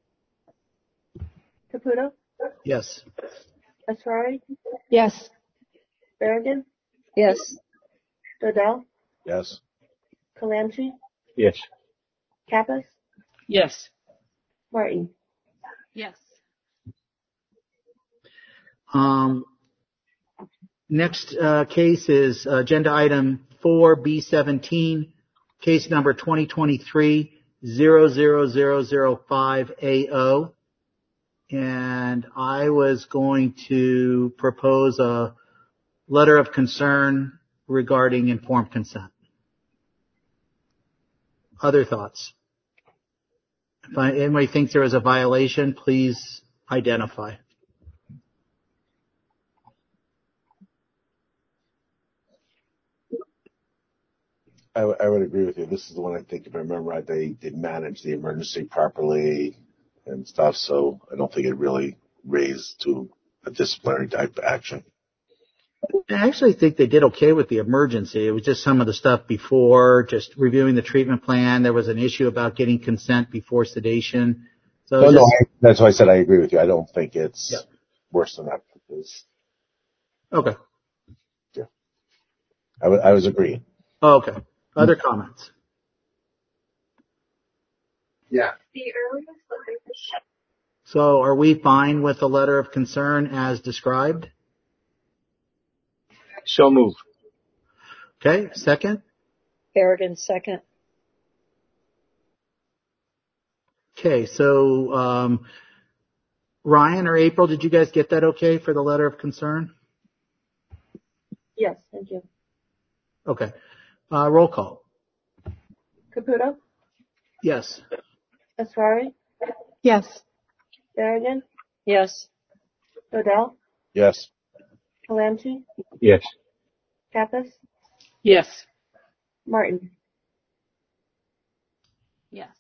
Caputo? Yes. Asrari? Yes. Berrigan? Yes. Dodell? Yes. Kalamchi? Yes. Kappas? Yes. Martin? Yes. Um, Next uh, case is agenda item four B seventeen, case number twenty twenty-three dash zero zero zero zero five A O. And I was going to propose a letter of concern regarding informed consent. Other thoughts? If anybody thinks there is a violation, please identify. I, w- I would agree with you. This is the one I think, if I remember right, they did manage the emergency properly and stuff, so I don't think it really raised to a disciplinary type action. I actually think they did okay with the emergency. It was just some of the stuff before, just reviewing the treatment plan. There was an issue about getting consent before sedation. So No, just, no, I, that's why I said I agree with you. I don't think it's yeah. worse than that. Because, Okay. yeah. I, w- I was agreeing. Oh, okay. Other comments? Yeah. So are we fine with the letter of concern as described? So moved. Okay. Second? Berrigan, second. Okay. So, um, Ryan or April, did you guys get that okay for the letter of concern? Yes, thank you. Okay. Uh, roll call. Caputo? Yes. Asrari? Yes. Berrigan? Yes. Dodell? Yes. Kalamchi? Yes. Kappas? Yes. Martin? Yes.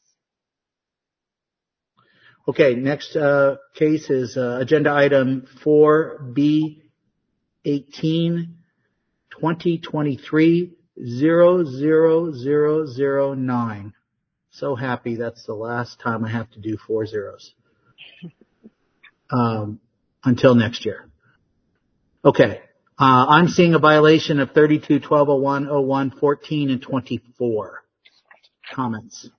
Okay. Next uh, case is uh, agenda item four B eighteen, twenty twenty-three dash zero zero zero zero nine. So happy that's the last time I have to do four zeros. Um, until next year. Okay. Uh, I'm seeing a violation of thirty-two twelve oh one oh one fourteen and twenty-four. Comments?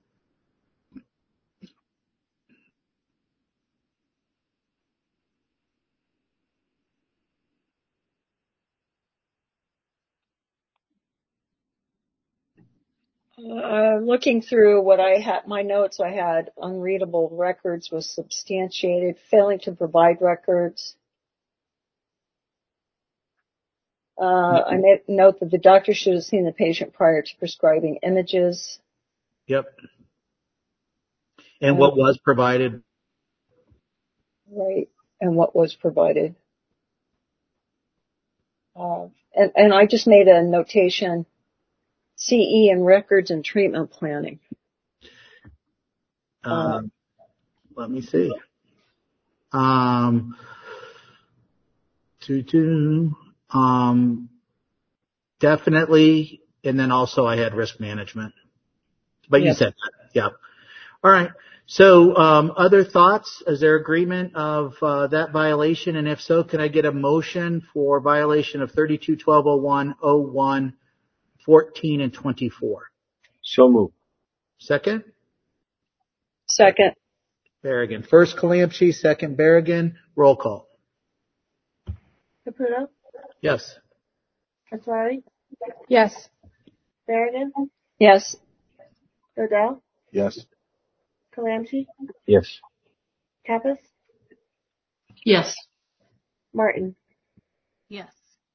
Uh, looking through what I had, my notes, I had unreadable records was substantiated, failing to provide records. Uh, I note that the doctor should have seen the patient prior to prescribing images. Yep. And what was provided? Right. And what was provided. Uh, and, and I just made a notation, C E and records and treatment planning. Um, uh, let me see. Um, two, two, um, definitely. And then also I had risk management, but you Yep. said that. Yeah. All right. So, um, other thoughts? Is there agreement of, uh, that violation? And if so, can I get a motion for violation of thirty-two twelve oh one oh one fourteen and twenty-four? So moved. Second? Second. Berrigan. First Kalamchi, second Berrigan. Roll call. Caputo? Yes. Asrari? Yes. Berrigan? Yes. Dodell? Yes. Kalamchi? Yes. Kappas? Yes. Martin? Yes.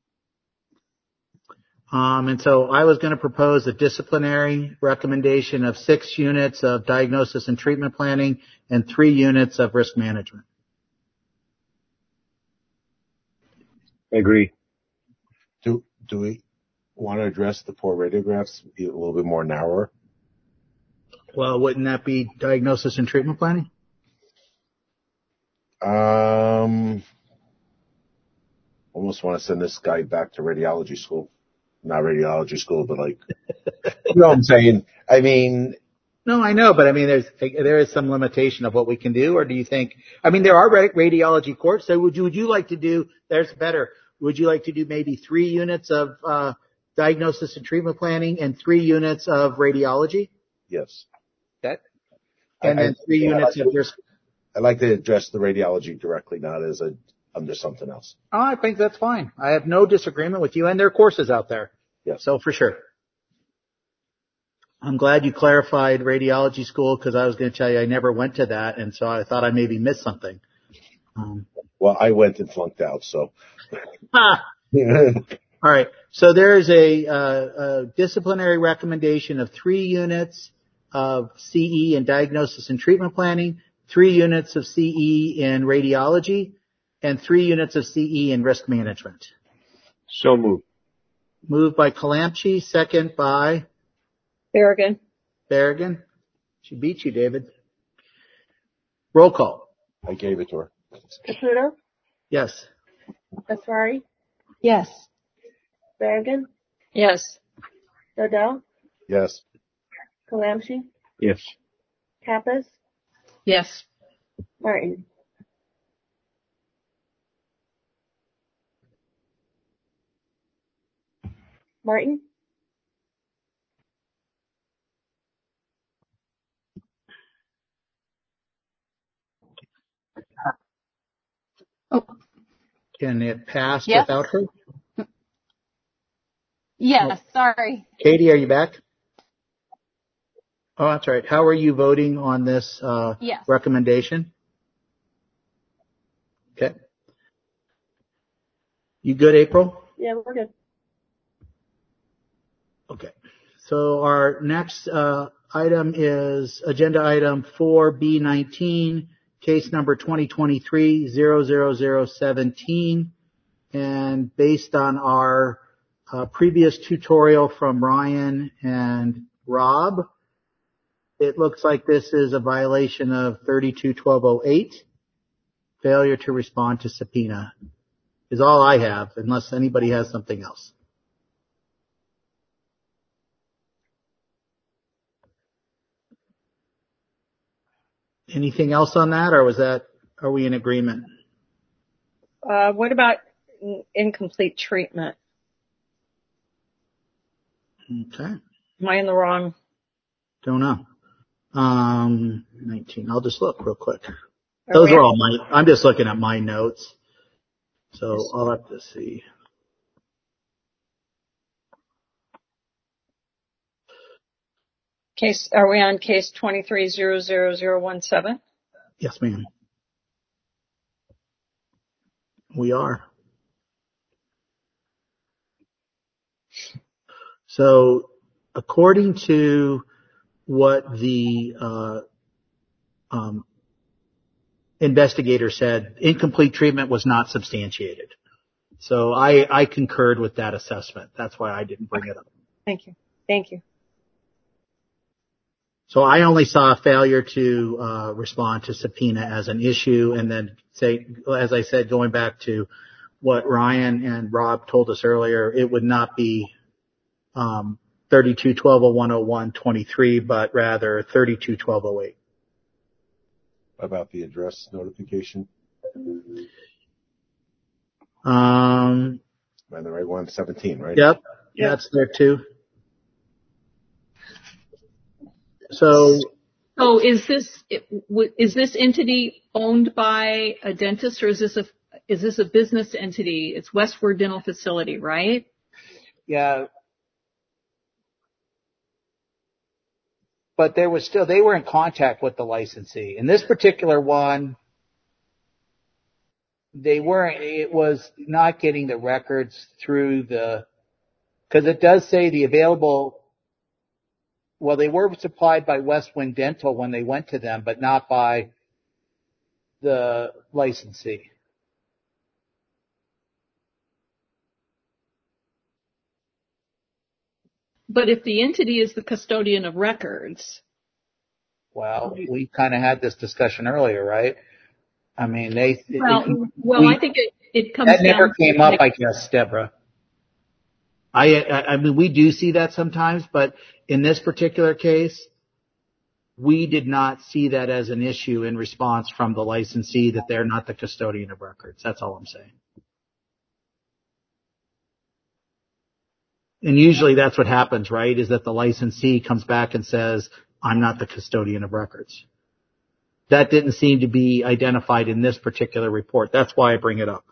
Um, and so I was going to propose a disciplinary recommendation of six units of diagnosis and treatment planning and three units of risk management. Agree. Do do we want to address the poor radiographs a little bit more narrower? Well, wouldn't that be diagnosis and treatment planning? Um, almost want to send this guy back to radiology school. Not radiology school, but like, you know what I'm saying? I mean, No, I know, but I mean, there's there is some limitation of what we can do. Or do you think? I mean, there are radiology courts. So would you would you like to do? There's better. Would you like to do maybe three units of uh, diagnosis and treatment planning and three units of radiology? yes. That and I, then three I, units I of risk. I'd like to address the radiology directly, not as a under something else. Oh, I think that's fine. I have no disagreement with you, and there are courses out there. Yes. So for sure. I'm glad you clarified radiology school because I was going to tell you I never went to that, and so I thought I maybe missed something. Um, well, I went and flunked out, so. ah. All right. So there is a, uh, a disciplinary recommendation of three units of C E in diagnosis and treatment planning, three units of C E in radiology, and three units of C E in risk management. So moved. Moved by Kalamchi, second by Berrigan. Berrigan. She beat you, David. Roll call. I gave it to her. Caputo? Yes. Asrari? Yes. Berrigan? Yes. Dodell? Yes. Kalamchi? Yes. Kappas? Yes. Martin? Martin? Oh. Can it pass Yes. without her? Yes, sorry. Katie, are you back? Oh, that's right. How are you voting on this uh, yes. recommendation? Okay. You good, April? Yeah, we're good. Okay. So our next uh, item is agenda item four B nineteen, case number twenty twenty-three zero zero zero seventeen. And based on our uh, previous tutorial from Ryan and Rob, it looks like this is a violation of thirty-two twelve oh eight. Failure to respond to subpoena is all I have, unless anybody has something else. Anything else on that, or was that, are we in agreement? Uh, what about incomplete treatment? Okay. Am I in the wrong? Don't know. Um, nineteen. I'll just look real quick. Are Those we are at- all my, I'm just looking at my notes. So I'll have to see. Case, are we on case twenty-three zero zero zero one seven? Yes, ma'am. We are. So according to what the uh, um, investigator said, incomplete treatment was not substantiated. So I, I concurred with that assessment. That's why I didn't bring it up. Thank you. Thank you. So I only saw a failure to uh, respond to subpoena as an issue, and then say, as I said, going back to what Ryan and Rob told us earlier, it would not be um, thirty-two twelve oh one oh one twenty-three, but rather thirty-two twelve oh eight. About the address notification? Um, Am I the right one? seventeen, right? Yep, Yep. That's there too. So, So is this is this entity owned by a dentist, or is this a is this a business entity? It's Westward Dental Facility, right? yeah. But there was still, they were in contact with the licensee. In this particular one, they weren't, it was not getting the records through the, because it does say the available, well, they were supplied by Westwind Dental when they went to them, but not by the licensee. But if the entity is the custodian of records. Well, we kind of had this discussion earlier, right? I mean, they. Well, it, well, we, I think it, it comes that never down came to up, I guess, Deborah. I, I, I mean, we do see that sometimes, but in this particular case, we did not see that as an issue in response from the licensee that they're not the custodian of records. That's all I'm saying. And usually that's what happens, right? Is that the licensee comes back and says, I'm not the custodian of records. that didn't seem to be identified in this particular report. That's why I bring it up.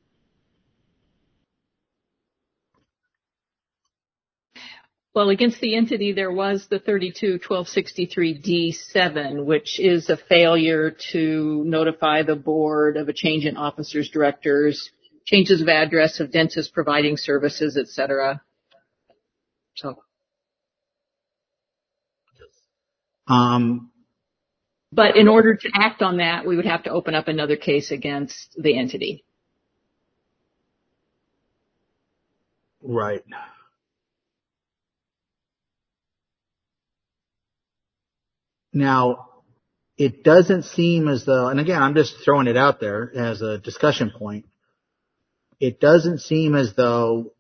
Well, against the entity, there was the thirty-two twelve sixty-three D seven, which is a failure to notify the board of a change in officers, directors, changes of address of dentists providing services, et cetera. So. Um, but in order to act on that, we would have to open up another case against the entity. Right. Now, it doesn't seem as though, and again, I'm just throwing it out there as a discussion point, it doesn't seem as though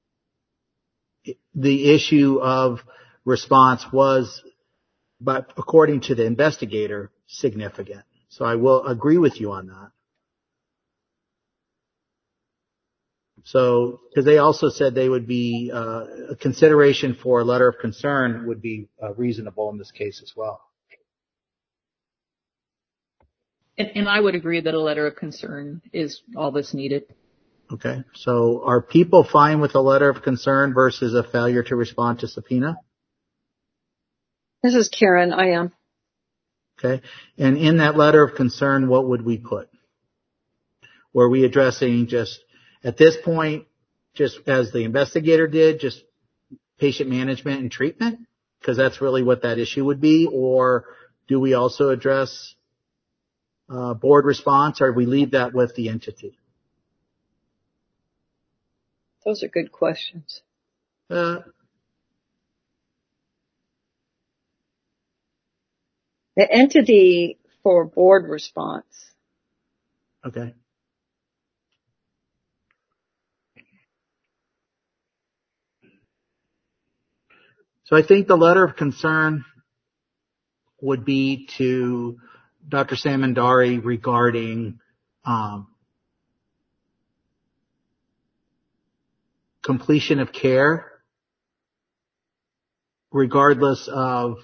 the issue of response was, but according to the investigator, significant. So I will agree with you on that. So, because they also said they would be, uh, a consideration for a letter of concern would be uh, reasonable in this case as well. And, and I would agree that a letter of concern is all that's needed. Okay. So are people fine with a letter of concern versus a failure to respond to subpoena? This is Karen. I am. Okay. And in that letter of concern, what would we put? Were we addressing just, at this point, just as the investigator did, just patient management and treatment? Because that's really what that issue would be. Or do we also address uh, board response, or do we leave that with the entity? Those are good questions. Uh, the entity for board response. Okay. So I think the letter of concern would be to Doctor Samandari regarding um, completion of care, regardless of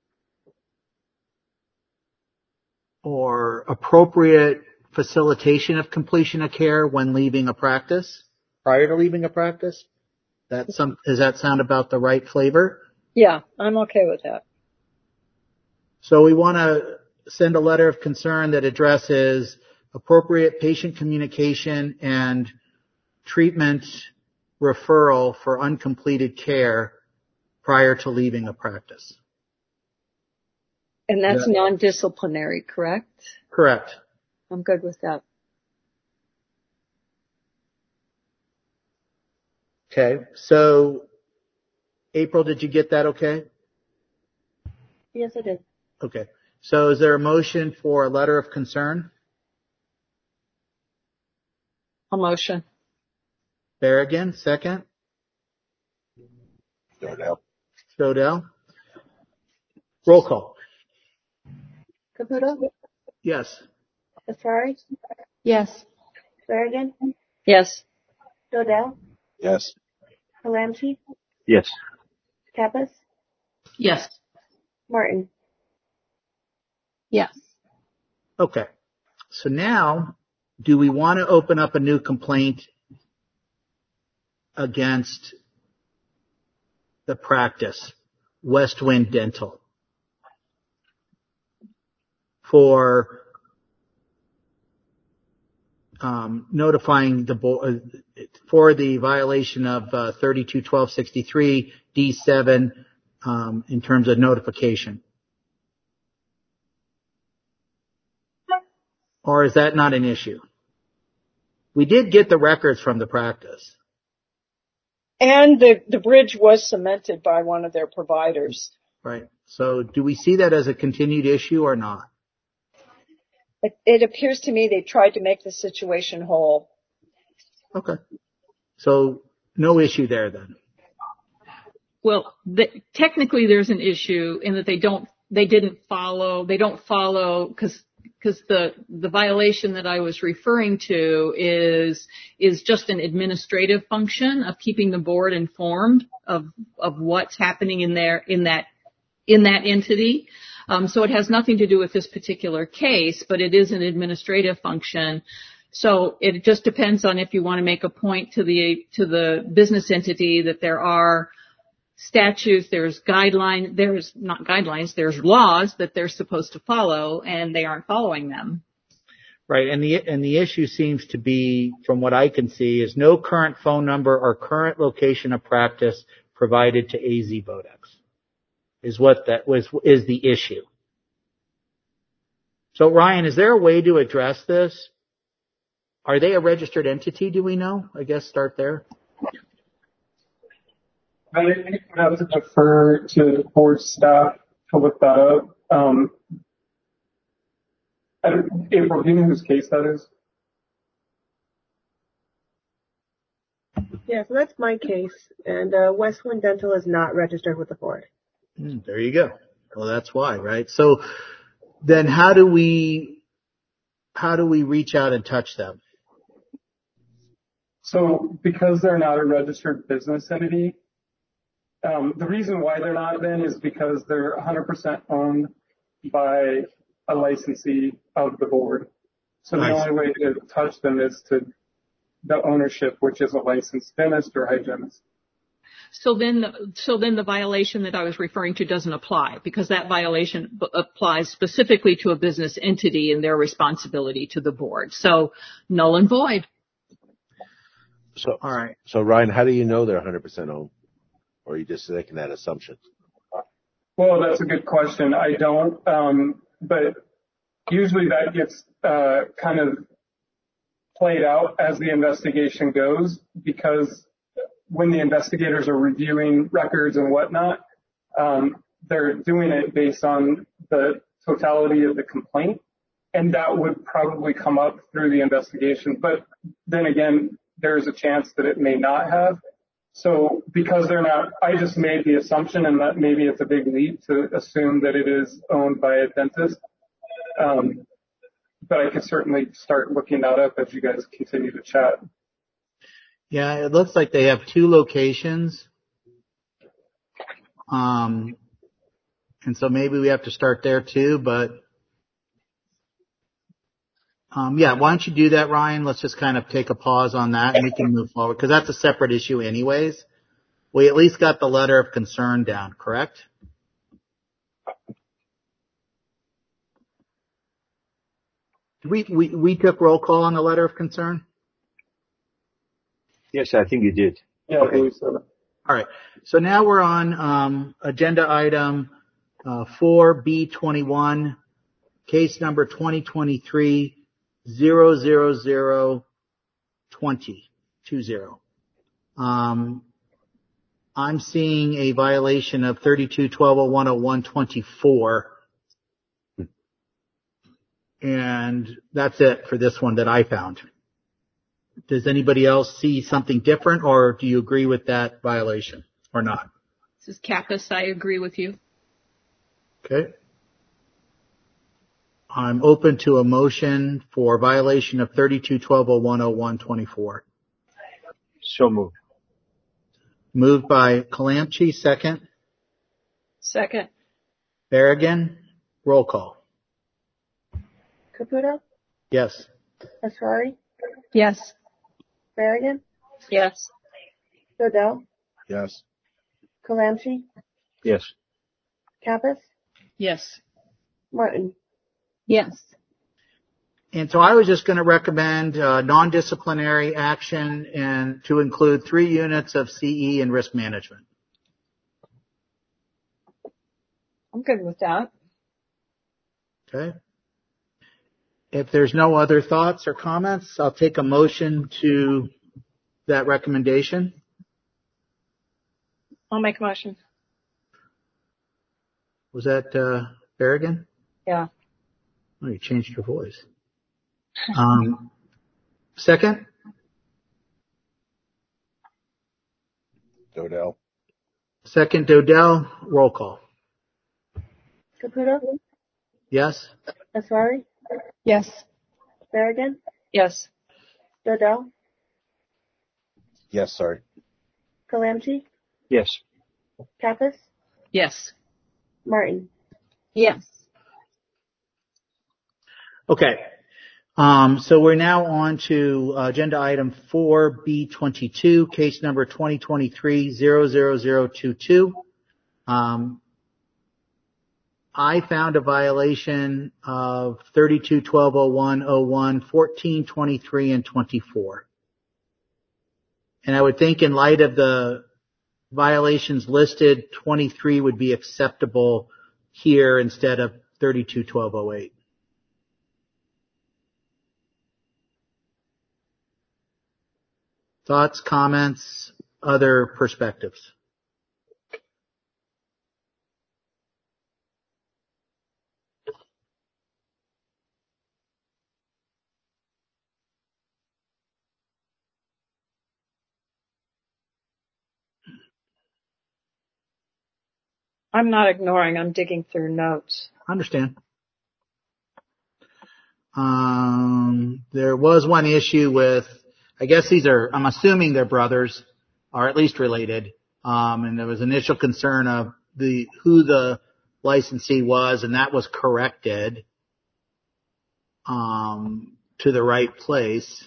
or appropriate facilitation of completion of care when leaving a practice, prior to leaving a practice. That some, does that sound about the right flavor? Yeah, I'm okay with that. So we want to send a letter of concern that addresses appropriate patient communication and treatment referral for uncompleted care prior to leaving a practice. And that's Yeah. non-disciplinary, correct? Correct. I'm good with that. Okay. So, April, did you get that okay? Yes, I did. Okay. So is there a motion for a letter of concern? A motion. Berrigan, second. Stodell. Stodell. Roll call. Caputo? Yes. Asari? Yes. Berrigan? Yes. Stodell? Yes. Halamchi? Yes. Kappas? Yes. Martin? Yes. Okay. So now, do we want to open up a new complaint against the practice, Westwind Dental, for um, notifying the board for the violation of uh, thirty-two twelve sixty-three D seven um, in terms of notification? Or is that not an issue? We did get the records from the practice. And the, the bridge was cemented by one of their providers. Right. So do we see that as a continued issue or not? It, it appears to me they tried to make the situation whole. Okay. So no issue there then. Well, the, technically there's an issue in that they don't, they didn't follow, they don't follow, because because the, the violation that I was referring to is, is just an administrative function of keeping the board informed of, of what's happening in there, in that, in that entity. Um, so it has nothing to do with this particular case, but it is an administrative function. So it just depends on if you want to make a point to the to the business entity that there are statutes, there's guidelines, there's not guidelines, there's laws that they're supposed to follow, and they aren't following them. Right, and the and the issue seems to be, from what I can see, is no current phone number or current location of practice provided to A Z Bodex. Is what that was is the issue. So Ryan, is there a way to address this? Are they a registered entity? Do we know? I guess start there. I would have to defer to the board staff to look that up. Um, I don't, April, do you know whose case that is? Yeah, so that's my case, and uh, Westwind Dental is not registered with the board. Mm, there you go. Well, that's why, right? So then, how do we how do we reach out and touch them? So because they're not a registered business entity, um, the reason why they're not then is because they're one hundred percent owned by a licensee of the board. So the Nice. only way to touch them is to the ownership, which is a licensed dentist or hygienist. So then, the, so then the violation that I was referring to doesn't apply, because that violation b- applies specifically to a business entity and their responsibility to the board. So null and void. So, All right. So Ryan, how do you know they're one hundred percent owned? Or are you just making that assumption? Well, that's a good question. I don't, um, but usually that gets uh, kind of played out as the investigation goes, because when the investigators are reviewing records and whatnot, um, they're doing it based on the totality of the complaint, and that would probably come up through the investigation. But then again, there's a chance that it may not have. So because they're not, I just made the assumption, and that maybe it's a big leap to assume that it is owned by a dentist. Um, but I could certainly start looking that up as you guys continue to chat. Yeah, it looks like they have two locations. Um, and so maybe we have to start there too, but um, yeah, why don't you do that, Ryan? Let's just kind of take a pause on that and we can move forward, because that's a separate issue anyways. We at least got the letter of concern down, correct? We, we, we took roll call on the letter of concern? Yes, I think you did. Yeah, I believe so. All right. So now we're on um, agenda item uh, four B twenty-one, case number twenty twenty-three zero zero zero twenty two zero. Um, I'm seeing a violation of thirty-two twelve oh one oh one twenty-four. And that's it for this one that I found. Does anybody else see something different, or do you agree with that violation or not? This is Kappas. I agree with you. Okay. I'm open to a motion for violation of thirty-two twelve oh one oh one twenty-four. So moved. Moved by Calamchi, second. Second. Berrigan, roll call. Caputo? Yes. Asrari? Yes. Berrigan? Yes. Dodell? Yes. Calamchi? Yes. Kappas? Yes. Martin? Yes. And so I was just going to recommend uh, non-disciplinary action and to include three units of C E and risk management. I'm good with that. Okay. If there's no other thoughts or comments, I'll take a motion to that recommendation. I'll make a motion. Was that uh, Berrigan? Yeah. Oh, you changed your voice. Um, second? Dodell. Second, Dodell. Roll call. Caputo? Yes? Asrari? Yes. Berrigan? Yes. Dodell? Yes, sorry. Calamchi? Yes. Kappas? Yes. Martin? Yes. Okay. Um, so we're now on to uh, agenda item four B twenty-two, case number twenty twenty-three dash zero zero zero two two. Um, I found a violation of thirty-two twelve oh one oh one, fourteen twenty-three, and twenty-four. And I would think in light of the violations listed, twenty-three would be acceptable here instead of thirty-two twelve oh eight. Thoughts, comments, other perspectives? I'm not ignoring. I'm digging through notes. Understand. Um, there was one issue with, I guess these are, I'm assuming they're brothers, or at least related. Um, and there was initial concern of the, who the licensee was, and that was corrected, um, to the right place.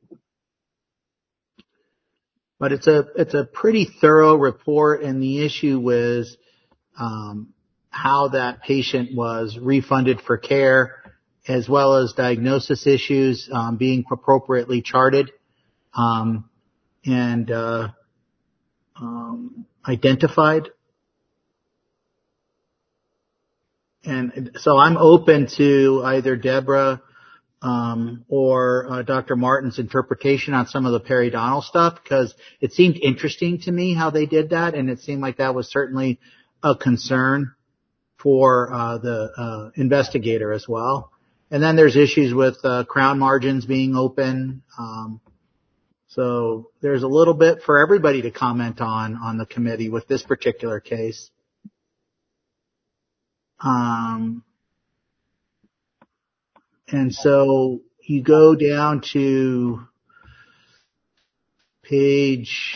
But it's a, it's a pretty thorough report, and the issue was, um, how that patient was refunded for care, as well as diagnosis issues, um, being appropriately charted, um, and, uh, um, identified. And so I'm open to either Deborah, um, or uh, Doctor Martin's interpretation on some of the periodontal stuff, because it seemed interesting to me how they did that, and it seemed like that was certainly a concern for uh, the uh, investigator as well. And then there's issues with uh, crown margins being open. Um, so there's a little bit for everybody to comment on on the committee with this particular case. Um, and so you go down to page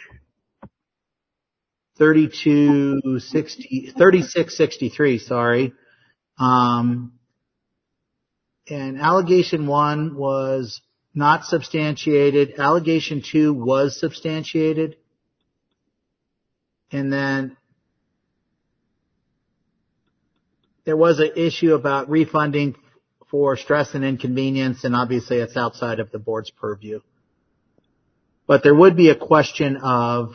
thirty-two sixty, thirty-six sixty-three, sorry. Um, and allegation one was not substantiated. Allegation two was substantiated. And then there was an issue about refunding for stress and inconvenience, and obviously it's outside of the board's purview. But there would be a question of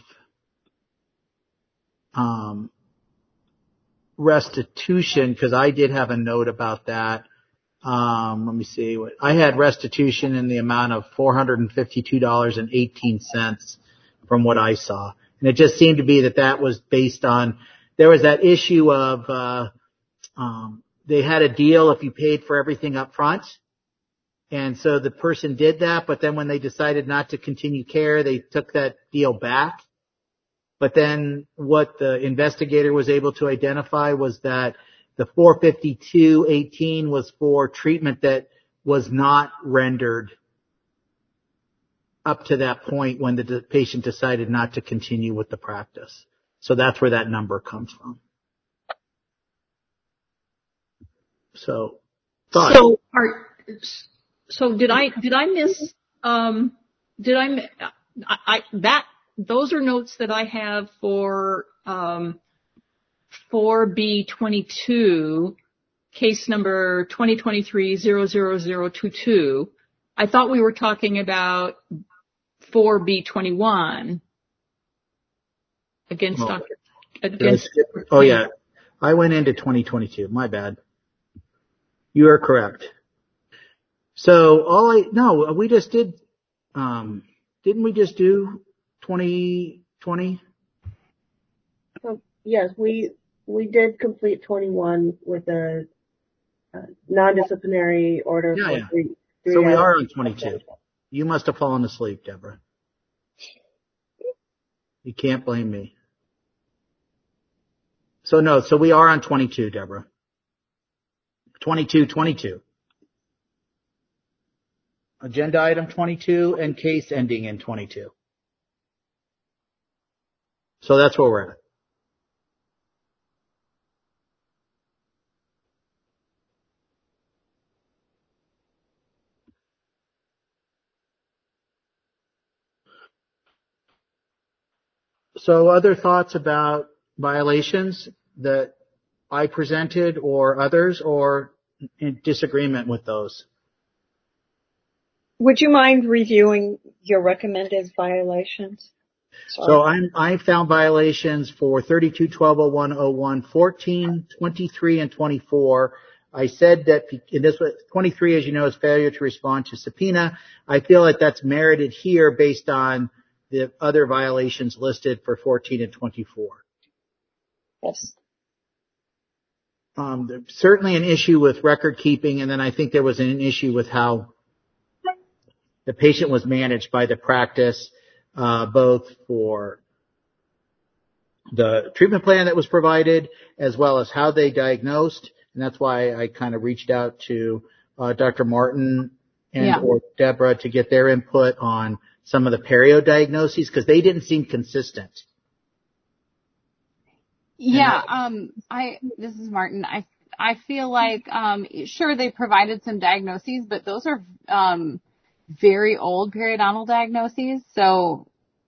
um, restitution, because I did have a note about that. Um, let me see. What I had restitution in the amount of four hundred fifty-two dollars and eighteen cents from what I saw. And it just seemed to be that that was based on, there was that issue of, uh, um, they had a deal if you paid for everything up front. And so the person did that, but then when they decided not to continue care, they took that deal back. But then what the investigator was able to identify was that the four hundred fifty-two dollars and eighteen cents was for treatment that was not rendered up to that point when the patient decided not to continue with the practice. So that's where that number comes from. So, thoughts? So, are, so did I did I miss? Um, did I, I, I that those are notes that I have for um, four B twenty-two, case number twenty twenty-three dash zero zero zero two two. I thought we were talking about four B twenty-one against Oh, Doctor Against. Oh yeah, I went into twenty twenty-two. My bad. You are correct. So all I no, we just did. Um, didn't we just do twenty twenty? So, yes, we we did complete twenty-one with a uh, non-disciplinary order. Yeah, for yeah. Three, three So we hours. are on twenty-two. You must have fallen asleep, Deborah. You can't blame me. So no, so we are on twenty-two, Deborah. twenty-two twenty-two. Agenda item twenty-two and case ending in twenty-two. So that's where we're at. so other thoughts about violations that I presented or others, or in disagreement with those? Would you mind reviewing your recommended violations? Sorry. So I'm, I found violations for thirty-two twelve oh one oh one, fourteen, twenty-three, and twenty-four. I said that in this twenty-three, as you know, is failure to respond to subpoena. I feel like that's merited here based on the other violations listed for fourteen and twenty-four. Yes. Um, there's certainly an issue with record keeping, and then I think there was an issue with how the patient was managed by the practice, uh, both for the treatment plan that was provided as well as how they diagnosed. And that's why I kind of reached out to uh, Doctor Martin and Yeah. or Deborah to get their input on some of the perio diagnoses because they didn't seem consistent. Yeah, um, I, this is Martin. I, I feel like, um, sure, they provided some diagnoses, but those are, um, very old periodontal diagnoses. So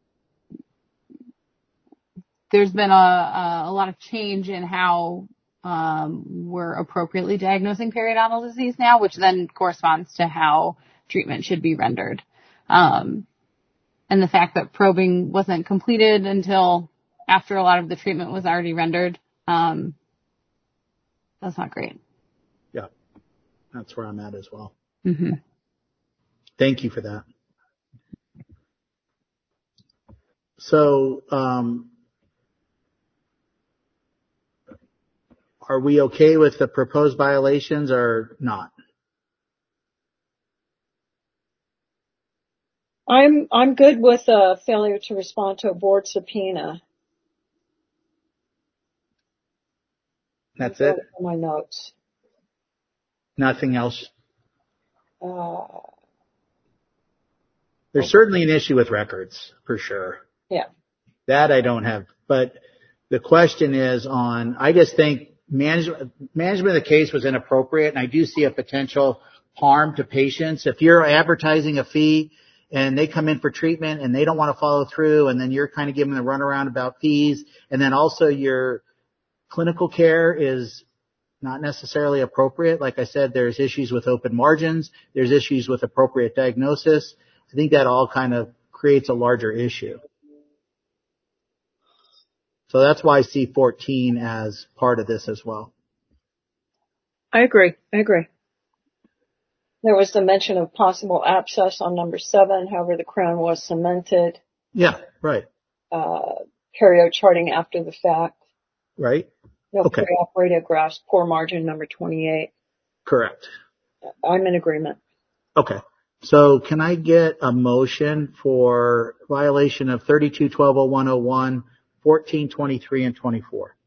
there's been a, a, a lot of change in how, um, we're appropriately diagnosing periodontal disease now, which then corresponds to how treatment should be rendered. Um, and the fact that probing wasn't completed until after a lot of the treatment was already rendered, um, that's not great. Yeah, that's where I'm at as well. Mm-hmm. Thank you for that. So, um, are we okay with the proposed violations or not? I'm I'm good with a failure to respond to a board subpoena. That's Those it? are my notes. Nothing else? Uh, There's certainly an issue with records, for sure. yeah. That I don't have. But the question is on, I just think management, management of the case was inappropriate, and I do see a potential harm to patients. If you're advertising a fee and they come in for treatment and they don't want to follow through, and then you're kind of giving them a runaround about fees, and then also your clinical care is not necessarily appropriate. Like I said, there's issues with open margins. There's issues with appropriate diagnosis. I think that all kind of creates a larger issue. So that's why I see fourteen as part of this as well. I agree. I agree. There was the mention of possible abscess on number seven. However, the crown was cemented. Yeah, right. Uh, perio charting after the fact. Right. No Okay. preoperative grafts. Poor margin number twenty-eight. Correct. I'm in agreement. Okay. So can I get a motion for violation of thirty-two twelve oh one oh one, fourteen, twenty-three, and twenty-four?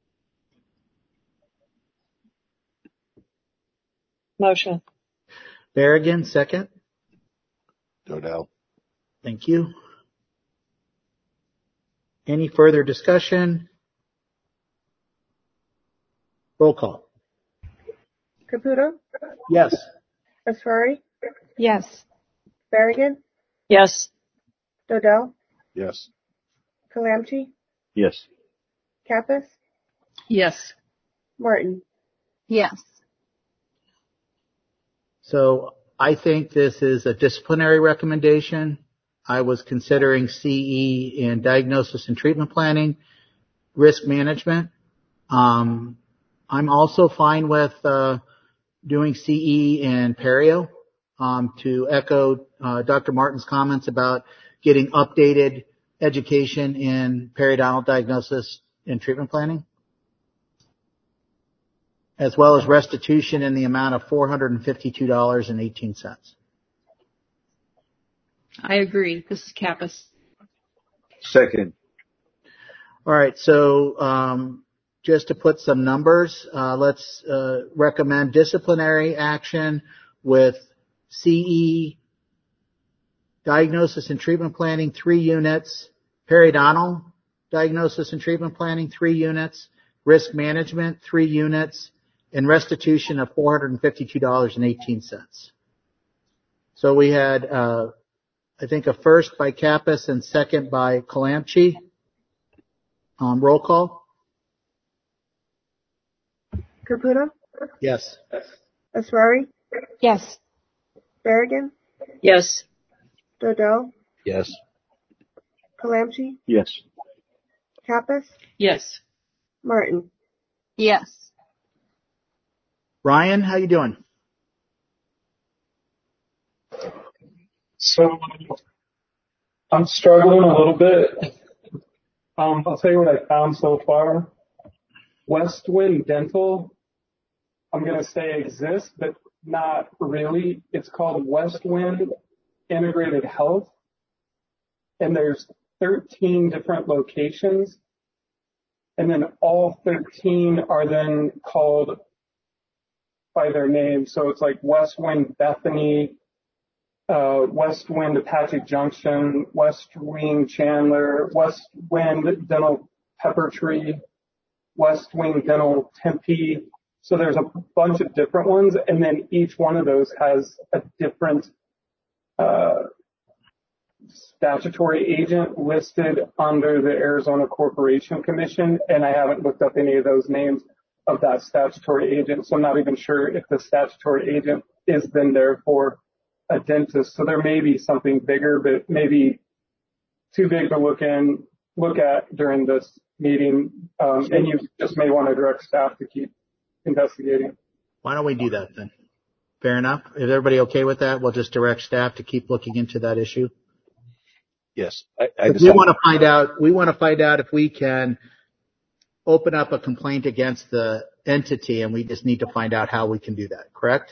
Motion. Berrigan, second. Dodell. Thank you. Any further discussion? Roll call. Caputo? Yes. Asrari? Yes. Berrigan? Yes. Dodell? Yes. Kalamchi? Yes. Kappas? Yes. Martin? Yes. So I think this is a disciplinary recommendation. I was considering C E in diagnosis and treatment planning, risk management. Um, I'm also fine with uh, doing C E in perio. Um, to echo uh, Doctor Martin's comments about getting updated education in periodontal diagnosis and treatment planning, as well as restitution in the amount of four hundred fifty-two dollars and eighteen cents. I agree. This is Kappas. Second. All right, so um, just to put some numbers, uh, let's uh, recommend disciplinary action with C E, diagnosis and treatment planning, three units, periodontal diagnosis and treatment planning, three units, risk management, three units, and restitution of four hundred fifty-two dollars and eighteen cents. So we had, uh, I think, a first by Kappas and second by Kalamchi. Um, roll call? Caputo? Yes. Asrari? Yes. Berrigan? Yes. Dodell? Yes. Calamchi? Yes. Kappas? Yes. Martin? Yes. Ryan, how you doing? So I'm struggling a little bit. Um, I'll tell you what I found so far. Westwind Dental, I'm going to say exists, but not really. It's called Westwind Integrated Health, and there's thirteen different locations, and then all thirteen are then called by their name. So it's like Westwind Bethany, uh, Westwind Apache Junction, West Wing Chandler, Westwind Dental Pepper Tree, West Wing Dental Tempe. So there's a bunch of different ones, and then each one of those has a different uh, statutory agent listed under the Arizona Corporation Commission, and I haven't looked up any of those names of that statutory agent, so I'm not even sure if the statutory agent is then therefore a dentist. So there may be something bigger, but maybe too big to look in, look at during this meeting, um, and you just may want to direct staff to keep investigating. Why don't we do that then? Fair enough. Is everybody okay with that? We'll just direct staff to keep looking into that issue. Yes. I, I just we have, want to find out, we want to find out if we can open up a complaint against the entity, and we just need to find out how we can do that, correct?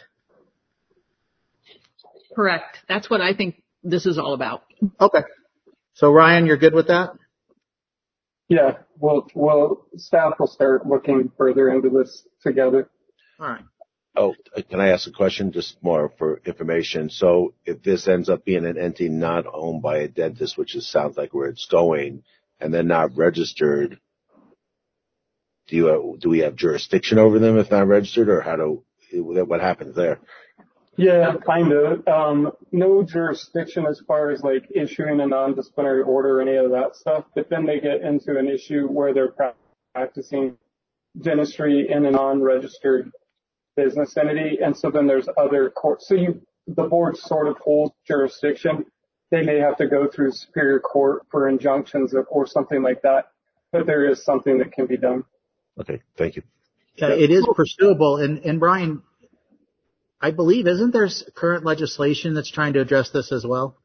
Correct. That's what I think this is all about. Okay. So Ryan, you're good with that? Yeah, well, well, staff will start looking further into this together. All right. oh, can I ask a question just more for information? So if this ends up being an entity not owned by a dentist, which is, sounds like where it's going, and they're not registered, do you, do we have jurisdiction over them if not registered, or how do, what happens there? Yeah, kind of. Um, no jurisdiction as far as like issuing a non-disciplinary order or any of that stuff, but then they get into an issue where they're practicing dentistry in a non-registered business entity, and so then there's other courts. So you, the board sort of holds jurisdiction. They may have to go through Superior Court for injunctions or, or something like that, but there is something that can be done. Okay, thank you. Yeah, it is pursuable. And, and Brian, I believe, isn't there current legislation that's trying to address this as well?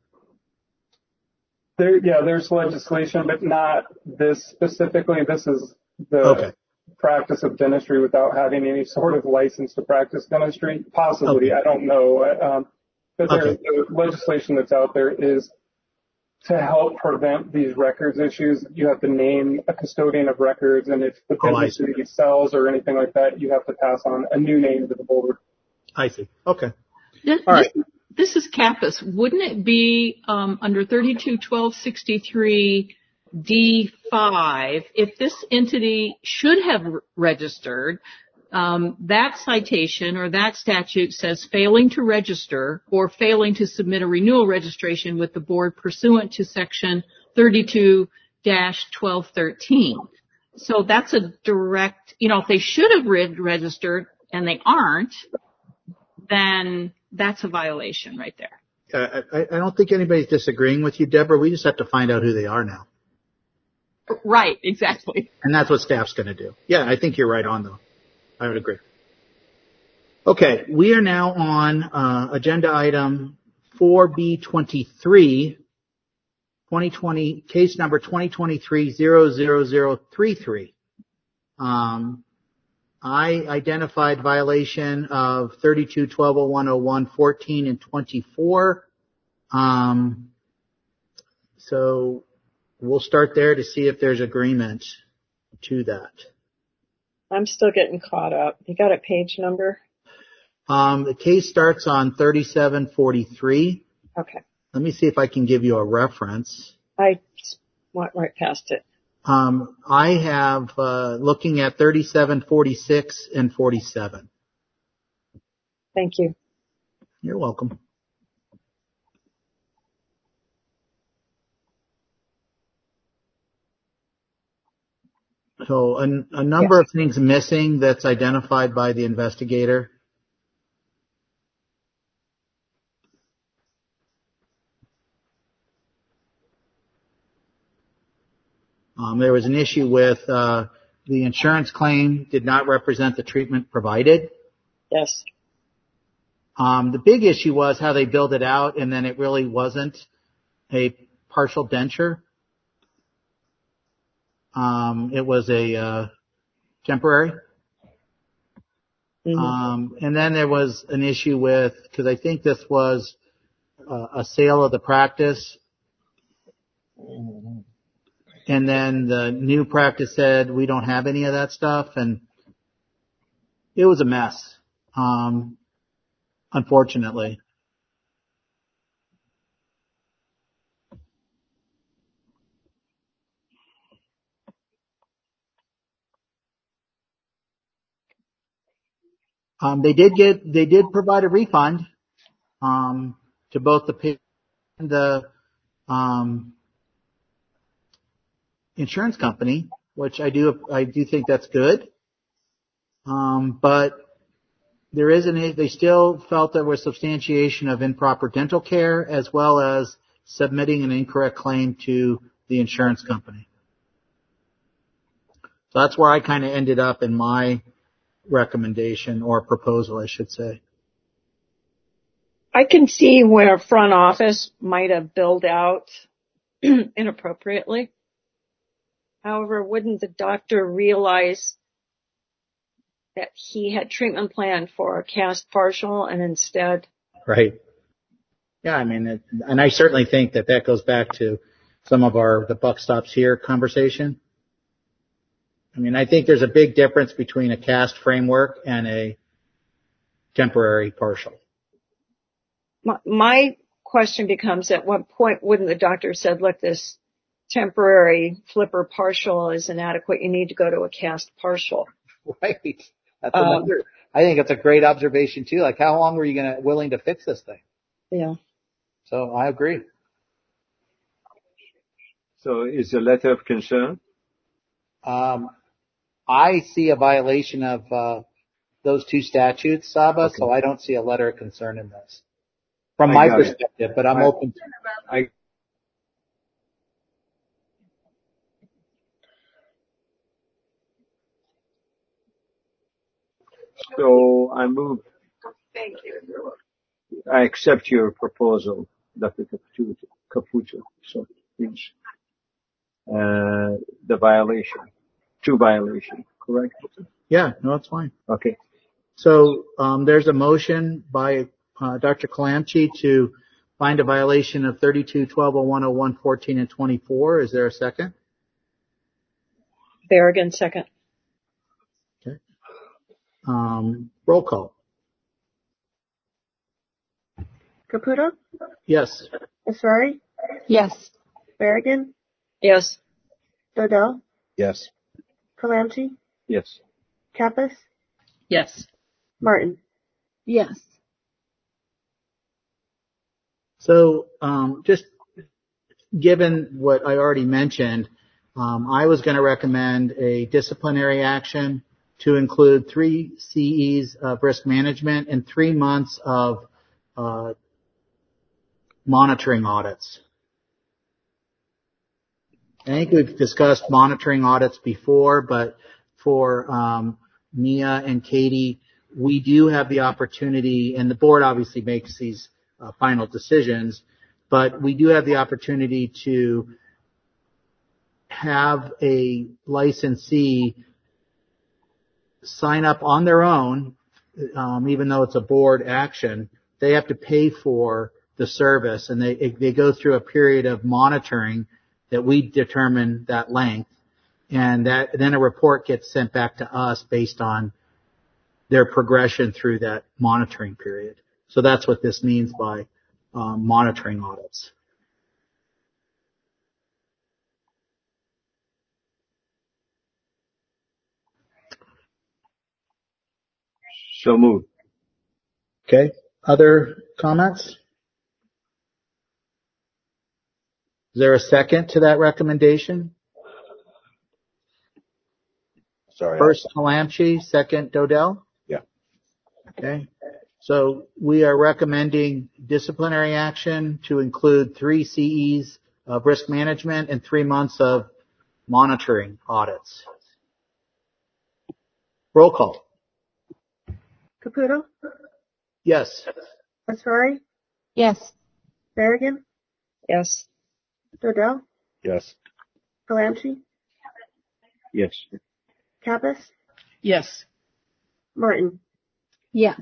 There, yeah, there's legislation, but not this specifically. This is the okay. practice of dentistry without having any sort of license to practice dentistry. Possibly, okay. I don't know. Um, but there, okay. the legislation that's out there is to help prevent these records issues. You have to name a custodian of records, and if the dentist oh, sells or anything like that, you have to pass on a new name to the board. I see. Okay. This, All right. This, this is Kappas. Wouldn't it be um, under thirty-two twelve sixty-three D five if this entity should have registered? Um, that citation or that statute says failing to register or failing to submit a renewal registration with the board pursuant to section thirty-two twelve thirteen. So that's a direct, you know, if they should have re- registered and they aren't, then that's a violation right there. Uh, I, I don't think anybody's disagreeing with you, Deborah. We just have to find out who they are now. Right, exactly. And that's what staff's going to do. Yeah, I think you're right on, though. I would agree. Okay, we are now on uh, agenda item four B twenty-three, twenty twenty, case number twenty twenty-three dash zero zero zero three three. Um, I identified violation of thirty-two twelve oh one oh one, fourteen, and twenty-four. Um, so we'll start there to see if there's agreement to that. I'm still getting caught up. You got a page number? Um, the case starts on thirty-seven forty-three. Okay. Let me see if I can give you a reference. I just went right past it. Um, I have, uh, looking at thirty-seven forty-six and forty-seven. Thank you. You're welcome. So a, a number Yes. of things missing that's identified by the investigator. Um, there was an issue with uh, the insurance claim did not represent the treatment provided. Yes. Um, the big issue was how they billed it out, and then it really wasn't a partial denture. Um, it was a uh, temporary. Mm-hmm. Um, and then there was an issue with, because I think this was uh, a sale of the practice, and then the new practice said we don't have any of that stuff, and it was a mess, um, unfortunately. Um, they did get, they did provide a refund, um, to both the patient and the, um, insurance company, which I do, I do think that's good. Um, but there is an, they still felt there was substantiation of improper dental care as well as submitting an incorrect claim to the insurance company. So that's where I kind of ended up in my recommendation or proposal, I should say. I can see where front office might have billed out inappropriately. However, wouldn't the doctor realize that he had treatment planned for a cast partial and instead? Right. Yeah, I mean, it, and I certainly think that that goes back to some of our the buck stops here conversation. I mean, I think there's a big difference between a cast framework and a temporary partial. My, my question becomes, at what point wouldn't the doctor have said, look, this temporary flipper partial is inadequate, you need to go to a cast partial? Right. That's Um, another, I think that's a great observation too. Like, how long were you going to, willing to fix this thing? Yeah. So I agree. So is a letter of concern? Um, I see a violation of, uh, those two statutes, Saba, Okay. so I don't see a letter of concern in this. From I my got it. perspective, but I'm I- open to I So I move, I accept your proposal, Doctor Caputo. Caputo. So please, uh, the violation, two violation, correct? Yeah, no, it's fine. Okay. So um, there's a motion by uh, Doctor Calamchi to find a violation of thirty-two, twelve, oh one, oh one, fourteen, and twenty-four. Is there a second? Berrigan, second. Okay. Um, roll call. Caputo? Yes. Asrari? Yes. Berrigan? Yes. Dodell? Yes. Calamchi? Yes. Kappas? Yes. Martin? Yes. So um, just given what I already mentioned, um, I was going to recommend a disciplinary action to include three C Es of risk management and three months of uh, monitoring audits. I think we've discussed monitoring audits before, but for um, Mia and Katie, we do have the opportunity, and the board obviously makes these uh, final decisions, but we do have the opportunity to have a licensee sign up on their own, um, even though it's a board action. They have to pay for the service, and they they go through a period of monitoring that we determine that length, and that then a report gets sent back to us based on their progression through that monitoring period. So that's what this means by um, monitoring audits. So moved. Okay. Other comments? Is there a second to that recommendation? Sorry. First Kalamchi, second Dodell? Yeah. Okay. So we are recommending disciplinary action to include three C Es of risk management and three months of monitoring audits. Roll call. Caputo? Yes. Asrari? Yes. Berrigan? Yes. Dodell? Yes. Kalamchi? Yes. Kappas? Yes. Martin? Yes.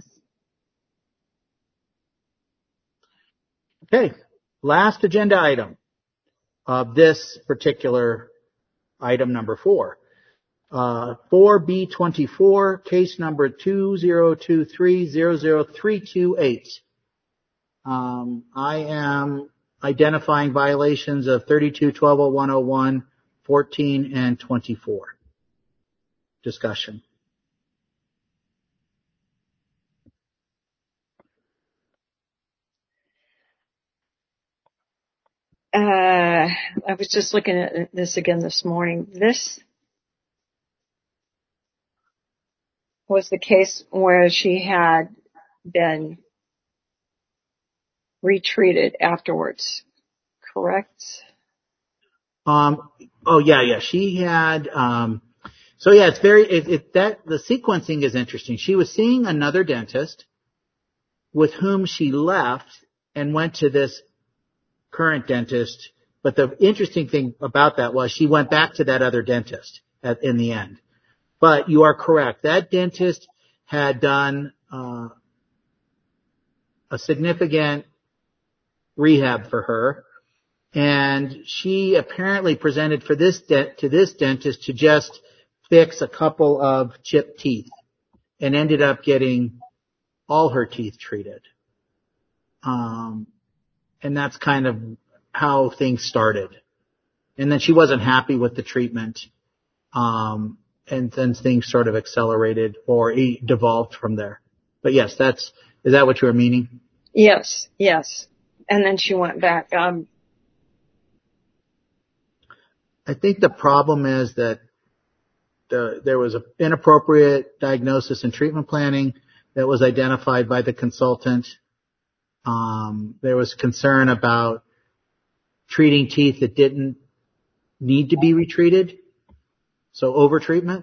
Okay. Last agenda item of this particular item number four. Uh, four B twenty-four, case number two zero two three zero zero three two eight. Um, I am identifying violations of thirty-two twelve oh one oh one, fourteen, and twenty-four. Discussion. Uh, I was just looking at this again this morning. This was the case where she had been retreated afterwards, correct? Um, oh yeah, yeah. She had, um, so yeah, it's very, it, it, that, the sequencing is interesting. She was seeing another dentist with whom she left and went to this current dentist. But the interesting thing about that was she went back to that other dentist at, in the end. But you are correct. That dentist had done, uh, a significant rehab for her. And she apparently presented for this de- to this dentist to just fix a couple of chipped teeth and ended up getting all her teeth treated. Um, and that's kind of how things started. And then she wasn't happy with the treatment. Um, and then things sort of accelerated or e- devolved from there. But yes, that's, is that what you were meaning? Yes, yes. And then she went back. Um, I think the problem is that the, there was an inappropriate diagnosis and treatment planning that was identified by the consultant. Um, there was concern about treating teeth that didn't need to be retreated, so overtreatment.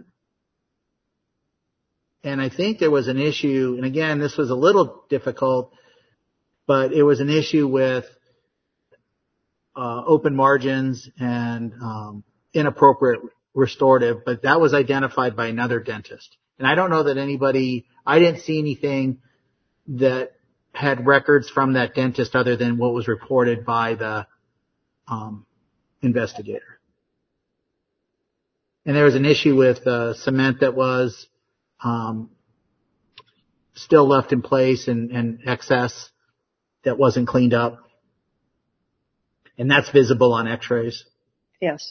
And I think there was an issue, and again, this was a little difficult, but it was an issue with uh, open margins and um, inappropriate restorative, but that was identified by another dentist. And I don't know that anybody, I didn't see anything that had records from that dentist other than what was reported by the um, investigator. And there was an issue with uh, cement that was um, still left in place and, and excess that wasn't cleaned up. And that's visible on x-rays. yes.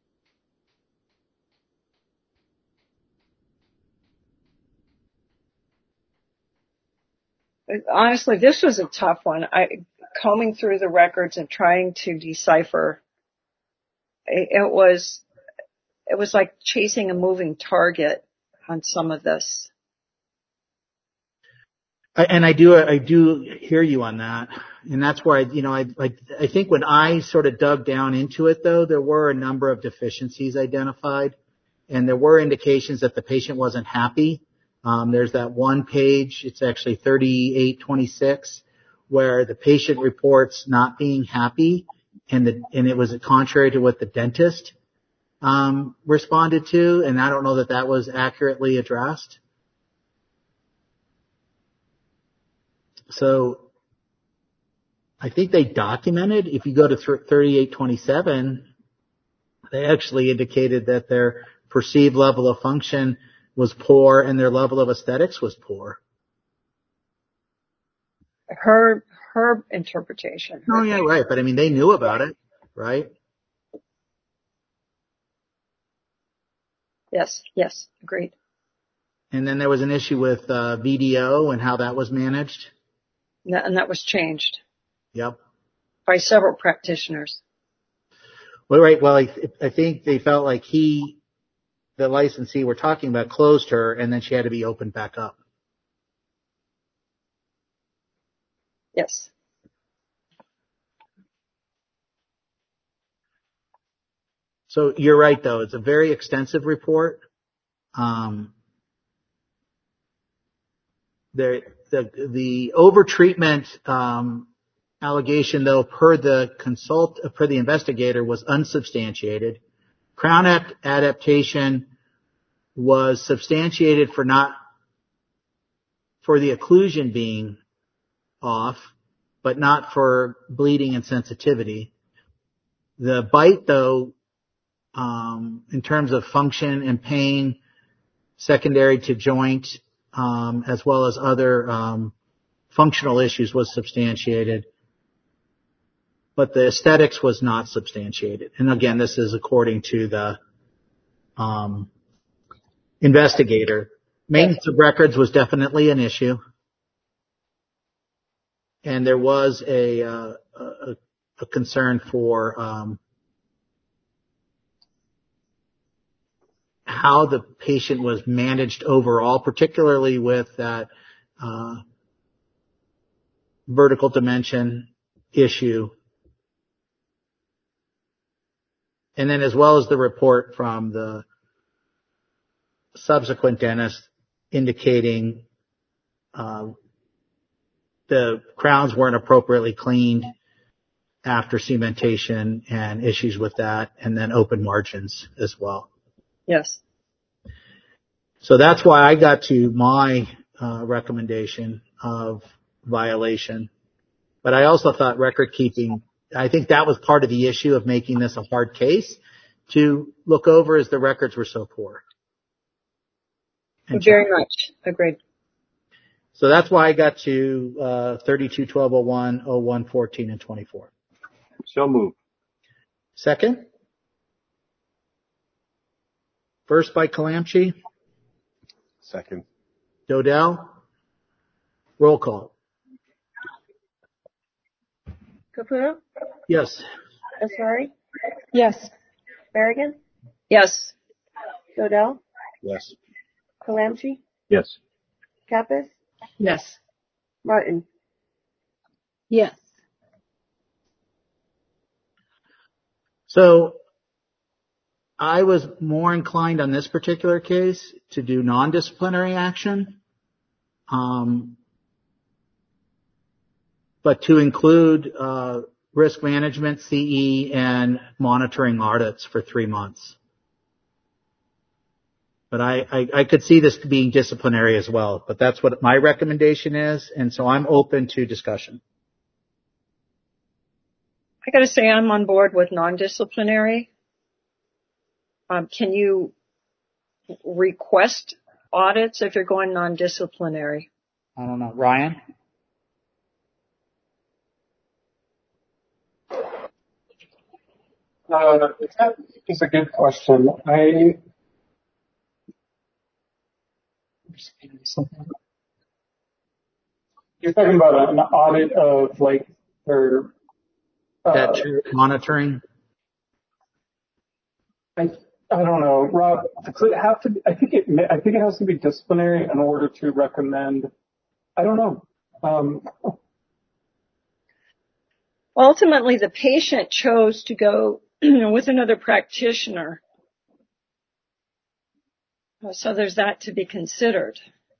Honestly, this was a tough one. I, combing through the records and trying to decipher, it, it was, it was like chasing a moving target on some of this. I, and I do, I do hear you on that. And that's where I, you know, I, like, I think when I sort of dug down into it though, there were a number of deficiencies identified and there were indications that the patient wasn't happy. Um, there's that one page, it's actually thirty-eight twenty-six, where the patient reports not being happy and the, and it was contrary to what the dentist, um, responded to. And I don't know that that was accurately addressed. So I think they documented, if you go to thirty-eight twenty-seven, they actually indicated that their perceived level of function was poor and their level of aesthetics was poor. Her, her interpretation. Her Oh yeah, right. But I mean, they knew about it, right? Yes, yes, agreed. And then there was an issue with uh, V D O and how that was managed. And that, and that was changed. Yep. By several practitioners. Well, right. Well, I, I think they felt like he the licensee we're talking about closed her, and then she had to be opened back up. Yes. So you're right, though. It's a very extensive report. Um, the the the overtreatment um, allegation, though, per the consult per the investigator, was unsubstantiated. Crown Act adaptation was substantiated for not for the occlusion being off, but not for bleeding and sensitivity. The bite, though, um, in terms of function and pain, secondary to joint, um, as well as other um, functional issues, was substantiated. But the aesthetics was not substantiated. And again, this is according to the um, investigator. Maintenance of records was definitely an issue. And there was a, uh, a, a concern for um, how the patient was managed overall, particularly with that uh, vertical dimension issue. And then as well as the report from the subsequent dentist indicating uh, the crowns weren't appropriately cleaned after cementation and issues with that, and then open margins as well. Yes. So that's why I got to my uh, recommendation of violation. But I also thought record keeping, I think that was part of the issue of making this a hard case to look over, as the records were so poor. And Very much agreed. So that's why I got to uh, thirty-two, twelve oh one, oh one, fourteen, and twenty-four. So moved. Second? First by Calamchi. Second. Dodell. Roll call. Caputo? Yes. Asari? Yes. Berrigan? Yes. Dodell? Yes. Calamchi? Yes. Kappas? Yes. Martin? Yes. So I was more inclined on this particular case to do non-disciplinary action, um, but to include uh, risk management, C E, and monitoring audits for three months. But I, I, I could see this being disciplinary as well, but that's what my recommendation is, and so I'm open to discussion. I got to say I'm on board with non-disciplinary. Um, can you request audits if you're going non-disciplinary? I don't know. Ryan? Uh, that is a good question. I You're talking about an audit of like their uh, That monitoring? I I don't know, Rob. Does it have to be? I think it. I think it has to be disciplinary in order to recommend. I don't know. Um, Ultimately, the patient chose to go with another practitioner. So there's that to be considered.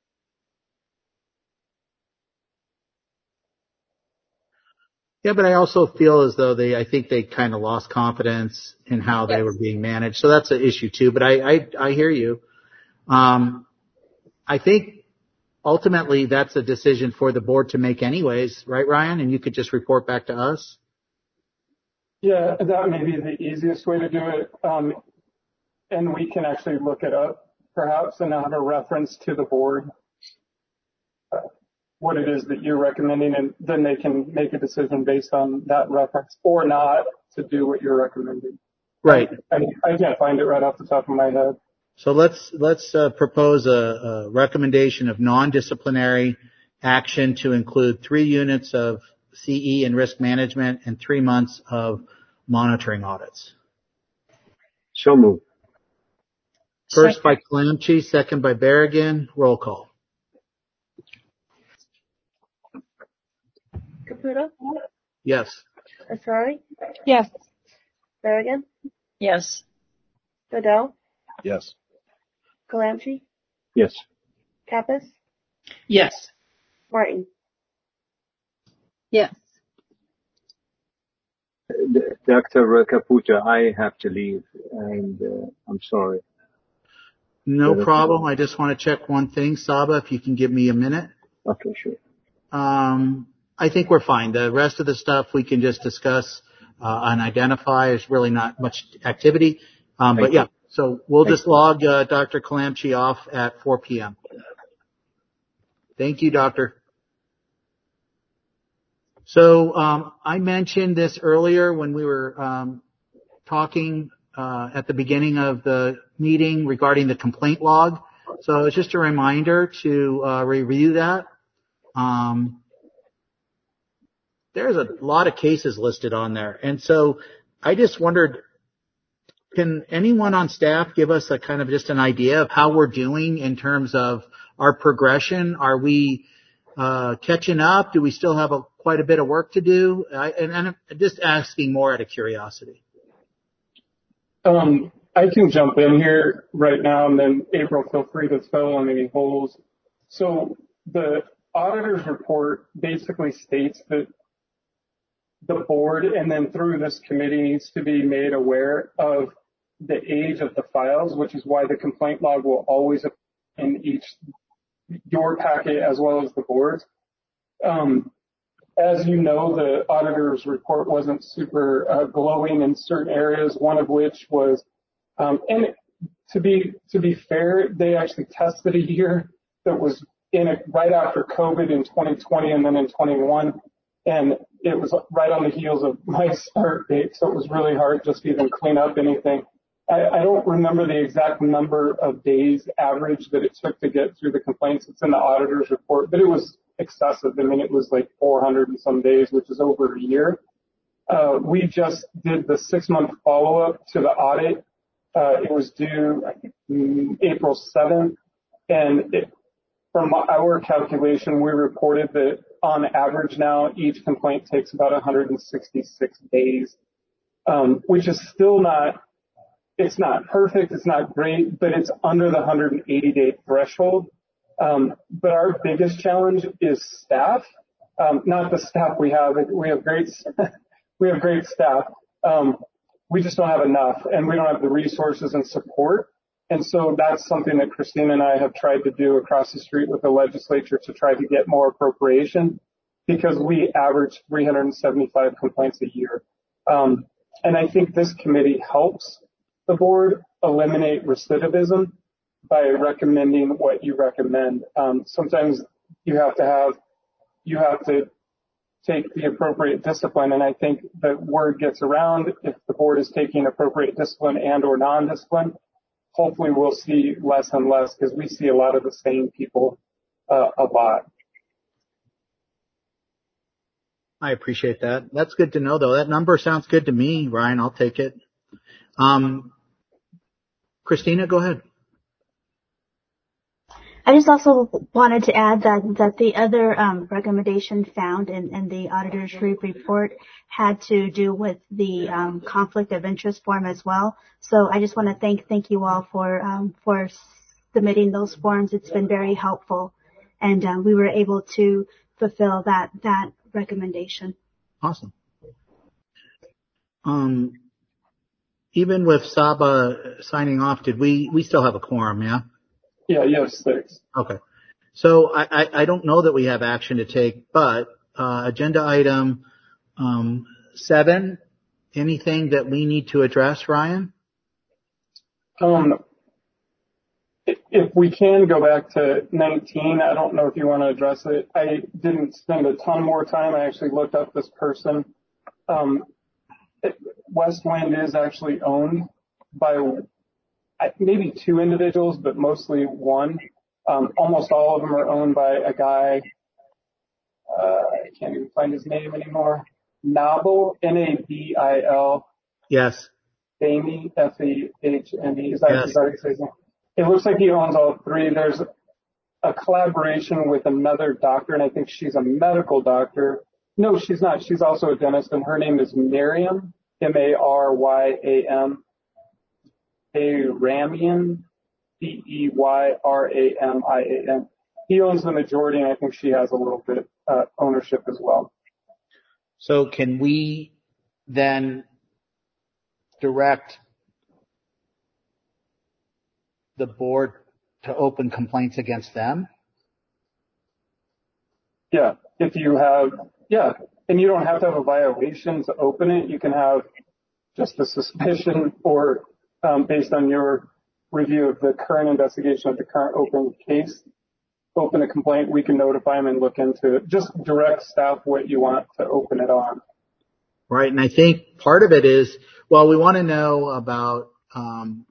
Yeah, but I also feel as though they, I think they kind of lost confidence in how they Yes. were being managed. So that's an issue too, but I, I, I hear you. Um, I think ultimately that's a decision for the board to make anyways, right, Ryan? And you could just report back to us. yeah, that may be the easiest way to do it. Um, and we can actually look it up, perhaps, and have a reference to the board. Uh, what it is that you're recommending, and then they can make a decision based on that reference or not to do what you're recommending. Right. I, I can't find it right off the top of my head. So let's, let's uh, propose a, a recommendation of non-disciplinary action to include three units of C E and risk management and three months of monitoring audits. So moved. First by Calamchi, second by Berrigan. Roll call. Caputo? Yes. Asrari? Yes. Berrigan? Yes. Dodell? Yes. Calamchi? Yes. Kappas? Yes. Martin? Yes. Doctor Caputo, I have to leave, and uh, I'm sorry. No problem. I just want to check one thing. Saba, if you can give me a minute. Okay, sure. Um, I think we're fine. The rest of the stuff we can just discuss uh, and identify. There's really not much activity. Um, but yeah, so we'll just log uh, Doctor Calamchi off at four p.m. Thank you, Doctor. So um, I mentioned this earlier when we were um, talking uh, at the beginning of the meeting regarding the complaint log. So it's just a reminder to uh, review that. Um, there's a lot of cases listed on there. And so I just wondered, can anyone on staff give us a kind of just an idea of how we're doing in terms of our progression? Are we uh, catching up? Do we still have a, quite a bit of work to do? I, and, and I'm just asking more out of curiosity. Um, I can jump in here right now, and then April, feel free to fill in any holes. So the auditor's report basically states that the board and then through this committee needs to be made aware of the age of the files, which is why the complaint log will always appear in each, your packet as well as the board's. Um, as you know, the auditor's report wasn't super uh, glowing in certain areas, one of which was, um, and to be to be fair, they actually tested a year that was in it right after COVID in twenty twenty and then in twenty-one, and it was right on the heels of my start date, so it was really hard just to even clean up anything. I, I don't remember the exact number of days average that it took to get through the complaints. It's in the auditor's report, but it was excessive. I mean, it was like four hundred and some days, which is over a year. Uh, we just did the six-month follow-up to the audit. Uh, it was due, I think, April seventh, and it, from our calculation, we reported that on average now, each complaint takes about one hundred sixty-six days, um, which is still not, it's not perfect, it's not great, but it's under the one hundred eighty day threshold. Um, but our biggest challenge is staff, um, not the staff we have. We have great, we have great staff. Um, we just don't have enough, and we don't have the resources and support. And so that's something that Christina and I have tried to do across the street with the legislature to try to get more appropriation, because we average three hundred seventy-five complaints a year. Um, and I think this committee helps the board eliminate recidivism by recommending what you recommend. Um, sometimes you have to have, you have to take the appropriate discipline, and I think the word gets around if the board is taking appropriate discipline and or non-discipline. Hopefully we'll see less and less, because we see a lot of the same people uh, a lot. I appreciate that. That's good to know, though. That number sounds good to me, Ryan. I'll take it. Um, Christina, go ahead. I just also wanted to add that, that the other um, recommendation found in, in the auditor's report had to do with the um, conflict of interest form as well. So I just want to thank thank you all for um, for submitting those forms. It's been very helpful, and um, we were able to fulfill that that recommendation. Awesome. Um, even with Saba signing off, did we we still have a quorum? Yeah. Yeah, you have six. Okay. So I, I, I don't know that we have action to take, but uh, agenda item um, seven, anything that we need to address, Ryan? Um, if we can go back to nineteen, I don't know if you want to address it. I didn't spend a ton more time. I actually looked up this person. Um, it, West Wind is actually owned by maybe two individuals, but mostly one. Um, almost all of them are owned by a guy, uh, I can't even find his name anymore, Nabil, N A B I L. Yes. Fahmy, F A H M E. Is that, yes. is that what it says? it looks like he owns all three. There's a collaboration with another doctor, and I think she's a medical doctor. No, she's not. She's also a dentist, and her name is Miriam, M A R Y A M, Bayramian, B E Y R A M I A N. He owns the majority, and I think she has a little bit uh, ownership as well. So can we then direct the board to open complaints against them? Yeah, if you have, yeah, and you don't have to have a violation to open it. You can have just a suspicion or um, based on your review of the current investigation of the current open case, open a complaint. We can notify them and look into it. Just direct staff what you want to open it on. Right, and I think part of it is, well, we want to know about, um,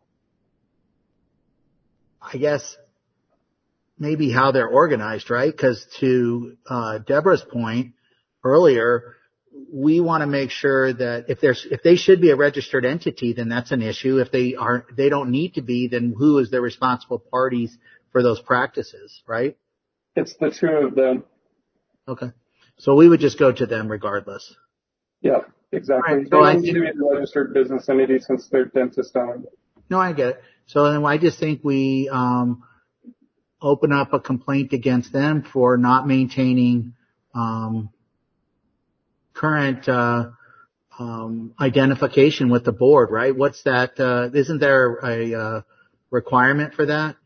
I guess, maybe how they're organized, right? Because to uh, Deborah's point earlier, we want to make sure that if there's if they should be a registered entity, then that's an issue. If they aren't, they don't need to be, then who is the responsible parties for those practices, right? It's the two of them. Okay, so we would just go to them regardless. Yeah, exactly. Right, They so I don't need think, to be a registered business entity since they're dentist owned. no, I get it. So then I just think we um, open up a complaint against them for not maintaining um, current uh, um, identification with the board, right? What's that? Uh, isn't there a uh, requirement for that?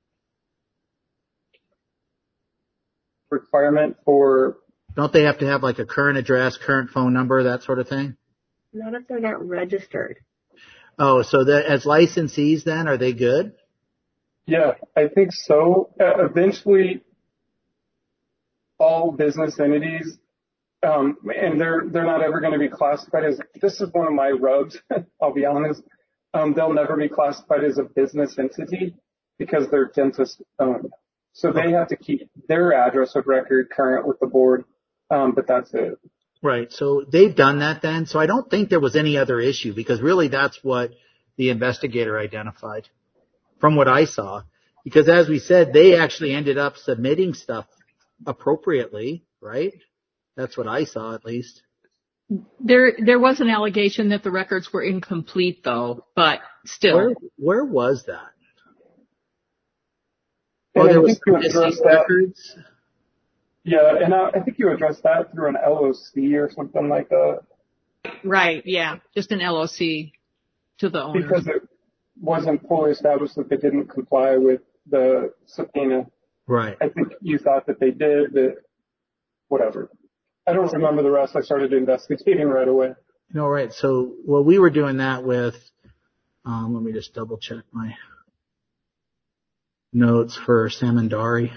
Requirement for? Don't they have to have like a current address, current phone number, that sort of thing? Not if they're not registered. Oh, so that as licensees then, are they good? Yeah, I think so. Uh, eventually, all business entities, um, and they're they're not ever going to be classified as. This is one of my rubs. I'll be honest. Um, they'll never be classified as a business entity because they're dentist owned. So they have to keep their address of record current with the board, um, but that's it. Right. So they've done that then. So I don't think there was any other issue because really that's what the investigator identified from what I saw. Because as we said, they actually ended up submitting stuff appropriately, right? That's what I saw at least. There, there was an allegation that the records were incomplete though, but still. Where, where was that? And Oh, there I was think you addressed that. records? Yeah, and I, I think you addressed that through an L O C or something like that. Right, yeah, just an L O C to the owner. Because it wasn't fully established that they didn't comply with the subpoena. Right. I think you thought that they did, that whatever. I don't remember the rest. I started investigating right away. No, right. So, well, we were doing that with, um, let me just double check my notes for Samandari.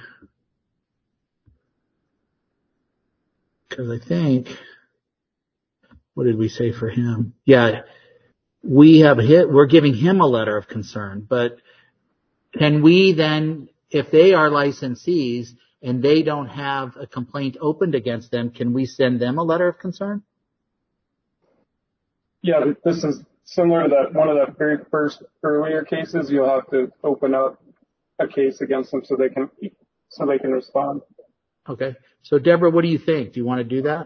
Because I think, what did we say for him? Yeah, we have hit, we're giving him a letter of concern, but can we then, if they are licensees and they don't have a complaint opened against them, can we send them a letter of concern? Yeah, this is similar to that one of the very first earlier cases. You'll have to open up a case against them so they can so they can respond. Okay. So Deborah, what do you think? Do you want to do that?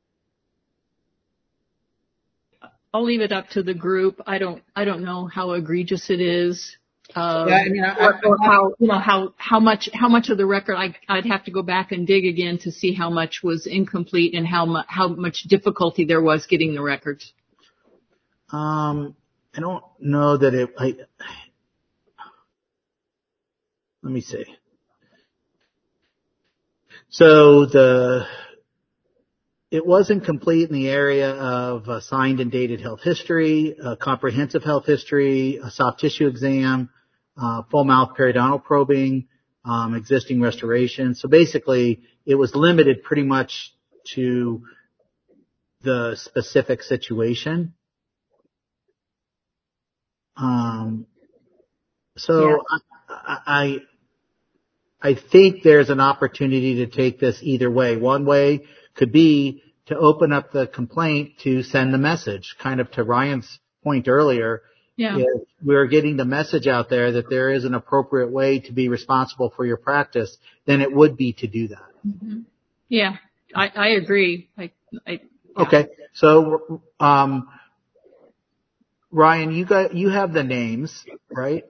I'll leave it up to the group. I don't, I don't know how egregious it is. Um, yeah, I mean, I, or, or how, you know, how, how much, how much of the record I, I'd have to go back and dig again to see how much was incomplete and how much, how much difficulty there was getting the records. Um, I don't know that it, I, let me see. So the, it wasn't complete in the area of uh, signed and dated health history, uh, comprehensive health history, a soft tissue exam, uh, full mouth periodontal probing, um, existing restoration. So basically, it was limited pretty much to the specific situation. Um, so Yeah. I, I, I think there's an opportunity to take this either way. One way could be to open up the complaint to send the message, kind of to Ryan's point earlier. Yeah. if we're getting the message out there that there is an appropriate way to be responsible for your practice, then it would be to do that. Mm-hmm. Yeah, I, I agree. I, I, yeah. Okay. So, um, Ryan, you got, you have the names, right?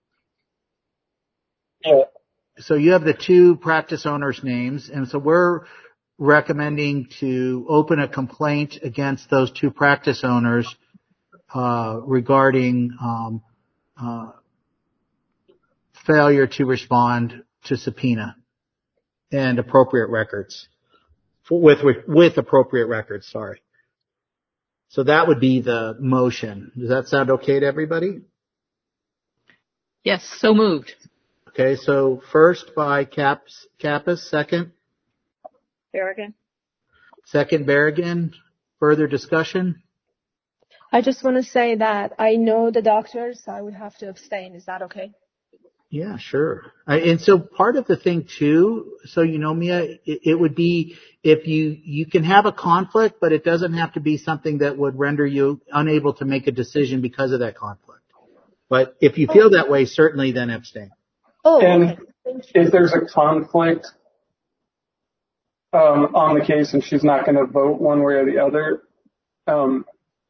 Yeah. So you have the two practice owners' names, and so we're recommending to open a complaint against those two practice owners uh, regarding um, uh, failure to respond to subpoena and appropriate records with with appropriate records. Sorry. So that would be the motion. Does that sound okay to everybody? Yes, so moved. Okay, so first by Caps, Kappas, second. Berrigan. Second, Berrigan. Further discussion? I just want to say that I know the doctors, so I would have to abstain. Is that okay? Yeah, sure. I, and so part of the thing too, so you know, Mia, it, it would be if you, you can have a conflict, but it doesn't have to be something that would render you unable to make a decision because of that conflict. But if you feel that way, certainly then abstain. Oh, And okay. Thank you. if there's a conflict um, on the case and she's not going to vote one way or the other, um,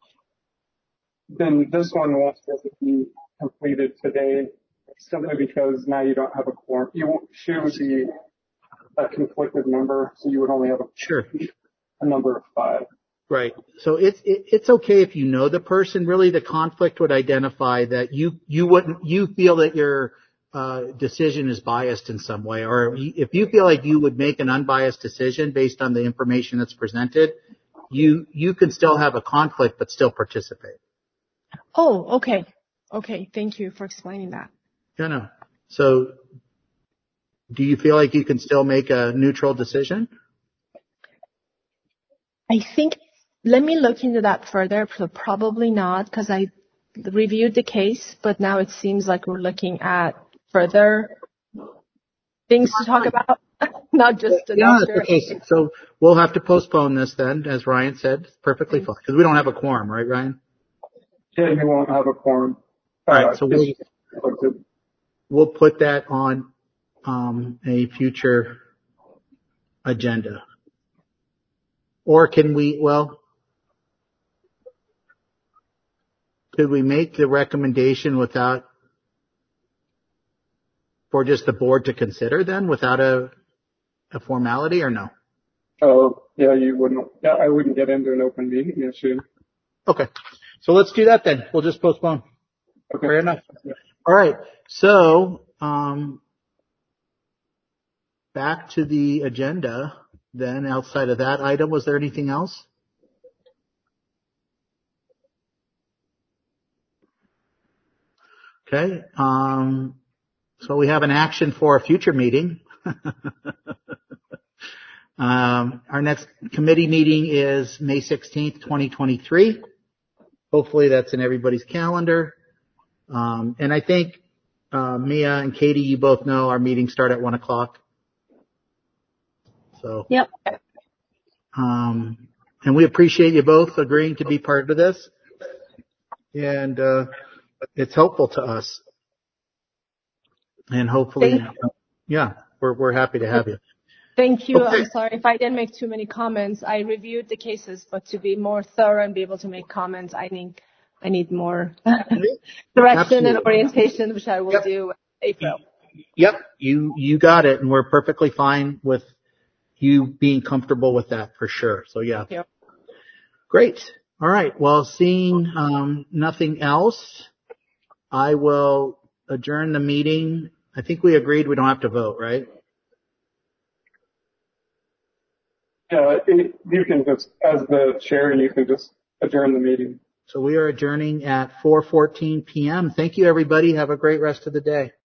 then this one won't have to be completed today simply because now you don't have a quorum. You won't, she would be a conflicted member, so you would only have a, Sure. a number of five. Right. So it's it, it's okay if you know the person. Really, the conflict would identify that you you wouldn't you feel that your uh, decision is biased in some way, or if you feel like you would make an unbiased decision based on the information that's presented, you you can still have a conflict but still participate. Oh, okay. Okay. Thank you for explaining that. Yeah, no. So, do you feel like you can still make a neutral decision? I think, let me look into that further. Probably not, because I reviewed the case, but now it seems like we're looking at further things to talk about, not just the Yeah, doctor. okay. So, so we'll have to postpone this then, as Ryan said. It's perfectly fine, because we don't have a quorum, right, Ryan? Yeah, you won't have a quorum. All right, Uh, so we'll, it's- we'll put that on um, a future agenda. Or can we, well, could we make the recommendation without, for just the board to consider then, without a, a formality, or no? Oh, yeah, you wouldn't. Yeah, I wouldn't get into an open meeting issue. Okay. So let's do that then. We'll just postpone. Okay. Fair enough. All right. So, um, back to the agenda then. Outside of that item, was there anything else? Okay. Um, so we have an action for a future meeting. um, our next committee meeting is May sixteenth, twenty twenty-three. Hopefully that's in everybody's calendar. Um, and I think, uh, Mia and Katie, you both know our meetings start at one o'clock. So. Yep. Um, and we appreciate you both agreeing to be part of this. And, uh, it's helpful to us. And hopefully, yeah, we're, we're happy to have you. Thank you. Okay. I'm sorry if I didn't make too many comments. I reviewed the cases, but to be more thorough and be able to make comments, I think I need more direction Absolutely. and orientation, which I will Yep. do in April. Yep, you, you got it. And we're perfectly fine with you being comfortable with that for sure. So yeah. Yep. Great. All right. Well, seeing, um, nothing else, I will adjourn the meeting. I think we agreed we don't have to vote, right? Yeah, it, you can just, as the chair, you can just adjourn the meeting. So we are adjourning at four fourteen p.m. Thank you, everybody. Have a great rest of the day.